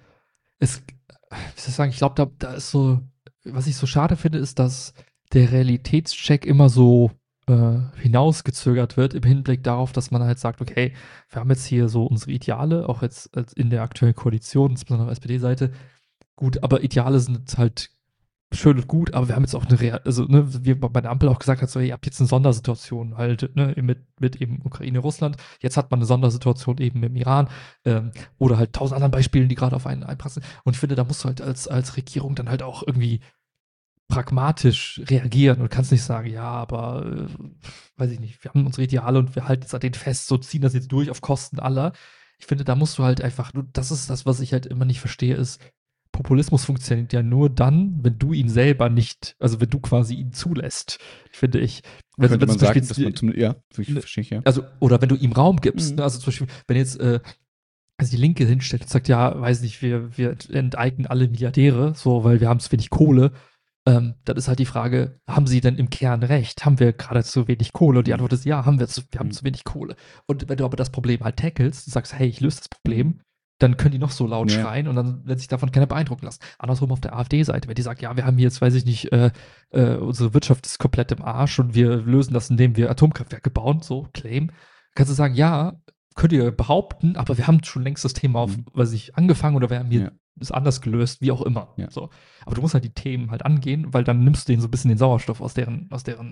wie soll ich sagen, ich glaube, da ist so, was ich so schade finde, ist, dass der Realitätscheck immer so hinausgezögert wird im Hinblick darauf, dass man halt sagt, okay, wir haben jetzt hier so unsere Ideale, auch jetzt als in der aktuellen Koalition, insbesondere auf SPD-Seite. Gut, aber Ideale sind jetzt halt schön und gut, aber wir haben jetzt auch eine also ne, wie bei der Ampel auch gesagt hat, so, ihr habt jetzt eine Sondersituation halt, ne, mit eben Ukraine, Russland. Jetzt hat man eine Sondersituation eben im Iran oder halt 1000 anderen Beispielen, die gerade auf einen einprasseln. Und ich finde, da musst du halt als Regierung dann halt auch irgendwie pragmatisch reagieren und kannst nicht sagen, ja, aber weiß ich nicht, wir haben unsere Ideale und wir halten jetzt an denen fest, so ziehen das jetzt durch auf Kosten aller. Ich finde, da musst du halt einfach, das ist das, was ich halt immer nicht verstehe, ist, Populismus funktioniert ja nur dann, wenn du ihn selber nicht, also wenn du quasi ihn zulässt, finde ich. Also, Könnte wenn man zum sagen, Beispiel dass man verstehe ich, ja. also, oder wenn du ihm Raum gibst, Mhm. ne? Also zum Beispiel, wenn jetzt also die Linke hinstellt und sagt, ja, weiß nicht, wir enteignen alle Milliardäre, so, weil wir haben zu wenig Kohle, dann ist halt die Frage, haben sie denn im Kern recht? Haben wir gerade zu wenig Kohle? Und die Antwort ist, ja, wir haben zu wenig Kohle. Und wenn du aber das Problem halt tackelst und sagst, hey, ich löse das Problem, dann können die noch so laut Ja. schreien und dann wird sich davon keiner beeindrucken lassen. Andersrum auf der AfD-Seite, wenn die sagt, ja, wir haben hier jetzt, weiß ich nicht, unsere Wirtschaft ist komplett im Arsch und wir lösen das, indem wir Atomkraftwerke bauen, so, Claim, kannst du sagen, ja, könnt ihr behaupten, aber wir haben schon längst das Thema auf, weiß ich, angefangen oder wir haben hier Ja. das anders gelöst, wie auch immer. Ja. So. Aber du musst halt die Themen halt angehen, weil dann nimmst du denen so ein bisschen den Sauerstoff aus deren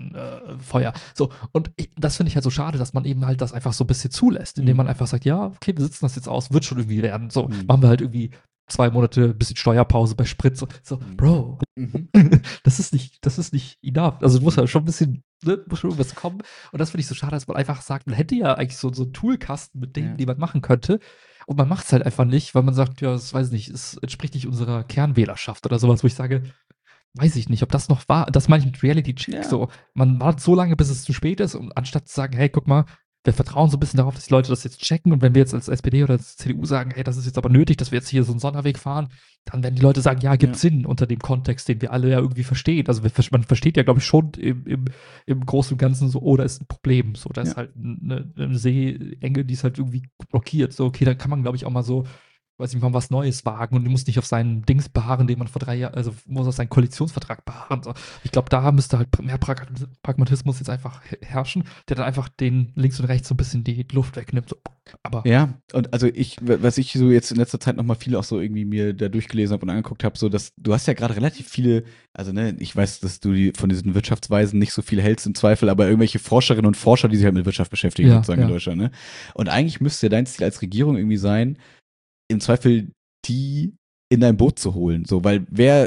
Feuer. So, und das finde ich halt so schade, dass man eben halt das einfach so ein bisschen zulässt, indem man einfach sagt, ja, okay, wir sitzen das jetzt aus, wird schon irgendwie werden. So, machen wir halt irgendwie 2 Monate ein bisschen Steuerpause bei Sprit. So, Bro, das ist nicht enough. Also du musst halt schon ein bisschen, ne, muss schon irgendwas kommen. Und das finde ich so schade, dass man einfach sagt, man hätte ja eigentlich so einen Toolkasten mit Dingen, die man machen könnte. Und man macht es halt einfach nicht, weil man sagt, ja, das weiß ich nicht, es entspricht nicht unserer Kernwählerschaft oder sowas, wo ich sage, weiß ich nicht, ob das noch war. Das meine ich mit Reality Check. Ja. So, man wartet so lange, bis es zu spät ist, und anstatt zu sagen, hey, guck mal, wir vertrauen so ein bisschen darauf, dass die Leute das jetzt checken. Und wenn wir jetzt als SPD oder als CDU sagen, hey, das ist jetzt aber nötig, dass wir jetzt hier so einen Sonderweg fahren, dann werden die Leute sagen, ja, gibt Sinn unter dem Kontext, den wir alle ja irgendwie verstehen. Also man versteht ja, glaube ich, schon im Großen und Ganzen so, oh, da ist ein Problem. So, da ist halt eine Seeenge, die ist halt irgendwie blockiert. So, okay, dann kann man, glaube ich, auch mal so, weiß ich mal, was Neues wagen und du musst nicht auf seinen Dings beharren, den man vor 3 Jahren, also muss auf seinen Koalitionsvertrag beharren. So. Ich glaube, da müsste halt mehr Pragmatismus jetzt einfach herrschen, der dann einfach den links und rechts so ein bisschen die Luft wegnimmt. So. Aber ja, und also was ich so jetzt in letzter Zeit nochmal viele auch so irgendwie mir da durchgelesen habe und angeguckt habe, so dass du hast ja gerade relativ viele, also ne, ich weiß, dass du von diesen Wirtschaftsweisen nicht so viel hältst im Zweifel, aber irgendwelche Forscherinnen und Forscher, die sich halt mit Wirtschaft beschäftigen, sozusagen in Deutschland, ne? Und eigentlich müsste ja dein Ziel als Regierung irgendwie sein, im Zweifel die in dein Boot zu holen, so, weil wer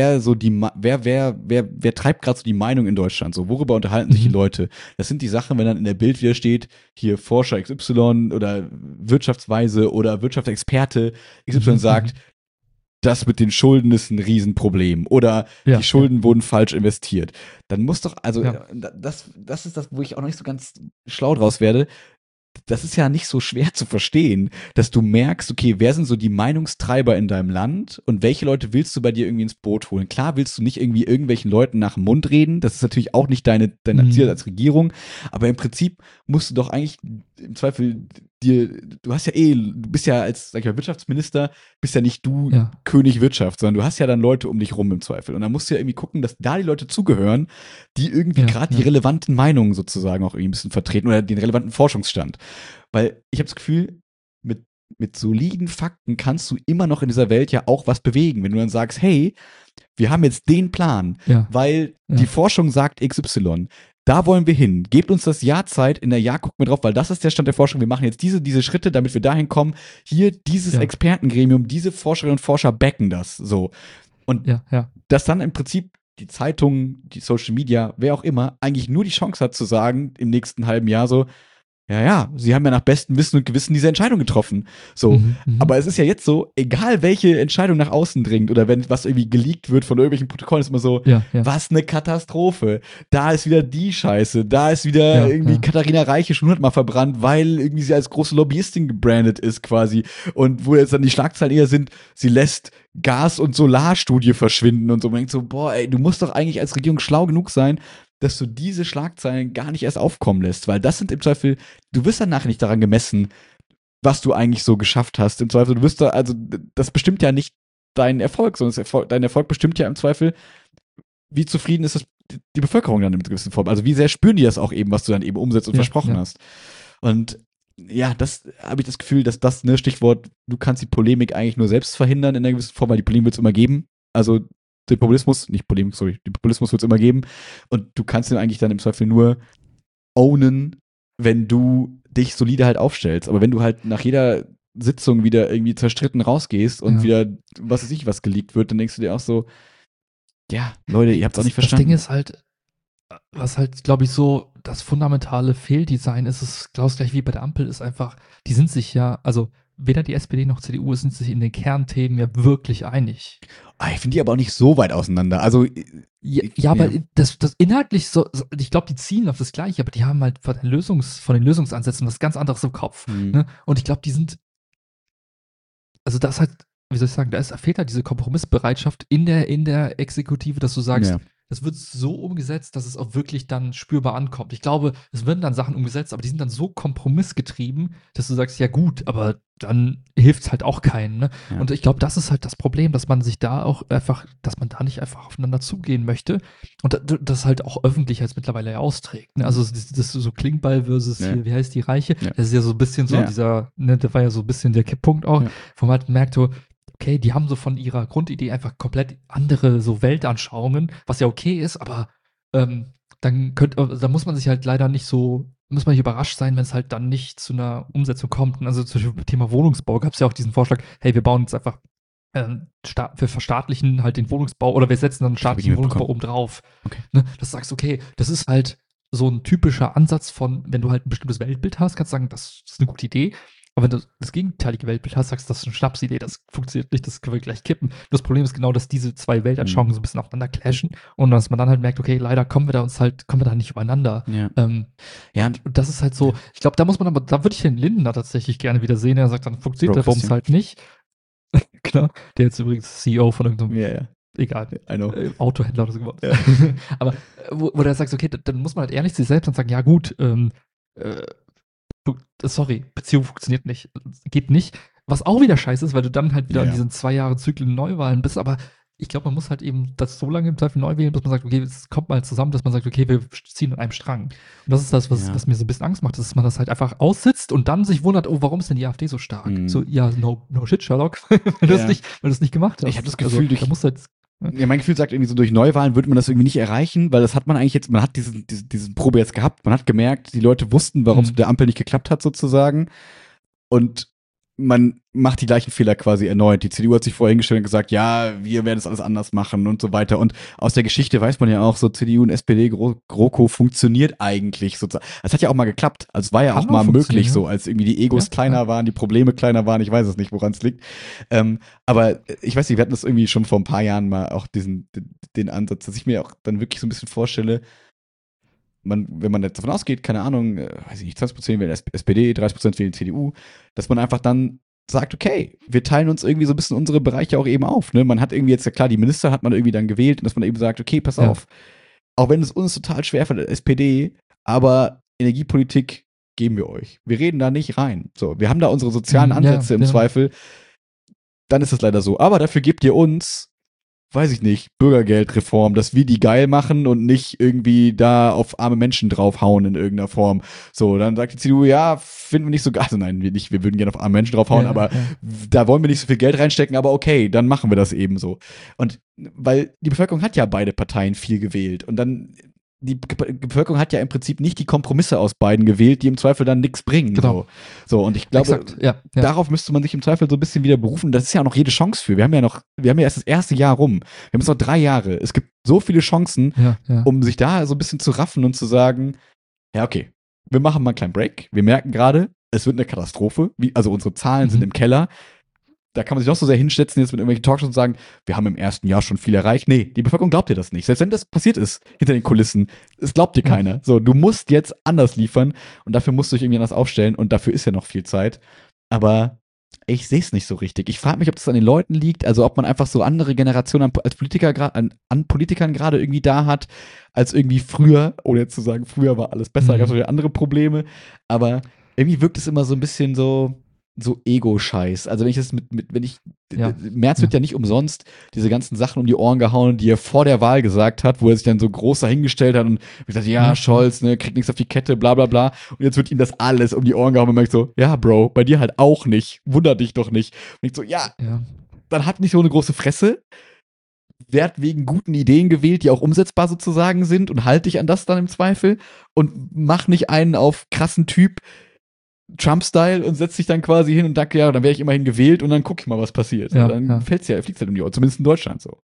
treibt gerade so die Meinung in Deutschland, so, worüber unterhalten sich die Leute? Das sind die Sachen, wenn dann in der Bild wieder steht, hier Forscher XY oder Wirtschaftsweise oder Wirtschaftsexperte XY sagt, das mit den Schulden ist ein Riesenproblem oder die Schulden wurden falsch investiert. Dann muss doch, also das ist das, wo ich auch noch nicht so ganz schlau draus werde. Das ist ja nicht so schwer zu verstehen, dass du merkst, okay, wer sind so die Meinungstreiber in deinem Land und welche Leute willst du bei dir irgendwie ins Boot holen? Klar willst du nicht irgendwie irgendwelchen Leuten nach dem Mund reden, das ist natürlich auch nicht dein Ziel als Regierung, aber im Prinzip musst du doch eigentlich im Zweifel du hast ja du bist ja als, sag ich mal, Wirtschaftsminister, bist ja nicht du König Wirtschaft, sondern du hast ja dann Leute um dich rum im Zweifel. Und dann musst du ja irgendwie gucken, dass da die Leute zugehören, die irgendwie gerade die relevanten Meinungen sozusagen auch irgendwie ein bisschen vertreten oder den relevanten Forschungsstand. Weil ich habe das Gefühl, mit soliden Fakten kannst du immer noch in dieser Welt ja auch was bewegen. Wenn du dann sagst, hey, wir haben jetzt den Plan, weil die Forschung sagt XY. Da wollen wir hin. Gebt uns das Jahr Zeit. In der Jahr gucken wir drauf, weil das ist der Stand der Forschung. Wir machen jetzt diese Schritte, damit wir dahin kommen. Hier dieses Expertengremium, diese Forscherinnen und Forscher backen das. So. Und dass dann im Prinzip die Zeitungen, die Social Media, wer auch immer, eigentlich nur die Chance hat zu sagen, im nächsten halben Jahr so, sie haben ja nach bestem Wissen und Gewissen diese Entscheidung getroffen. So. Aber es ist ja jetzt so, egal welche Entscheidung nach außen dringt oder wenn was irgendwie geleakt wird von irgendwelchen Protokollen, ist immer so, was eine Katastrophe. Da ist wieder die Scheiße. Da ist wieder irgendwie Katharina Reiche schon 100-mal verbrannt, weil irgendwie sie als große Lobbyistin gebrandet ist quasi. Und wo jetzt dann die Schlagzeilen eher sind, sie lässt Gas- und Solarstudie verschwinden und so. Man denkt so, boah, ey, du musst doch eigentlich als Regierung schlau genug sein, dass du diese Schlagzeilen gar nicht erst aufkommen lässt, weil das sind im Zweifel, du wirst dann nachher nicht daran gemessen, was du eigentlich so geschafft hast. Im Zweifel, du wirst da, also das bestimmt ja nicht deinen Erfolg, sondern dein Erfolg bestimmt ja im Zweifel, wie zufrieden ist die Bevölkerung dann in gewissen Form. Also wie sehr spüren die das auch eben, was du dann eben umsetzt und versprochen hast. Und ja, das habe ich das Gefühl, dass das, ne, Stichwort, du kannst die Polemik eigentlich nur selbst verhindern in einer gewissen Form, weil die Polemik wird es immer geben. Also den Populismus wird es immer geben. Und du kannst ihn eigentlich dann im Zweifel nur ownen, wenn du dich solide halt aufstellst. Aber wenn du halt nach jeder Sitzung wieder irgendwie zerstritten rausgehst und wieder, was weiß ich, was geleakt wird, dann denkst du dir auch so, ja, Leute, ihr habt es auch nicht verstanden. Das Ding ist halt, was halt, glaube ich, so das fundamentale Fehldesign ist, es, glaube ich, gleich wie bei der Ampel, ist einfach, die sind sich ja, also weder die SPD noch CDU sind sich in den Kernthemen ja wirklich einig. Ich finde die aber auch nicht so weit auseinander. Also, aber das inhaltlich ich glaube, die zielen auf das Gleiche, aber die haben halt von den Lösungsansätzen was ganz anderes im Kopf. Ne? Und ich glaube, also das halt, wie soll ich sagen, fehlt halt diese Kompromissbereitschaft in der Exekutive, dass du sagst, das wird so umgesetzt, dass es auch wirklich dann spürbar ankommt. Ich glaube, es werden dann Sachen umgesetzt, aber die sind dann so kompromissgetrieben, dass du sagst, ja gut, aber dann hilft es halt auch keinen. Ne? Ja. Und ich glaube, das ist halt das Problem, dass man sich da auch einfach, dass man da nicht einfach aufeinander zugehen möchte und das halt auch öffentlich als mittlerweile ja austrägt. Ne? Also das ist so Klingbeil versus hier, wie heißt die Reiche? Ja. Das ist ja so ein bisschen so dieser, ne, das war ja so ein bisschen der Kipppunkt auch, wo man halt merkt, so, okay, die haben so von ihrer Grundidee einfach komplett andere so Weltanschauungen, was ja okay ist, aber da muss man sich halt leider nicht überrascht sein, wenn es halt dann nicht zu einer Umsetzung kommt. Und also zum Beispiel beim Thema Wohnungsbau gab es ja auch diesen Vorschlag, hey, wir bauen jetzt einfach, wir verstaatlichen halt den Wohnungsbau oder wir setzen dann einen staatlichen Wohnungsbau oben drauf. Okay. Ne? Dass du sagst, okay, das ist halt so ein typischer Ansatz von, wenn du halt ein bestimmtes Weltbild hast, kannst du sagen, das ist eine gute Idee. Aber wenn du das gegenteilige Weltbild hast, sagst du, das ist eine Schnapsidee, das funktioniert nicht, das können wir gleich kippen. Das Problem ist genau, dass diese zwei Weltanschauungen so ein bisschen aufeinander clashen und dass man dann halt merkt, okay, leider kommen wir da nicht übereinander. Ja. Und das ist halt so, ich glaube, da würde ich den Lindner tatsächlich gerne wieder sehen, der sagt, dann funktioniert der Bums halt nicht. Klar, der jetzt übrigens CEO von irgendeinem egal, Autohändler oder so geworden. Ja. Aber wo der sagt, okay, dann muss man halt ehrlich zu sich selbst und sagen, ja gut, sorry, Beziehung funktioniert nicht, geht nicht. Was auch wieder scheiße ist, weil du dann halt wieder in diesen 2 Jahre Zyklen Neuwahlen bist, aber ich glaube, man muss halt eben das so lange im Zweifel neu wählen, bis man sagt, okay, es kommt mal zusammen, dass man sagt, okay, wir ziehen an einem Strang. Und das ist das, was mir so ein bisschen Angst macht, dass man das halt einfach aussitzt und dann sich wundert, oh, warum ist denn die AfD so stark? So, no shit, Sherlock, weil du es nicht gemacht hast. Ich habe das Gefühl, mein Gefühl sagt irgendwie so, durch Neuwahlen würde man das irgendwie nicht erreichen, weil das hat man eigentlich jetzt, man hat diesen Probe jetzt gehabt, man hat gemerkt, die Leute wussten, warum es mit der Ampel nicht geklappt hat sozusagen und man macht die gleichen Fehler quasi erneut. Die CDU hat sich vorher hingestellt und gesagt, ja, wir werden es alles anders machen und so weiter. Und aus der Geschichte weiß man ja auch, so CDU und SPD, GroKo funktioniert eigentlich sozusagen. Das hat ja auch mal geklappt. Also es war ja auch mal möglich so, als irgendwie die Egos kleiner waren, die Probleme kleiner waren. Ich weiß es nicht, woran es liegt. Aber ich weiß nicht, wir hatten das irgendwie schon vor ein paar Jahren mal auch den Ansatz, dass ich mir auch dann wirklich so ein bisschen vorstelle, wenn man jetzt davon ausgeht, keine Ahnung, weiß ich nicht, 20% wählen SPD, 30% wählen CDU, dass man einfach dann sagt, okay, wir teilen uns irgendwie so ein bisschen unsere Bereiche auch eben auf. Ne? Man hat irgendwie jetzt, ja klar, die Minister hat man irgendwie dann gewählt und dass man eben sagt, okay, pass auf, auch wenn es uns total schwerfällt, SPD, aber Energiepolitik geben wir euch. Wir reden da nicht rein. So, wir haben da unsere sozialen Ansätze im Zweifel. Dann ist es leider so. Aber dafür gebt ihr uns, weiß ich nicht, Bürgergeldreform, dass wir die geil machen und nicht irgendwie da auf arme Menschen draufhauen in irgendeiner Form. So, dann sagt die CDU, ja, finden wir nicht so geil. Also nein, wir würden gerne auf arme Menschen draufhauen, aber da wollen wir nicht so viel Geld reinstecken, aber okay, dann machen wir das eben so. Und weil die Bevölkerung hat ja beide Parteien viel gewählt und dann die Bevölkerung hat ja im Prinzip nicht die Kompromisse aus beiden gewählt, die im Zweifel dann nichts bringen. Genau. So, und ich glaube, darauf müsste man sich im Zweifel so ein bisschen wieder berufen. Das ist ja auch noch jede Chance für. Wir haben ja erst das erste Jahr rum. Wir haben jetzt noch 3 Jahre. Es gibt so viele Chancen, um sich da so ein bisschen zu raffen und zu sagen, ja, okay, wir machen mal einen kleinen Break. Wir merken gerade, es wird eine Katastrophe. Also unsere Zahlen sind im Keller. Da kann man sich noch so sehr hinsetzen, jetzt mit irgendwelchen Talkshows und sagen, wir haben im ersten Jahr schon viel erreicht. Nee, die Bevölkerung glaubt dir das nicht. Selbst wenn das passiert ist, hinter den Kulissen, es glaubt dir keiner. So, du musst jetzt anders liefern und dafür musst du dich irgendwie anders aufstellen und dafür ist ja noch viel Zeit. Aber ich sehe es nicht so richtig. Ich frage mich, ob das an den Leuten liegt, also ob man einfach so andere Generationen als Politiker an Politikern gerade irgendwie da hat, als irgendwie früher, ohne jetzt zu sagen, früher war alles besser, gab es wieder andere Probleme, aber irgendwie wirkt es immer so ein bisschen so Ego-Scheiß. Also wenn ich das Merz wird ja nicht umsonst diese ganzen Sachen um die Ohren gehauen, die er vor der Wahl gesagt hat, wo er sich dann so groß dahingestellt hat und gesagt, ja, Scholz, ne, kriegt nichts auf die Kette, bla bla bla. Und jetzt wird ihm das alles um die Ohren gehauen und man merkt so, ja, Bro, bei dir halt auch nicht. Wunder dich doch nicht. Und ich so, dann hat nicht so eine große Fresse. Werd wegen guten Ideen gewählt, die auch umsetzbar sozusagen sind und halt dich an das dann im Zweifel und mach nicht einen auf krassen Typ, Trump-Style und setzt sich dann quasi hin und danke, ja, dann wäre ich immerhin gewählt und dann guck ich mal, was passiert. Ja, dann fliegt's halt um die Ohren, zumindest in Deutschland so.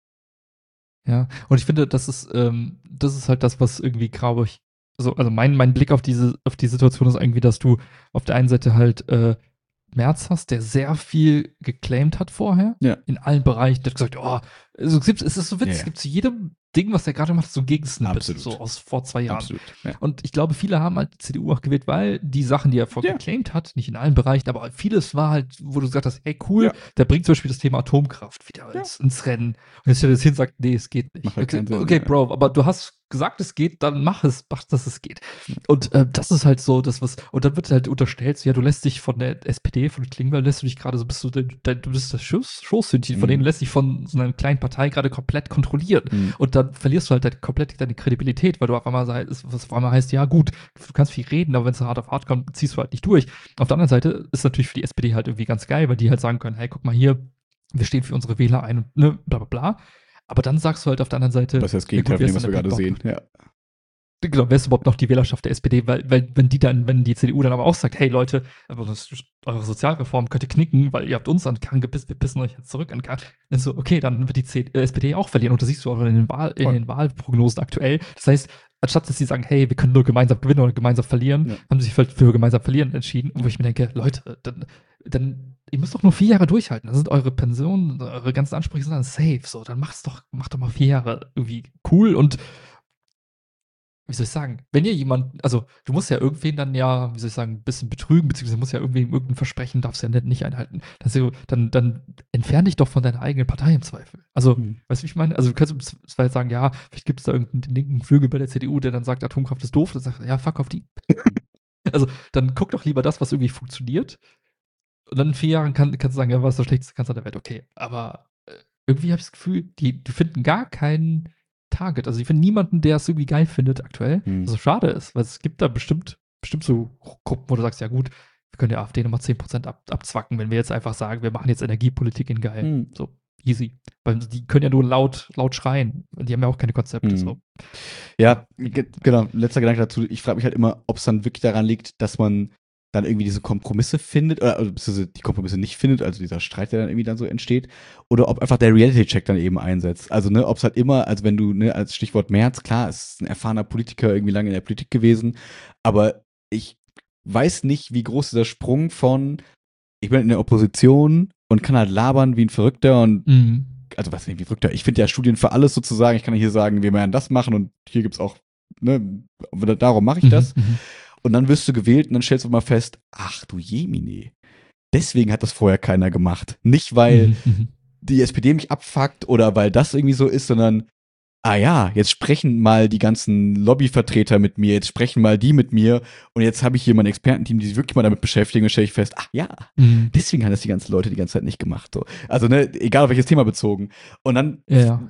Ja, und ich finde, das ist halt das, was irgendwie, glaube ich, also mein Blick auf die Situation ist irgendwie, dass du auf der einen Seite halt Merz hast, der sehr viel geclaimed hat vorher. Ja. In allen Bereichen. Der hat gesagt, also es ist so witzig, Ja, ja. es gibt zu jedem Ding, was der gerade macht, so ein Gegensnippet, Absolut. so aus vor 2 Jahren. Absolut. Ja. Und ich glaube, viele haben halt die CDU auch gewählt, weil die Sachen, die er vorher Ja. geclaimed hat, nicht in allen Bereichen, aber vieles war halt, wo du gesagt hast, hey cool, Ja. der bringt zum Beispiel das Thema Atomkraft wieder ins Rennen. Und jetzt stellt er das hin und sagt, nee, es geht nicht. Macht halt keinen Sinn, Okay, ja. Bro, aber du hast gesagt, es geht, dann mach, dass es geht. Und das ist halt so, und dann wird halt unterstellt, so, ja, du lässt dich von der SPD, von Klingbeil, lässt du dich gerade so, du bist das Schoßhündchen, von denen lässt dich von so einer kleinen Partei gerade komplett kontrollieren. Und dann verlierst du halt komplett deine Kredibilität, weil du auf einmal heißt, ja gut, du kannst viel reden, aber wenn es hart auf hart kommt, ziehst du halt nicht durch. Auf der anderen Seite ist natürlich für die SPD halt irgendwie ganz geil, weil die halt sagen können, hey, guck mal hier, wir stehen für unsere Wähler ein und ne, bla bla bla. Aber dann sagst du halt auf der anderen Seite, Das ist das Gegenteil von dem, was wir gerade sehen. Ja. Genau, wer ist überhaupt noch die Wählerschaft der SPD? Weil wenn die CDU dann aber auch sagt, hey Leute, aber eure Sozialreform könnt ihr knicken, weil ihr habt uns an den Kahn gepisst, wir pissen euch jetzt zurück an den Kahn. Dann so, okay, dann wird die SPD auch verlieren. Und das siehst du auch in den Wahlprognosen aktuell. Das heißt, anstatt dass sie sagen, hey, wir können nur gemeinsam gewinnen oder gemeinsam verlieren, haben sie sich für gemeinsam verlieren entschieden. Wo ich mir denke, Leute, dann ihr müsst doch nur 4 Jahre durchhalten. Dann sind eure Pensionen, eure ganzen Ansprüche sind dann safe. So, dann macht doch mal 4 Jahre irgendwie cool und wie soll ich sagen, wenn ihr jemanden, also du musst ja irgendwen dann ja, wie soll ich sagen, ein bisschen betrügen, beziehungsweise musst ja irgendwie irgendein Versprechen, darfst ja nicht einhalten. Dann entferne dich doch von deiner eigenen Partei im Zweifel. Also, weißt du, wie ich meine? Also du kannst zwar jetzt sagen, ja, vielleicht gibt es da irgendeinen linken Flügel bei der CDU, der dann sagt, Atomkraft ist doof, dann sagt ja, fuck auf die. Also, dann guck doch lieber das, was irgendwie funktioniert. Und dann in 4 Jahren kannst du sagen, ja, was ist das schlechteste Kanzler der Welt, okay. Aber irgendwie habe ich das Gefühl, die finden gar keinen Target. Also ich finde niemanden, der es irgendwie geil findet aktuell. Was schade ist, weil es gibt da bestimmt so Gruppen, wo du sagst, ja gut, wir können der AfD nochmal 10% abzwacken, wenn wir jetzt einfach sagen, wir machen jetzt Energiepolitik in geil. So, easy. Weil die können ja nur laut schreien. Die haben ja auch keine Konzepte. So. Ja, genau. Letzter Gedanke dazu. Ich frage mich halt immer, ob es dann wirklich daran liegt, dass man dann irgendwie diese Kompromisse findet, oder beziehungsweise die Kompromisse nicht findet, also dieser Streit, der dann irgendwie dann so entsteht, oder ob einfach der Reality-Check dann eben einsetzt. Also, ne, ob es halt immer, also wenn du, ne, als Stichwort Merz, klar, ist ein erfahrener Politiker, irgendwie lange in der Politik gewesen, aber ich weiß nicht, wie groß dieser Sprung von, ich bin in der Opposition und kann halt labern wie ein Verrückter und also was nicht wie Verrückter, ich finde ja Studien für alles sozusagen, ich kann hier sagen, wir werden das machen und hier gibt's auch, ne, darum mache ich das. Und dann wirst du gewählt und dann stellst du mal fest, ach du Jemine, deswegen hat das vorher keiner gemacht. Nicht, weil die SPD mich abfuckt oder weil das irgendwie so ist, sondern, ah ja, jetzt sprechen mal die ganzen Lobbyvertreter mit mir, jetzt sprechen mal die mit mir und jetzt habe ich hier mein Expertenteam, die sich wirklich mal damit beschäftigen und stelle ich fest, ach ja, deswegen haben das die ganzen Leute die ganze Zeit nicht gemacht. So. Also, ne, egal auf welches Thema bezogen. Und dann,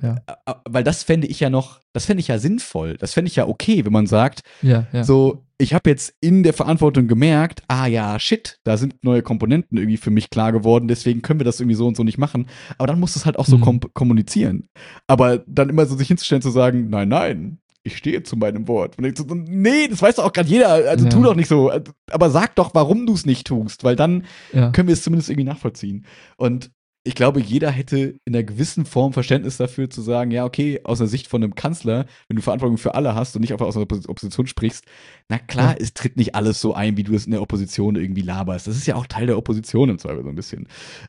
weil das fände ich ja sinnvoll, das fände ich ja okay, wenn man sagt, so, ich habe jetzt in der Verantwortung gemerkt, ah ja, shit, da sind neue Komponenten irgendwie für mich klar geworden, deswegen können wir das irgendwie so und so nicht machen. Aber dann musst du es halt auch so kommunizieren. Aber dann immer so sich hinzustellen, zu sagen, nein, ich stehe zu meinem Wort. Und ich so, nee, das weiß doch auch gerade jeder, also tu doch nicht so. Aber sag doch, warum du es nicht tust, weil dann können wir es zumindest irgendwie nachvollziehen. Und ich glaube, jeder hätte in einer gewissen Form Verständnis dafür zu sagen, ja, okay, aus der Sicht von einem Kanzler, wenn du Verantwortung für alle hast und nicht einfach aus einer Opposition sprichst, na klar, es tritt nicht alles so ein, wie du es in der Opposition irgendwie laberst. Das ist ja auch Teil der Opposition im Zweifel so ein bisschen.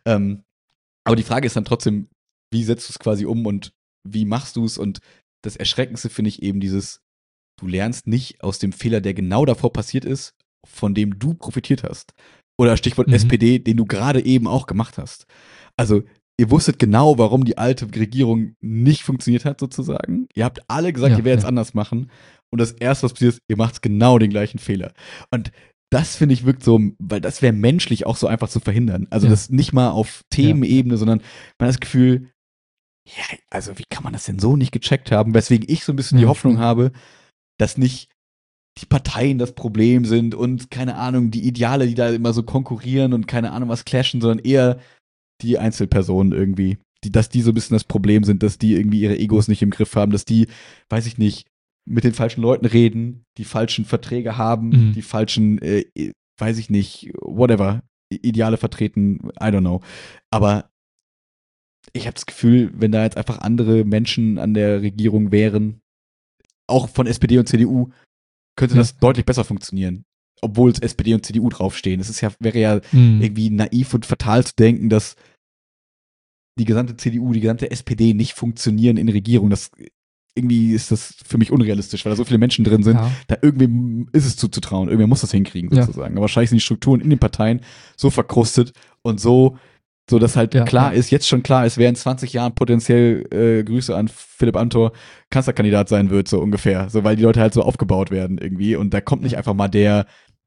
Aber die Frage ist dann trotzdem, wie setzt du es quasi um und wie machst du es? Und das Erschreckendste finde ich eben du lernst nicht aus dem Fehler, der genau davor passiert ist, von dem du profitiert hast. Oder Stichwort SPD, den du gerade eben auch gemacht hast. Also, ihr wusstet genau, warum die alte Regierung nicht funktioniert hat, sozusagen. Ihr habt alle gesagt, ihr werdet es anders machen. Und das Erste, was passiert ist, ihr macht genau den gleichen Fehler. Und das, finde ich, wirkt so, weil das wäre menschlich auch so einfach zu verhindern. Also, das nicht mal auf Themenebene, sondern man hat das Gefühl, ja, also, wie kann man das denn so nicht gecheckt haben? Weswegen ich so ein bisschen die Hoffnung habe, dass nicht die Parteien das Problem sind und keine Ahnung, die Ideale, die da immer so konkurrieren und keine Ahnung was clashen, sondern eher die Einzelpersonen irgendwie, dass die so ein bisschen das Problem sind, dass die irgendwie ihre Egos nicht im Griff haben, dass die, weiß ich nicht, mit den falschen Leuten reden, die falschen Verträge haben, die falschen, weiß ich nicht, whatever, Ideale vertreten, I don't know. Aber ich habe das Gefühl, wenn da jetzt einfach andere Menschen an der Regierung wären, auch von SPD und CDU, könnte das deutlich besser funktionieren. obwohl es SPD und CDU draufstehen. Wäre ja Mhm. irgendwie naiv und fatal zu denken, dass die gesamte CDU, die gesamte SPD nicht funktionieren in Regierung. Irgendwie ist das für mich unrealistisch, weil da so viele Menschen drin sind. Ja. Da irgendwem ist es zuzutrauen. Irgendwer muss das hinkriegen, Ja. sozusagen. Aber wahrscheinlich sind die Strukturen in den Parteien so verkrustet und so dass halt jetzt schon klar ist, wer in 20 Jahren potenziell, Grüße an Philipp Amthor, Kanzlerkandidat sein wird, so ungefähr. So, weil die Leute halt so aufgebaut werden irgendwie. Und da kommt nicht einfach mal der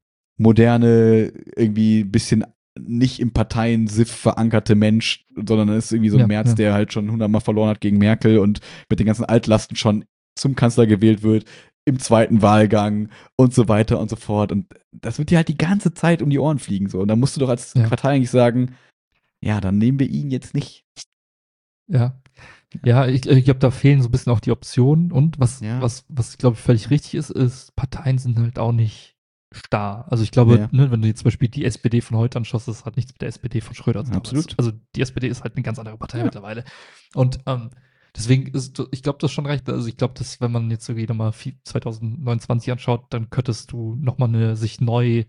moderne, irgendwie bisschen nicht im Parteien-Siff verankerte Mensch, sondern ist irgendwie so ein Merz, der halt schon 100-mal verloren hat gegen Merkel und mit den ganzen Altlasten schon zum Kanzler gewählt wird, im zweiten Wahlgang und so weiter und so fort. Und das wird dir halt die ganze Zeit um die Ohren fliegen. So. Und da musst du doch als Partei eigentlich sagen, ja, dann nehmen wir ihn jetzt nicht. Ja. Ja, ich glaube, da fehlen so ein bisschen auch die Optionen. Und was glaube ich, völlig richtig ist, Parteien sind halt auch nicht starr. Also ich glaube, ne, wenn du jetzt zum Beispiel die SPD von heute anschaust, das hat nichts mit der SPD von Schröder zu tun. Absolut. Also die SPD ist halt eine ganz andere Partei mittlerweile. Und deswegen ich glaube, das ist schon recht. Also ich glaube, dass wenn man jetzt irgendwie nochmal 2029 anschaut, dann könntest du nochmal eine sich neu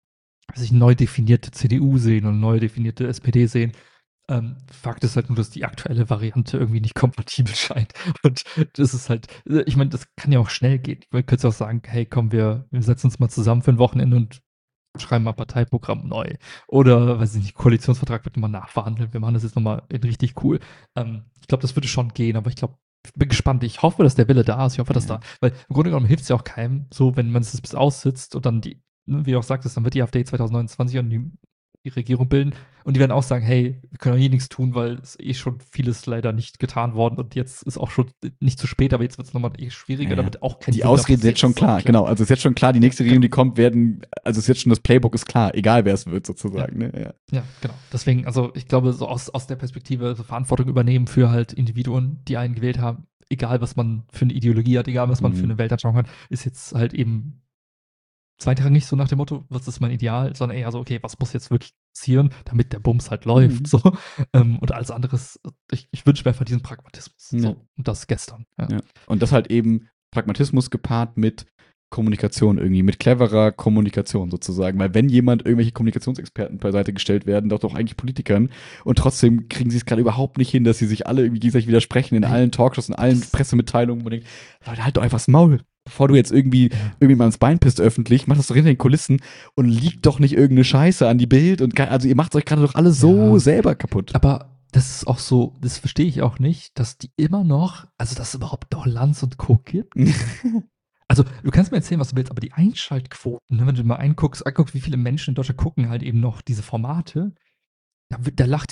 definierte CDU sehen und neu definierte SPD sehen. Fakt ist halt nur, dass die aktuelle Variante irgendwie nicht kompatibel scheint. Und das ist halt, ich meine, das kann ja auch schnell gehen. Man könnte auch sagen, hey, komm, wir setzen uns mal zusammen für ein Wochenende und schreiben mal Parteiprogramm neu. Oder, weiß ich nicht, Koalitionsvertrag wird nochmal nachverhandelt. Wir machen das jetzt nochmal richtig cool. Ich glaube, das würde schon gehen, aber ich bin gespannt. Ich hoffe, dass der Wille da ist. Ich hoffe, dass weil im Grunde genommen hilft es ja auch keinem, so, wenn man es bis aussitzt und dann wie du auch sagtest, dann wird die AfD 2029 und die Regierung bilden und die werden auch sagen, hey, wir können auch hier nichts tun, weil es schon vieles leider nicht getan worden und jetzt ist auch schon nicht zu spät, aber jetzt wird es nochmal schwieriger, damit auch kein Die Ausreden sind jetzt schon klar, genau. Also ist jetzt schon klar, die nächste Regierung, die kommt, also ist jetzt schon das Playbook ist klar, egal wer es wird sozusagen. Ne? Ja, genau. Deswegen, also ich glaube, so aus der Perspektive so Verantwortung übernehmen für halt Individuen, die einen gewählt haben, egal was man für eine Ideologie hat, egal was man für eine Weltanschauung hat, ist jetzt halt eben zweitrangig, so nach dem Motto, was ist mein Ideal, sondern eher so, okay, was muss jetzt wirklich passieren, damit der Bums halt läuft, so. Und alles anderes, ich wünsche mir einfach diesen Pragmatismus. So. Und das gestern. Ja. Und das halt eben Pragmatismus gepaart mit Kommunikation irgendwie, mit cleverer Kommunikation sozusagen. Weil wenn irgendwelche Kommunikationsexperten beiseite gestellt werden, doch eigentlich Politikern, und trotzdem kriegen sie es gerade überhaupt nicht hin, dass sie sich alle irgendwie gegenseitig widersprechen in allen Talkshows, in allen Pressemitteilungen. Und denkt, Leute, halt doch einfach das Maul. Bevor du jetzt irgendwie mal ins Bein pisst öffentlich, mach das doch hinter den Kulissen und liegt doch nicht irgendeine Scheiße an die Bild. Also ihr macht euch gerade doch alle so selber kaputt. Aber das ist auch so, das verstehe ich auch nicht, dass die immer noch, also dass es überhaupt noch Lanz und Co. gibt. Also, du kannst mir erzählen, was du willst, aber die Einschaltquoten, ne, wenn du mal anguckst, wie viele Menschen in Deutschland gucken halt eben noch diese Formate, da lacht ja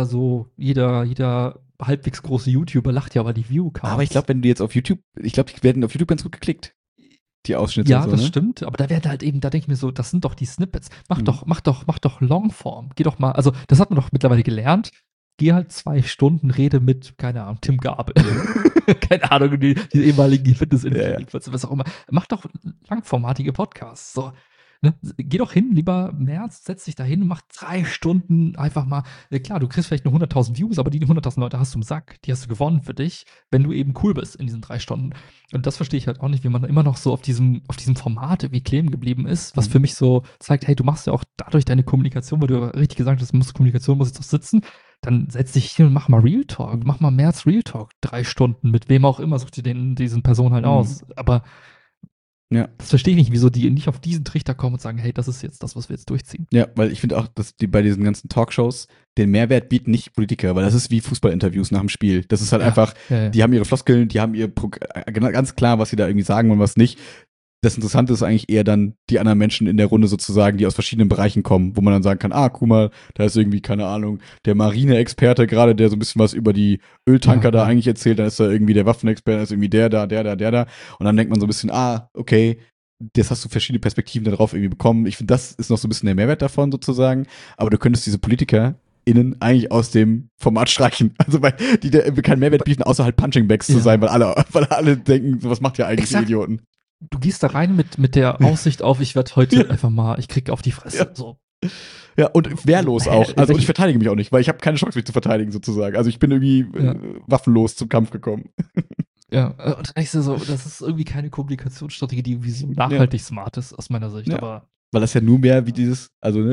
jeder halbwegs große YouTuber lacht ja über die Viewcounts. Aber ich glaube, wenn du jetzt auf YouTube, die werden auf YouTube ganz gut geklickt. Die Ausschnitte. Ja, das stimmt, aber da werden halt eben, da denke ich mir so, das sind doch die Snippets. Mach doch Longform. Geh doch mal, also das hat man doch mittlerweile gelernt. Geh halt 2 Stunden, rede mit, keine Ahnung, Tim Gabel. Keine Ahnung, die ehemaligen Fitness-Influencer, was auch immer. Mach doch langformatige Podcasts. So. Ne? Geh doch hin, lieber Merz, setz dich da hin und mach 3 Stunden einfach mal. Klar, du kriegst vielleicht nur 100.000 Views, aber die 100.000 Leute hast du im Sack. Die hast du gewonnen für dich, wenn du eben cool bist in diesen 3 Stunden. Und das verstehe ich halt auch nicht, wie man immer noch so auf diesem Format irgendwie kleben geblieben ist, was für mich so zeigt, hey, du machst ja auch dadurch deine Kommunikation, weil du richtig gesagt hast, Kommunikation muss jetzt doch sitzen. Dann setz dich hin und mach mal Real Talk. Mach mal Merz Real Talk. 3 Stunden mit wem auch immer, such dir diesen Person halt aus. Aber das verstehe ich nicht, wieso die nicht auf diesen Trichter kommen und sagen, hey, das ist jetzt das, was wir jetzt durchziehen. Ja, weil ich finde auch, dass die bei diesen ganzen Talkshows den Mehrwert bieten nicht Politiker, weil das ist wie Fußballinterviews nach dem Spiel. Das ist halt einfach, die haben ihre Floskeln, die haben ganz klar, was sie da irgendwie sagen und was nicht. Das Interessante ist eigentlich eher dann die anderen Menschen in der Runde sozusagen, die aus verschiedenen Bereichen kommen, wo man dann sagen kann, guck mal, da ist irgendwie, keine Ahnung, der Marine-Experte gerade, der so ein bisschen was über die Öltanker da eigentlich erzählt, dann ist da irgendwie der Waffenexperte, dann ist irgendwie der da. Und dann denkt man so ein bisschen, okay, das hast du verschiedene Perspektiven darauf irgendwie bekommen. Ich finde, das ist noch so ein bisschen der Mehrwert davon sozusagen, aber du könntest diese PolitikerInnen eigentlich aus dem Format streichen. Also weil die keinen Mehrwert bieten, außer halt Punching Bags zu sein, weil alle denken, was macht ihr eigentlich, die Idioten? Du gehst da rein mit der Aussicht auf, ich werde heute einfach mal, ich krieg auf die Fresse. Ja. So. Ja, und wehrlos auch. Also und ich verteidige mich auch nicht, weil ich habe keine Chance, mich zu verteidigen sozusagen. Also ich bin irgendwie waffenlos zum Kampf gekommen. Ja, und dann denkst du so, das ist irgendwie keine Kommunikationsstrategie, die irgendwie so nachhaltig smart ist, aus meiner Sicht. Ja. Aber weil das ja nur mehr wie dieses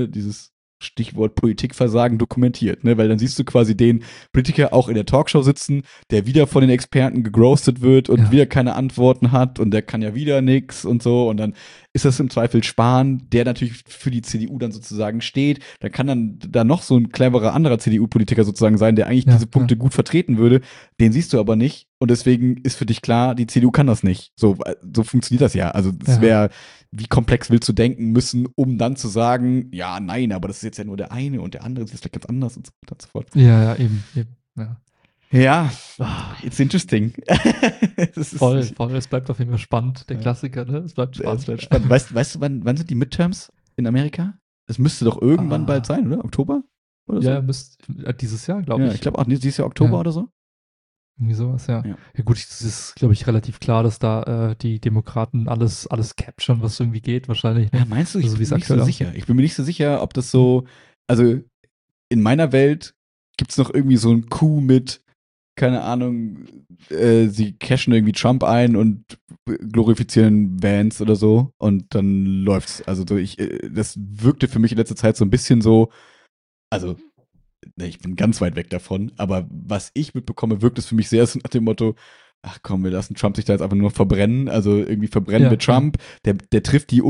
Stichwort Politikversagen dokumentiert, ne? Weil dann siehst du quasi den Politiker auch in der Talkshow sitzen, der wieder von den Experten gegroastet wird und wieder keine Antworten hat und der kann ja wieder nix und so und dann ist das im Zweifel Spahn, der natürlich für die CDU dann sozusagen steht. Da kann dann da noch so ein cleverer anderer CDU-Politiker sozusagen sein, der eigentlich diese Punkte gut vertreten würde. Den siehst du aber nicht und deswegen ist für dich klar, die CDU kann das nicht. So funktioniert das ja. Also das wäre, wie komplex willst du denken müssen, um dann zu sagen, ja, nein, aber das ist jetzt ja nur der eine und der andere ist vielleicht ganz anders und so weiter und so fort. Ja, eben. Ja. Ja, it's interesting. Voll. Es bleibt auf jeden Fall spannend. Der Klassiker, ne? Es bleibt spannend. Weißt du, wann sind die Midterms in Amerika? Es müsste doch irgendwann bald sein, oder? Oktober? Oder so? Ja, dieses Jahr, glaube ich. Ja, ich glaube auch dieses Jahr Oktober oder so. Irgendwie sowas, ja. Ja gut, es ist, glaube ich, relativ klar, dass da die Demokraten alles capturen, was irgendwie geht, wahrscheinlich. Ne? Ja, meinst du? Ich bin mir nicht so sicher. Aussieht. Ich bin mir nicht so sicher, ob das so, also in meiner Welt gibt es noch irgendwie so ein Coup mit, keine Ahnung, sie cashen irgendwie Trump ein und glorifizieren Vance oder so und dann läuft's. Also das wirkte für mich in letzter Zeit so ein bisschen so, also ich bin ganz weit weg davon, aber was ich mitbekomme, wirkt es für mich sehr so nach dem Motto, ach komm, wir lassen Trump sich da jetzt einfach nur verbrennen, also irgendwie verbrennen wir Trump, der trifft die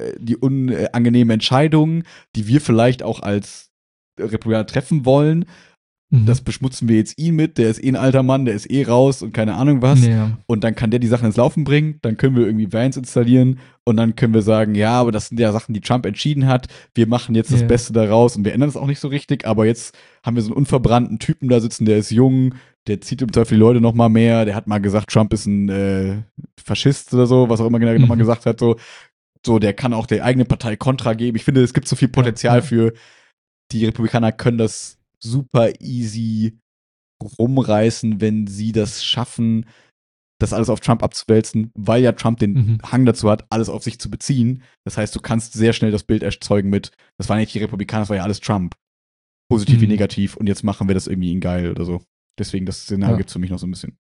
unangenehme Entscheidung, die wir vielleicht auch als Republikaner treffen wollen. Das beschmutzen wir jetzt ihn mit, der ist ein alter Mann, der ist raus und keine Ahnung was. Ja. Und dann kann der die Sachen ins Laufen bringen, dann können wir irgendwie Vance installieren und dann können wir sagen, ja, aber das sind ja Sachen, die Trump entschieden hat, wir machen jetzt das Beste daraus und wir ändern es auch nicht so richtig, aber jetzt haben wir so einen unverbrannten Typen da sitzen, der ist jung, der zieht im Zweifel die Leute noch mal mehr, der hat mal gesagt, Trump ist ein Faschist oder so, was auch immer genau nochmal gesagt hat, so, der kann auch der eigenen Partei Kontra geben. Ich finde, es gibt so viel Potenzial für, die Republikaner können das super easy rumreißen, wenn sie das schaffen, das alles auf Trump abzuwälzen, weil ja Trump den Hang dazu hat, alles auf sich zu beziehen. Das heißt, du kannst sehr schnell das Bild erzeugen mit, das waren nicht die Republikaner, das war ja alles Trump. Positiv wie negativ und jetzt machen wir das irgendwie ihn geil oder so. Deswegen, das Szenario gibt es für mich noch so ein bisschen.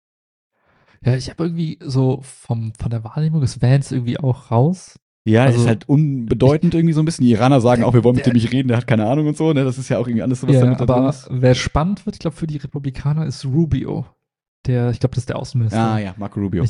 Ja, ich habe irgendwie so von der Wahrnehmung des Vans irgendwie auch raus. Ja, also, ist halt unbedeutend irgendwie so ein bisschen. Die Iraner sagen auch, wir wollen mit dem nicht reden, der hat keine Ahnung und so, ne? Das ist ja auch irgendwie alles so, was damit drin ist. Wer spannend wird, ich glaube, für die Republikaner ist Rubio. Ich glaube, das ist der Außenminister. Ah ja, Marco Rubio,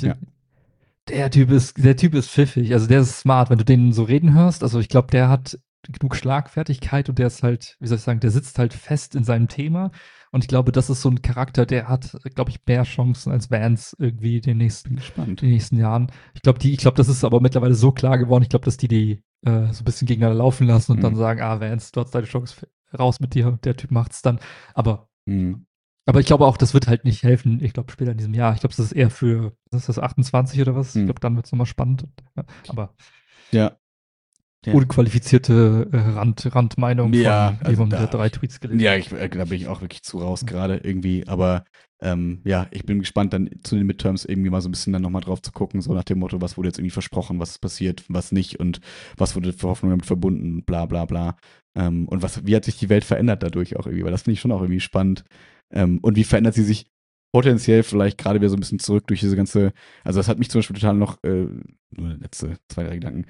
Der Typ ist pfiffig, also der ist smart, wenn du den so reden hörst. Also ich glaube, der hat genug Schlagfertigkeit und der ist halt, wie soll ich sagen, der sitzt halt fest in seinem Thema. Und ich glaube, das ist so ein Charakter, der hat, glaube ich, mehr Chancen als Vance irgendwie in den nächsten Jahren. Ich glaube, das ist aber mittlerweile so klar geworden. Ich glaube, dass die so ein bisschen gegeneinander laufen lassen und dann sagen, Vance, du hast deine Chance, raus mit dir, der Typ macht's dann. Aber ich glaube auch, das wird halt nicht helfen. Ich glaube, später in diesem Jahr. Ich glaube, das ist eher für, was ist das, 28 oder was? Ich glaube, dann wird's nochmal spannend. Aber unqualifizierte Randmeinung von jemandem, der 3 Tweets gelesen hat. Ja, da bin ich auch wirklich zu raus gerade irgendwie, aber ich bin gespannt, dann zu den Midterms irgendwie mal so ein bisschen dann nochmal drauf zu gucken, so nach dem Motto, was wurde jetzt irgendwie versprochen, was ist passiert, was nicht und was wurde für Hoffnung damit verbunden, bla bla bla. Und wie hat sich die Welt verändert dadurch auch irgendwie, weil das finde ich schon auch irgendwie spannend. Und wie verändert sie sich potenziell vielleicht gerade wieder so ein bisschen zurück durch diese ganze, also das hat mich zum Beispiel total noch, nur letzte 2, 3 Gedanken,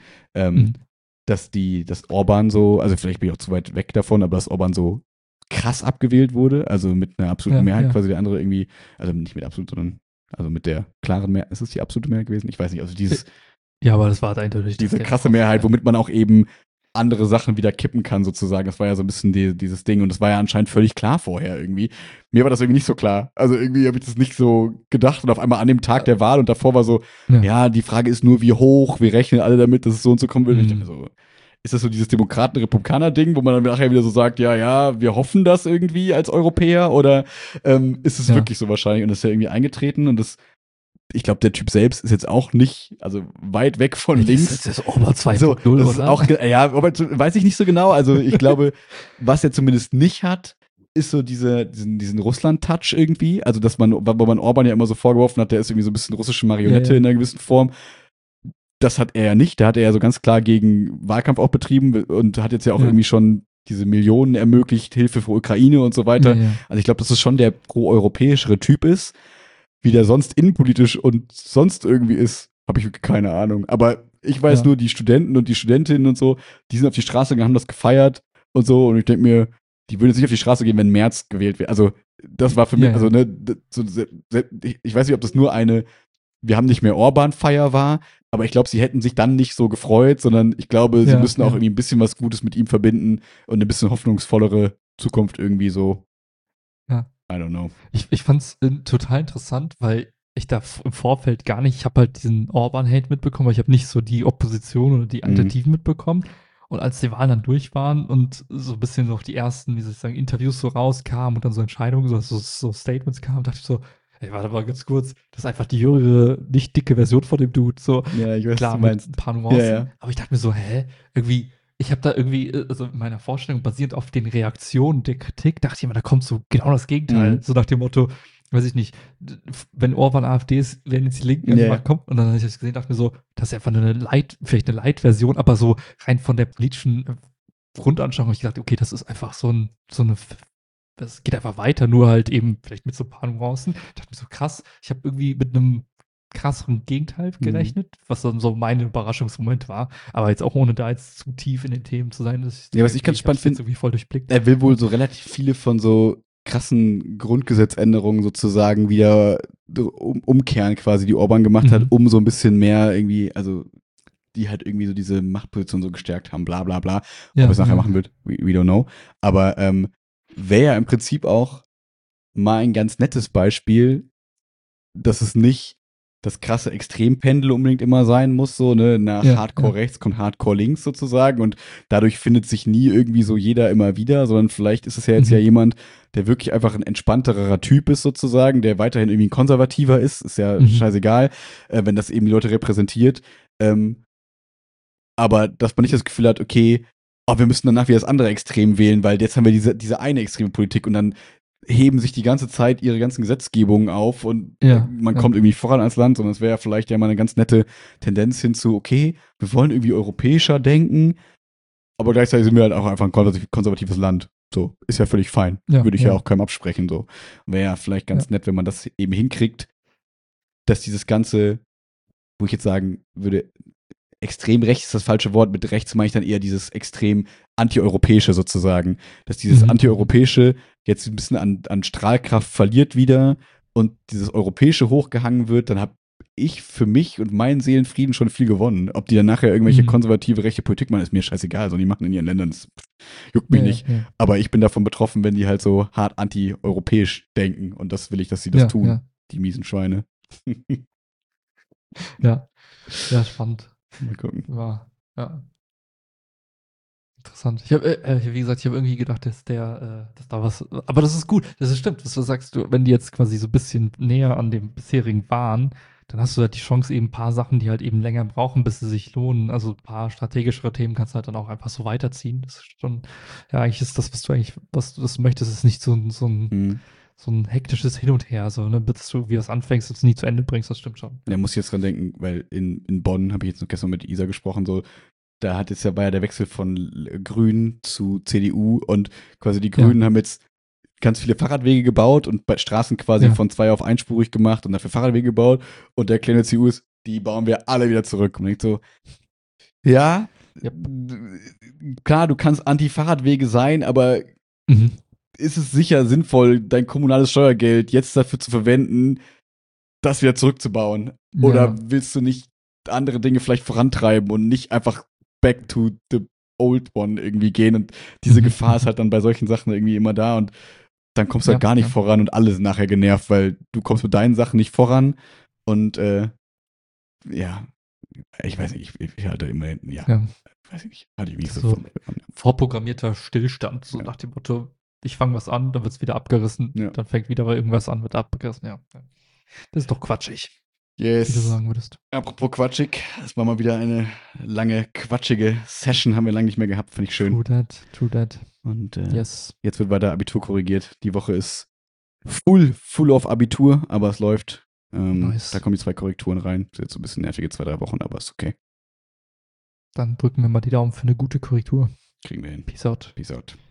dass Orban so, also vielleicht bin ich auch zu weit weg davon, aber dass Orban so krass abgewählt wurde, also mit einer absoluten Mehrheit, quasi der andere irgendwie, also nicht mit absolut, sondern also mit der klaren Mehrheit, ist es die absolute Mehrheit gewesen? Ich weiß nicht, also ja, aber das war eindeutig diese krasse Mehrheit, womit man auch eben andere Sachen wieder kippen kann sozusagen, das war ja so ein bisschen dieses Ding und das war ja anscheinend völlig klar vorher irgendwie. Mir war das irgendwie nicht so klar, also irgendwie habe ich das nicht so gedacht und auf einmal an dem Tag der Wahl und davor war so, die Frage ist nur, wie hoch, wir rechnen alle damit, dass es so und so kommen will. Ich dachte mir so, ist das so dieses Demokraten-Republikaner-Ding, wo man dann nachher wieder so sagt, ja, wir hoffen das irgendwie als Europäer oder ist es wirklich so wahrscheinlich und das ist ja irgendwie eingetreten und ich glaube, der Typ selbst ist jetzt auch nicht, also weit weg von links. Das ist Orban 2.0, so, das ist oder? auch, weiß ich nicht so genau. Also ich glaube, was er zumindest nicht hat, ist so diesen Russland-Touch irgendwie. Also wo man Orban ja immer so vorgeworfen hat, der ist irgendwie so ein bisschen russische Marionette in einer gewissen Form. Das hat er ja nicht. Da hat er ja so ganz klar gegen Wahlkampf auch betrieben und hat jetzt ja auch irgendwie schon diese Millionen ermöglicht, Hilfe für Ukraine und so weiter. Also ich glaube, dass es schon der pro-europäischere Typ ist. Wie der sonst innenpolitisch und sonst irgendwie ist, habe ich wirklich keine Ahnung. Aber ich weiß Ja. nur, die Studenten und die Studentinnen und so, die sind auf die Straße gegangen, haben das gefeiert und so. Und ich denke mir, die würden jetzt nicht auf die Straße gehen, wenn Merz gewählt wird. Also, das war für mich, Ja, also, ja. ne, ich weiß nicht, ob das nur eine wir haben nicht mehr Orban-Feier war, aber ich glaube, sie hätten sich dann nicht so gefreut, sondern ich glaube, sie Ja, müssen auch ja. irgendwie ein bisschen was Gutes mit ihm verbinden und eine bisschen hoffnungsvollere Zukunft irgendwie so. Ja. I don't know. Ich fand es total interessant, weil ich da im Vorfeld gar nicht, ich habe halt diesen Orban-Hate mitbekommen, aber ich habe nicht so die Opposition oder die Alternativen mitbekommen. Und als die Wahlen dann durch waren und so ein bisschen noch die ersten, wie soll ich sagen, Interviews so rauskamen und dann so Entscheidungen, so Statements kamen, dachte ich so, ey, warte mal ganz kurz, das ist einfach die jüngere, nicht dicke Version von dem Dude. So, Ja, ich weiß, klar, was du mit meinst. ein paar Nuancen. Ja, ja. Aber ich dachte mir so, irgendwie, ich habe da irgendwie, also in meiner Vorstellung, basierend auf den Reaktionen der Kritik, dachte ich immer, da kommt so genau das Gegenteil. Mhm. So nach dem Motto, weiß ich nicht, wenn Orban AfD ist, werden jetzt die Linken an die Ja. Macht kommen. Und dann habe ich das gesehen, dachte mir so, das ist einfach vielleicht eine Light-Version, aber so rein von der politischen Grundanschauung. Ich dachte, okay, das ist einfach das geht einfach weiter, nur halt eben vielleicht mit so ein paar Nuancen. Ich dachte mir so, krass, ich habe irgendwie mit einem krasseren Gegenteil gerechnet, was dann so mein Überraschungsmoment war. Aber jetzt auch ohne da jetzt zu tief in den Themen zu sein, dass Ja, was ich ganz spannend finde, irgendwie voll durchblickt. er will wohl so relativ viele von so krassen Grundgesetzänderungen sozusagen wieder umkehren quasi, die Orban gemacht hat, um so ein bisschen mehr irgendwie, also die halt irgendwie so diese Machtposition so gestärkt haben, bla bla bla. Ob er es nachher machen wird, we don't know. Aber wäre ja im Prinzip auch mal ein ganz nettes Beispiel, dass es nicht das krasse Extrempendel unbedingt immer sein muss, so, ne, nach Hardcore rechts kommt Hardcore links sozusagen und dadurch findet sich nie irgendwie so jeder immer wieder, sondern vielleicht ist es ja jetzt ja jemand, der wirklich einfach ein entspannterer Typ ist sozusagen, der weiterhin irgendwie ein Konservativer ist ja scheißegal, wenn das eben die Leute repräsentiert, aber dass man nicht das Gefühl hat, okay, wir müssen danach wieder das andere Extrem wählen, weil jetzt haben wir diese eine extreme Politik und dann heben sich die ganze Zeit ihre ganzen Gesetzgebungen auf und man kommt irgendwie voran als Land, sondern es wäre ja vielleicht ja mal eine ganz nette Tendenz hinzu, okay, wir wollen irgendwie europäischer denken, aber gleichzeitig sind wir halt auch einfach ein konservatives Land. So, ist ja völlig fein. Würde ich ja auch keinem absprechen. So. Wäre ja vielleicht ganz nett, wenn man das eben hinkriegt, dass dieses Ganze, wo ich jetzt sagen würde, extrem rechts ist das falsche Wort, mit rechts meine ich dann eher dieses extrem antieuropäische sozusagen, dass dieses antieuropäische jetzt ein bisschen an Strahlkraft verliert wieder und dieses europäische hochgehangen wird, dann habe ich für mich und meinen Seelenfrieden schon viel gewonnen. Ob die dann nachher irgendwelche konservative rechte Politik machen, ist mir scheißegal, also die machen in ihren Ländern, das juckt mich nicht. Ja. Aber ich bin davon betroffen, wenn die halt so hart anti-europäisch denken und das will ich, dass sie das tun, die miesen Schweine. Ja, spannend. Mal gucken. Ja. Interessant. Ich habe, wie gesagt, ich habe irgendwie gedacht, dass da was, aber das ist gut, das ist stimmt, was du sagst, wenn die jetzt quasi so ein bisschen näher an dem bisherigen waren, dann hast du halt die Chance, eben ein paar Sachen, die halt eben länger brauchen, bis sie sich lohnen, also ein paar strategischere Themen kannst du halt dann auch einfach so weiterziehen. Das ist schon, ja, eigentlich ist das, was du möchtest, ist nicht so ein hektisches Hin und Her, so, ne, bis du wie was anfängst und es nie zu Ende bringst, das stimmt schon. Ja, muss ich jetzt dran denken, weil in Bonn habe ich jetzt noch gestern mit Isa gesprochen, so, da war ja der Wechsel von Grünen zu CDU und quasi die Grünen haben jetzt ganz viele Fahrradwege gebaut und bei Straßen quasi von 2 auf einspurig gemacht und dafür Fahrradwege gebaut und der kleine CDU ist, die bauen wir alle wieder zurück. Und ich so, klar, du kannst Anti-Fahrradwege sein, aber ist es sicher sinnvoll, dein kommunales Steuergeld jetzt dafür zu verwenden, das wieder zurückzubauen? Oder willst du nicht andere Dinge vielleicht vorantreiben und nicht einfach back to the old one irgendwie gehen? Und diese Gefahr ist halt dann bei solchen Sachen irgendwie immer da und dann kommst du halt gar nicht voran und alle sind nachher genervt, weil du kommst mit deinen Sachen nicht voran und ich weiß nicht, ich halte immer, weiß ich nicht, halte ich mich so von. Vorprogrammierter Stillstand, so nach dem Motto, ich fange was an, dann wird es wieder abgerissen, dann fängt wieder irgendwas an, wird abgerissen, Das ist doch quatschig. Yes. Wie du sagen würdest. Apropos quatschig, es war mal wieder eine lange, quatschige Session, haben wir lange nicht mehr gehabt, finde ich schön. True that. Und jetzt wird weiter Abitur korrigiert. Die Woche ist full auf Abitur, aber es läuft. Nice. Da kommen die 2 Korrekturen rein. Das ist jetzt so ein bisschen nervige 2-3 Wochen, aber ist okay. Dann drücken wir mal die Daumen für eine gute Korrektur. Kriegen wir hin. Peace out. Peace out.